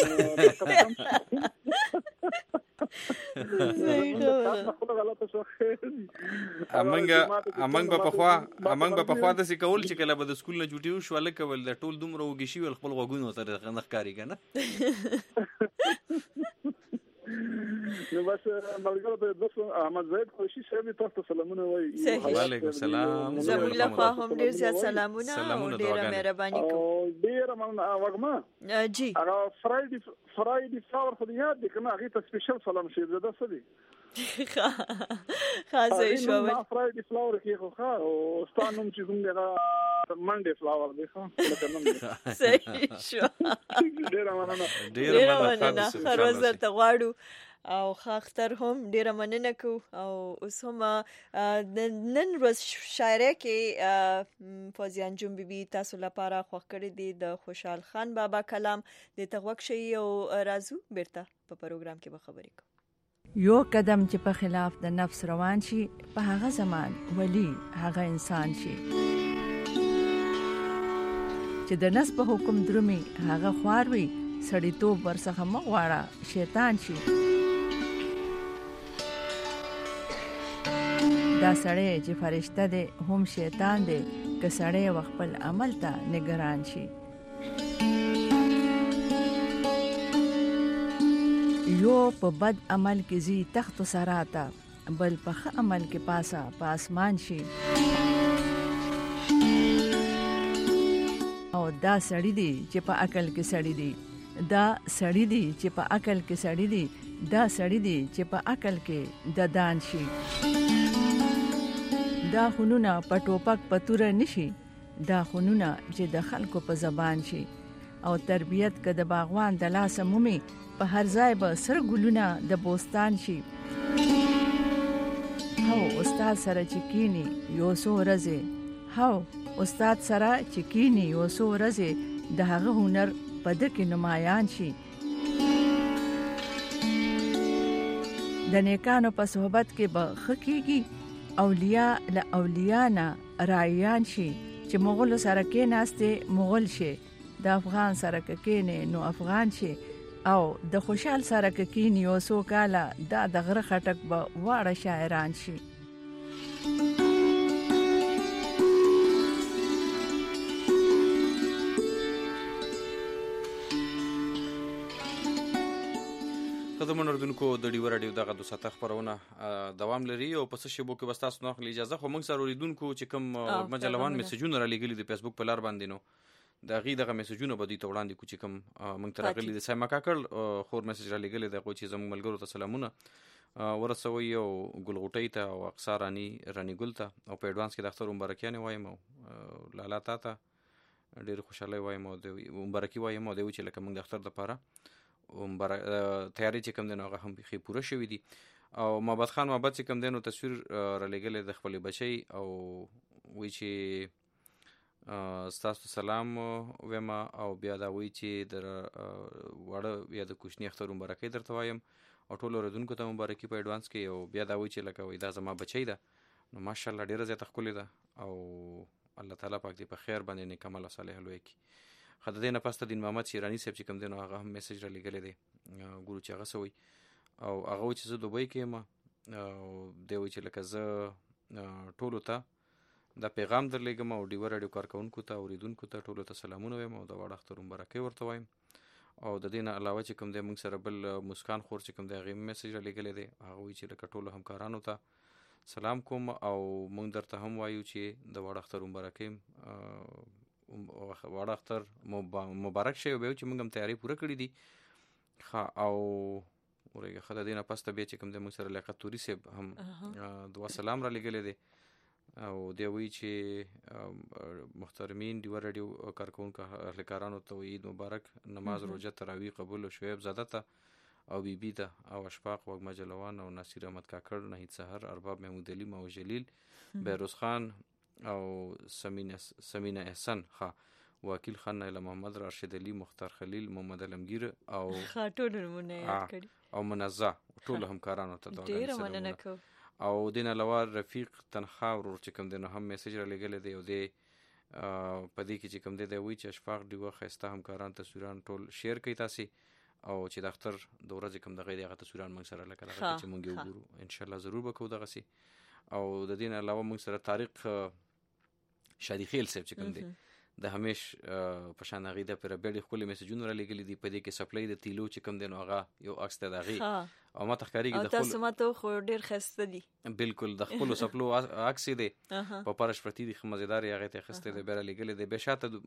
Speaker 2: امنګ په خوا د سې کول چې کله به د سکول نه جوړیو شو لکه ول د ټول دومره وګی شي خپل غوګونو تر نخکاری کنه
Speaker 14: نو بس ملګرو ته د احمد زید خوشي شوی تاسو سلامونه وایي
Speaker 2: وعلیکم السلام
Speaker 1: زموږ له خوا هم ډیر زیات سلامونه او ډیر مهرباني کوم
Speaker 14: ډیر مننه وګما
Speaker 1: جی
Speaker 14: هغه فرایډي فلاور خو یاد دي کنه هغه ته سپیشل سلام شي زده سدي
Speaker 1: خاصه شو
Speaker 14: فرایډي فلاور کې خو او ستانوم چې څنګه منډي فلاور دی خو
Speaker 1: صحیح شو
Speaker 14: ډیر مننه
Speaker 1: خروز ته غواړو او خاختر هم ډیره مننه کو او اوس هم نن ورځ شاعرۍ کې فوزیان جون بیبي تاسو لپاره خوښ کړی دی د خوشحال خان بابا کلام د تغوک شي او رازو بیرته په پروګرام کې به خبرې کوم
Speaker 15: یو قدم چې په خلاف د نفس روان شي په هغه زمان ولی هغه انسان شي چې د نس په حکم درومي هغه خوار وي سړی توپ ورڅخه مغواړه شیطان شي دا سړی چې فرشته دی هم شیطان دی که سړی خپل عمل ته نگران شي یو په بد عمل کې زی تخت سراتا بل په ښه عمل کې پاسا په اسمان شي او دا سړی دی چې په عقل کې سړی دی دا سړی دی چې په عقل کې سړی دی دا سړی دی چې په عقل کې د دان شي دا خونونه په ټوپک پتور نشي دا خونونه چې د خلکو په زبان شي او تربیت که د باغوان د لاس مومي په هر ځای به سر ګلونه د بوستان شي هو استاد سره چکینی یو سو رزه هو استاد سره چکینی یو سو رزه د هغه هنر په دکې نمایان شي د د نیکانو په صحبت کې به خکېږي، اولیاء له اولیاء نه رایان شي، چې مغول سره کې ناسته مغول شي، د افغان سره کې نو افغان شي، او د خوشحال سره کې نیو سو کاله د غره خټک به واړه شاعران شي.
Speaker 2: قدمونو اردوونکو د ډیو رادیو دغه 2 ساعته خبرونه دوام لري او په شبو کې بستاسو نو اجازه خو موږ سره اوریدونکو چې کوم مجلوان میسجونه را لګلي د فیسبوک په لار باندې نو دغه میسجونه به دوی ته وړاندې کو چې کوم موږ ته راغلي د سایما کاکړ خور میسج را لګلي د کوم چې زموږ ملګرو ته سلامونه ورسوي او ګلغوټی ته او اقصار رانی ګل ته او په اډوانس کې د اختر مبارکیانه وایم او لالا تاته ډېر خوشاله وایم او د مبارکي وایم او د چې لکه موږ د اختر لپاره تیاری چې کوم دنو هغه هم بخي پوره شوې دي. او محمد خان محمد چې کوم دنو تصویر را لګلې د خپل بچي او وی چې ستاسو سلام وما او بیا دا وی چې در وړه بیا د کوشنی اختر مبارکي درته وایم او ټول اوریدونکو ته مبارکي په اډوانس کې او بیا دا وی چې لکه وی دا زما بچي ده نو ماشاءالله ډیره زیاته خولې ده او الله تعالی پاک دې په خیر باندې نیک عمل صالح لوي کی. خدای دې نه پسته دین محمد شیرانی صاحب چې کوم دین هغه هم میسج را لګلې دي ګورو چې هغه سوي او هغه چې زه دوبۍ کې ما دی وی چې لکه زه ټولو ته دا پیغام درلېږم او ډیو رادیو کارکونکو ته اوریدونکو ته ټولو ته سلامونه وایم او د وړ اختر مبارکي ورته وایم او د دې نه علاوه چې کوم دی موږ سره بل مسکان خور چې کوم دی هغه میسج را لګلې دي هغه وی چې لکه ټولو همکارانو ته سلام کوم او موږ درته هم وایو چې د وړ اختر مبارکي وړ اختر مبارک شي او به چې موږ هم تیاری پوره کړې دي ها او ورګه خدای دې نه پسته به چې کوم د موږ سره لیاقت توري سیب هم دعا سلام را لګلې دي او دی وی چې محترمین دی رادیو کارکونکو اهل کارانو ته عید مبارک نماز روزه تراویح قبول شعیب زاده ته او بیبی ته او اشفاق وګ مجلوان او نصیر احمد کاکړ نهید سحر ارباب محمود علی مو جلیل بیروز خان او سمینه احسان ها وکیل خان نایله محمد راشد علی مختار خلیل محمد علمگیر او
Speaker 1: خاطر نمونه یاد کړي
Speaker 2: او منزه ټول همکارانو ته
Speaker 1: ډیر مننه کو
Speaker 2: او دین علاوه رفیق تنخوا ورور چې کوم دنه هم میسج را لګل دی او دی پدې کې چې کوم دی وی چې اشفاق دی وخسته همکاران تصویران ټول شیر کوي تاسو او چې د اختر د ورځې کوم دغه دغه تصویران موږ سره لکه چې موږ وګورو ان شاء الله ضرور وکړو دغه سي او د دین علاوه موږ سره طارق شادي خیل صاحب چې کوم دی د همیش په شان غیده پر بیړې خپل میسجونه را لګلې دي په دې کې سپلای د تیلو چې کوم دی نو هغه یو عکس ته دغه او ما تخکاریږي د خپل
Speaker 1: تاسو ماته خو ډیر خسته دي
Speaker 2: بالکل د خپل سپلو عکس دی په پرش پرتی دي مزیدار هغه ته خسته دی بیره لګلې دی به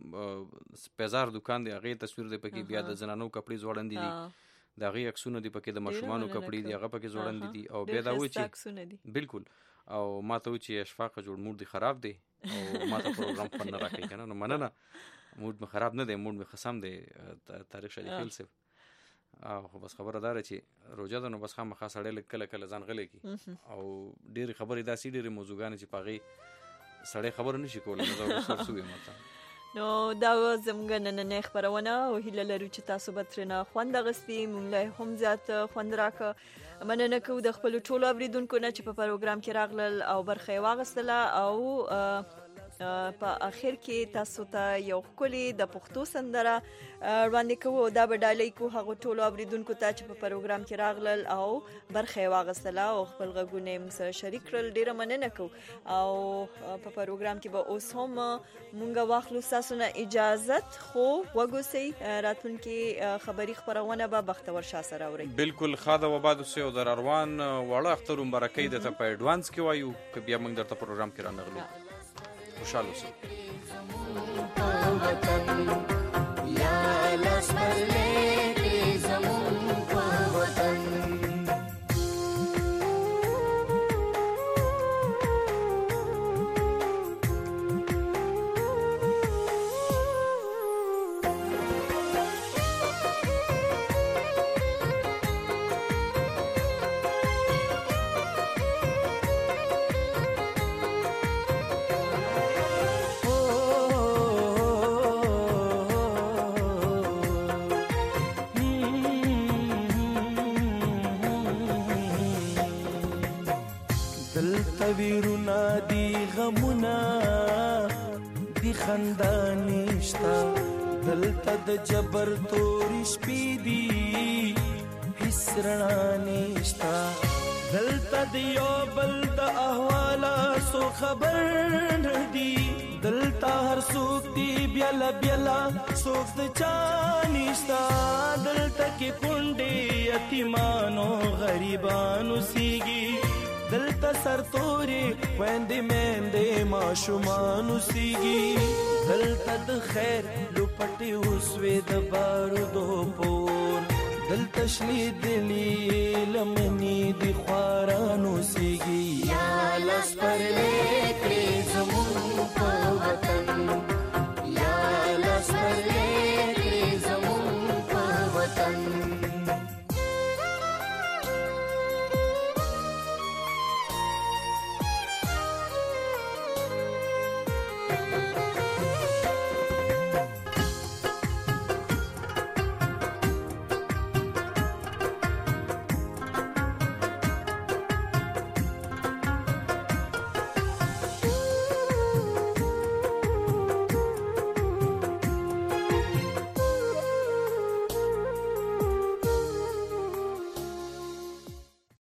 Speaker 2: شاته بازار دکان دی هغه تصویر دی پکې بیا د زنانو کپڑے زوړند دي د هغه عکسونه دی پکې د مشومانو کپڑے دی هغه پکې زوړند دي او بیا دا وی چې بالکل او ما ته و چې اشفاق جوړ موډ دی خراب دی او ما ته پروګرام فن نه راکې کنه نو مننه موډ مې خراب نه دی موډ مې خصم دی تاریخ شادي خیل صاحب او بس خبره دار چې روزه ده نو بس خامخا سړی کله کله ځان غلې کی او ډېر خبرې داسې ډېر موضوعګان چې پاغي سړی خبر نشي کولای نو دا سر سوې ماته
Speaker 1: نو دا زموږ نن خبرونه او هیله لرو چې تاسو به ترنه خوند غستی مونږ له هم زیات خوند راکړه مننه کوو د خپل ټولو اوریدونکو نه چې په پروګرام کې راغلل او برخه واغستله او په اخر کې تاسو ته یو کلی د پښتو سندره وړاندې کوو دا به ډالۍ کو هغه ټولو اوریدونکو ته چې په پروګرام کې راغلل او برخه واغستله او خپل غږونه سره شریک کړل ډیره مننه کوو او په پروګرام کې به اوس هم مونږ واخلو تاسو نه اجازه خو وګوسئ راتلونکي خبري خبرونه به بختور شاه سره اوري
Speaker 2: بالکل خاده وباد سه او در اروان وړه اختر مبارکي د ته په اډوانس کې وایو ک بیا موږ درته پروګرام کې رانغلو خوشاله اوسئ یا لسمر لیکي زمون په وطن
Speaker 16: دلته ویرونا دی غمونا دی خندا نشتا دلته د جبر تورې شپې دي هیڅ رڼا نشتا دلته د یو بل د احواله سو خبر ندي دلته هر څوک دی بیلا بیلا څوک د چا نشتا دلته کې کونډې یتیمانو غریبانو سیږي دلته سرتورې خویندې میندې ماشومان اوسېږي دلته د خیر لوپټې اوسوې د بارودو پور دلته شنې دلې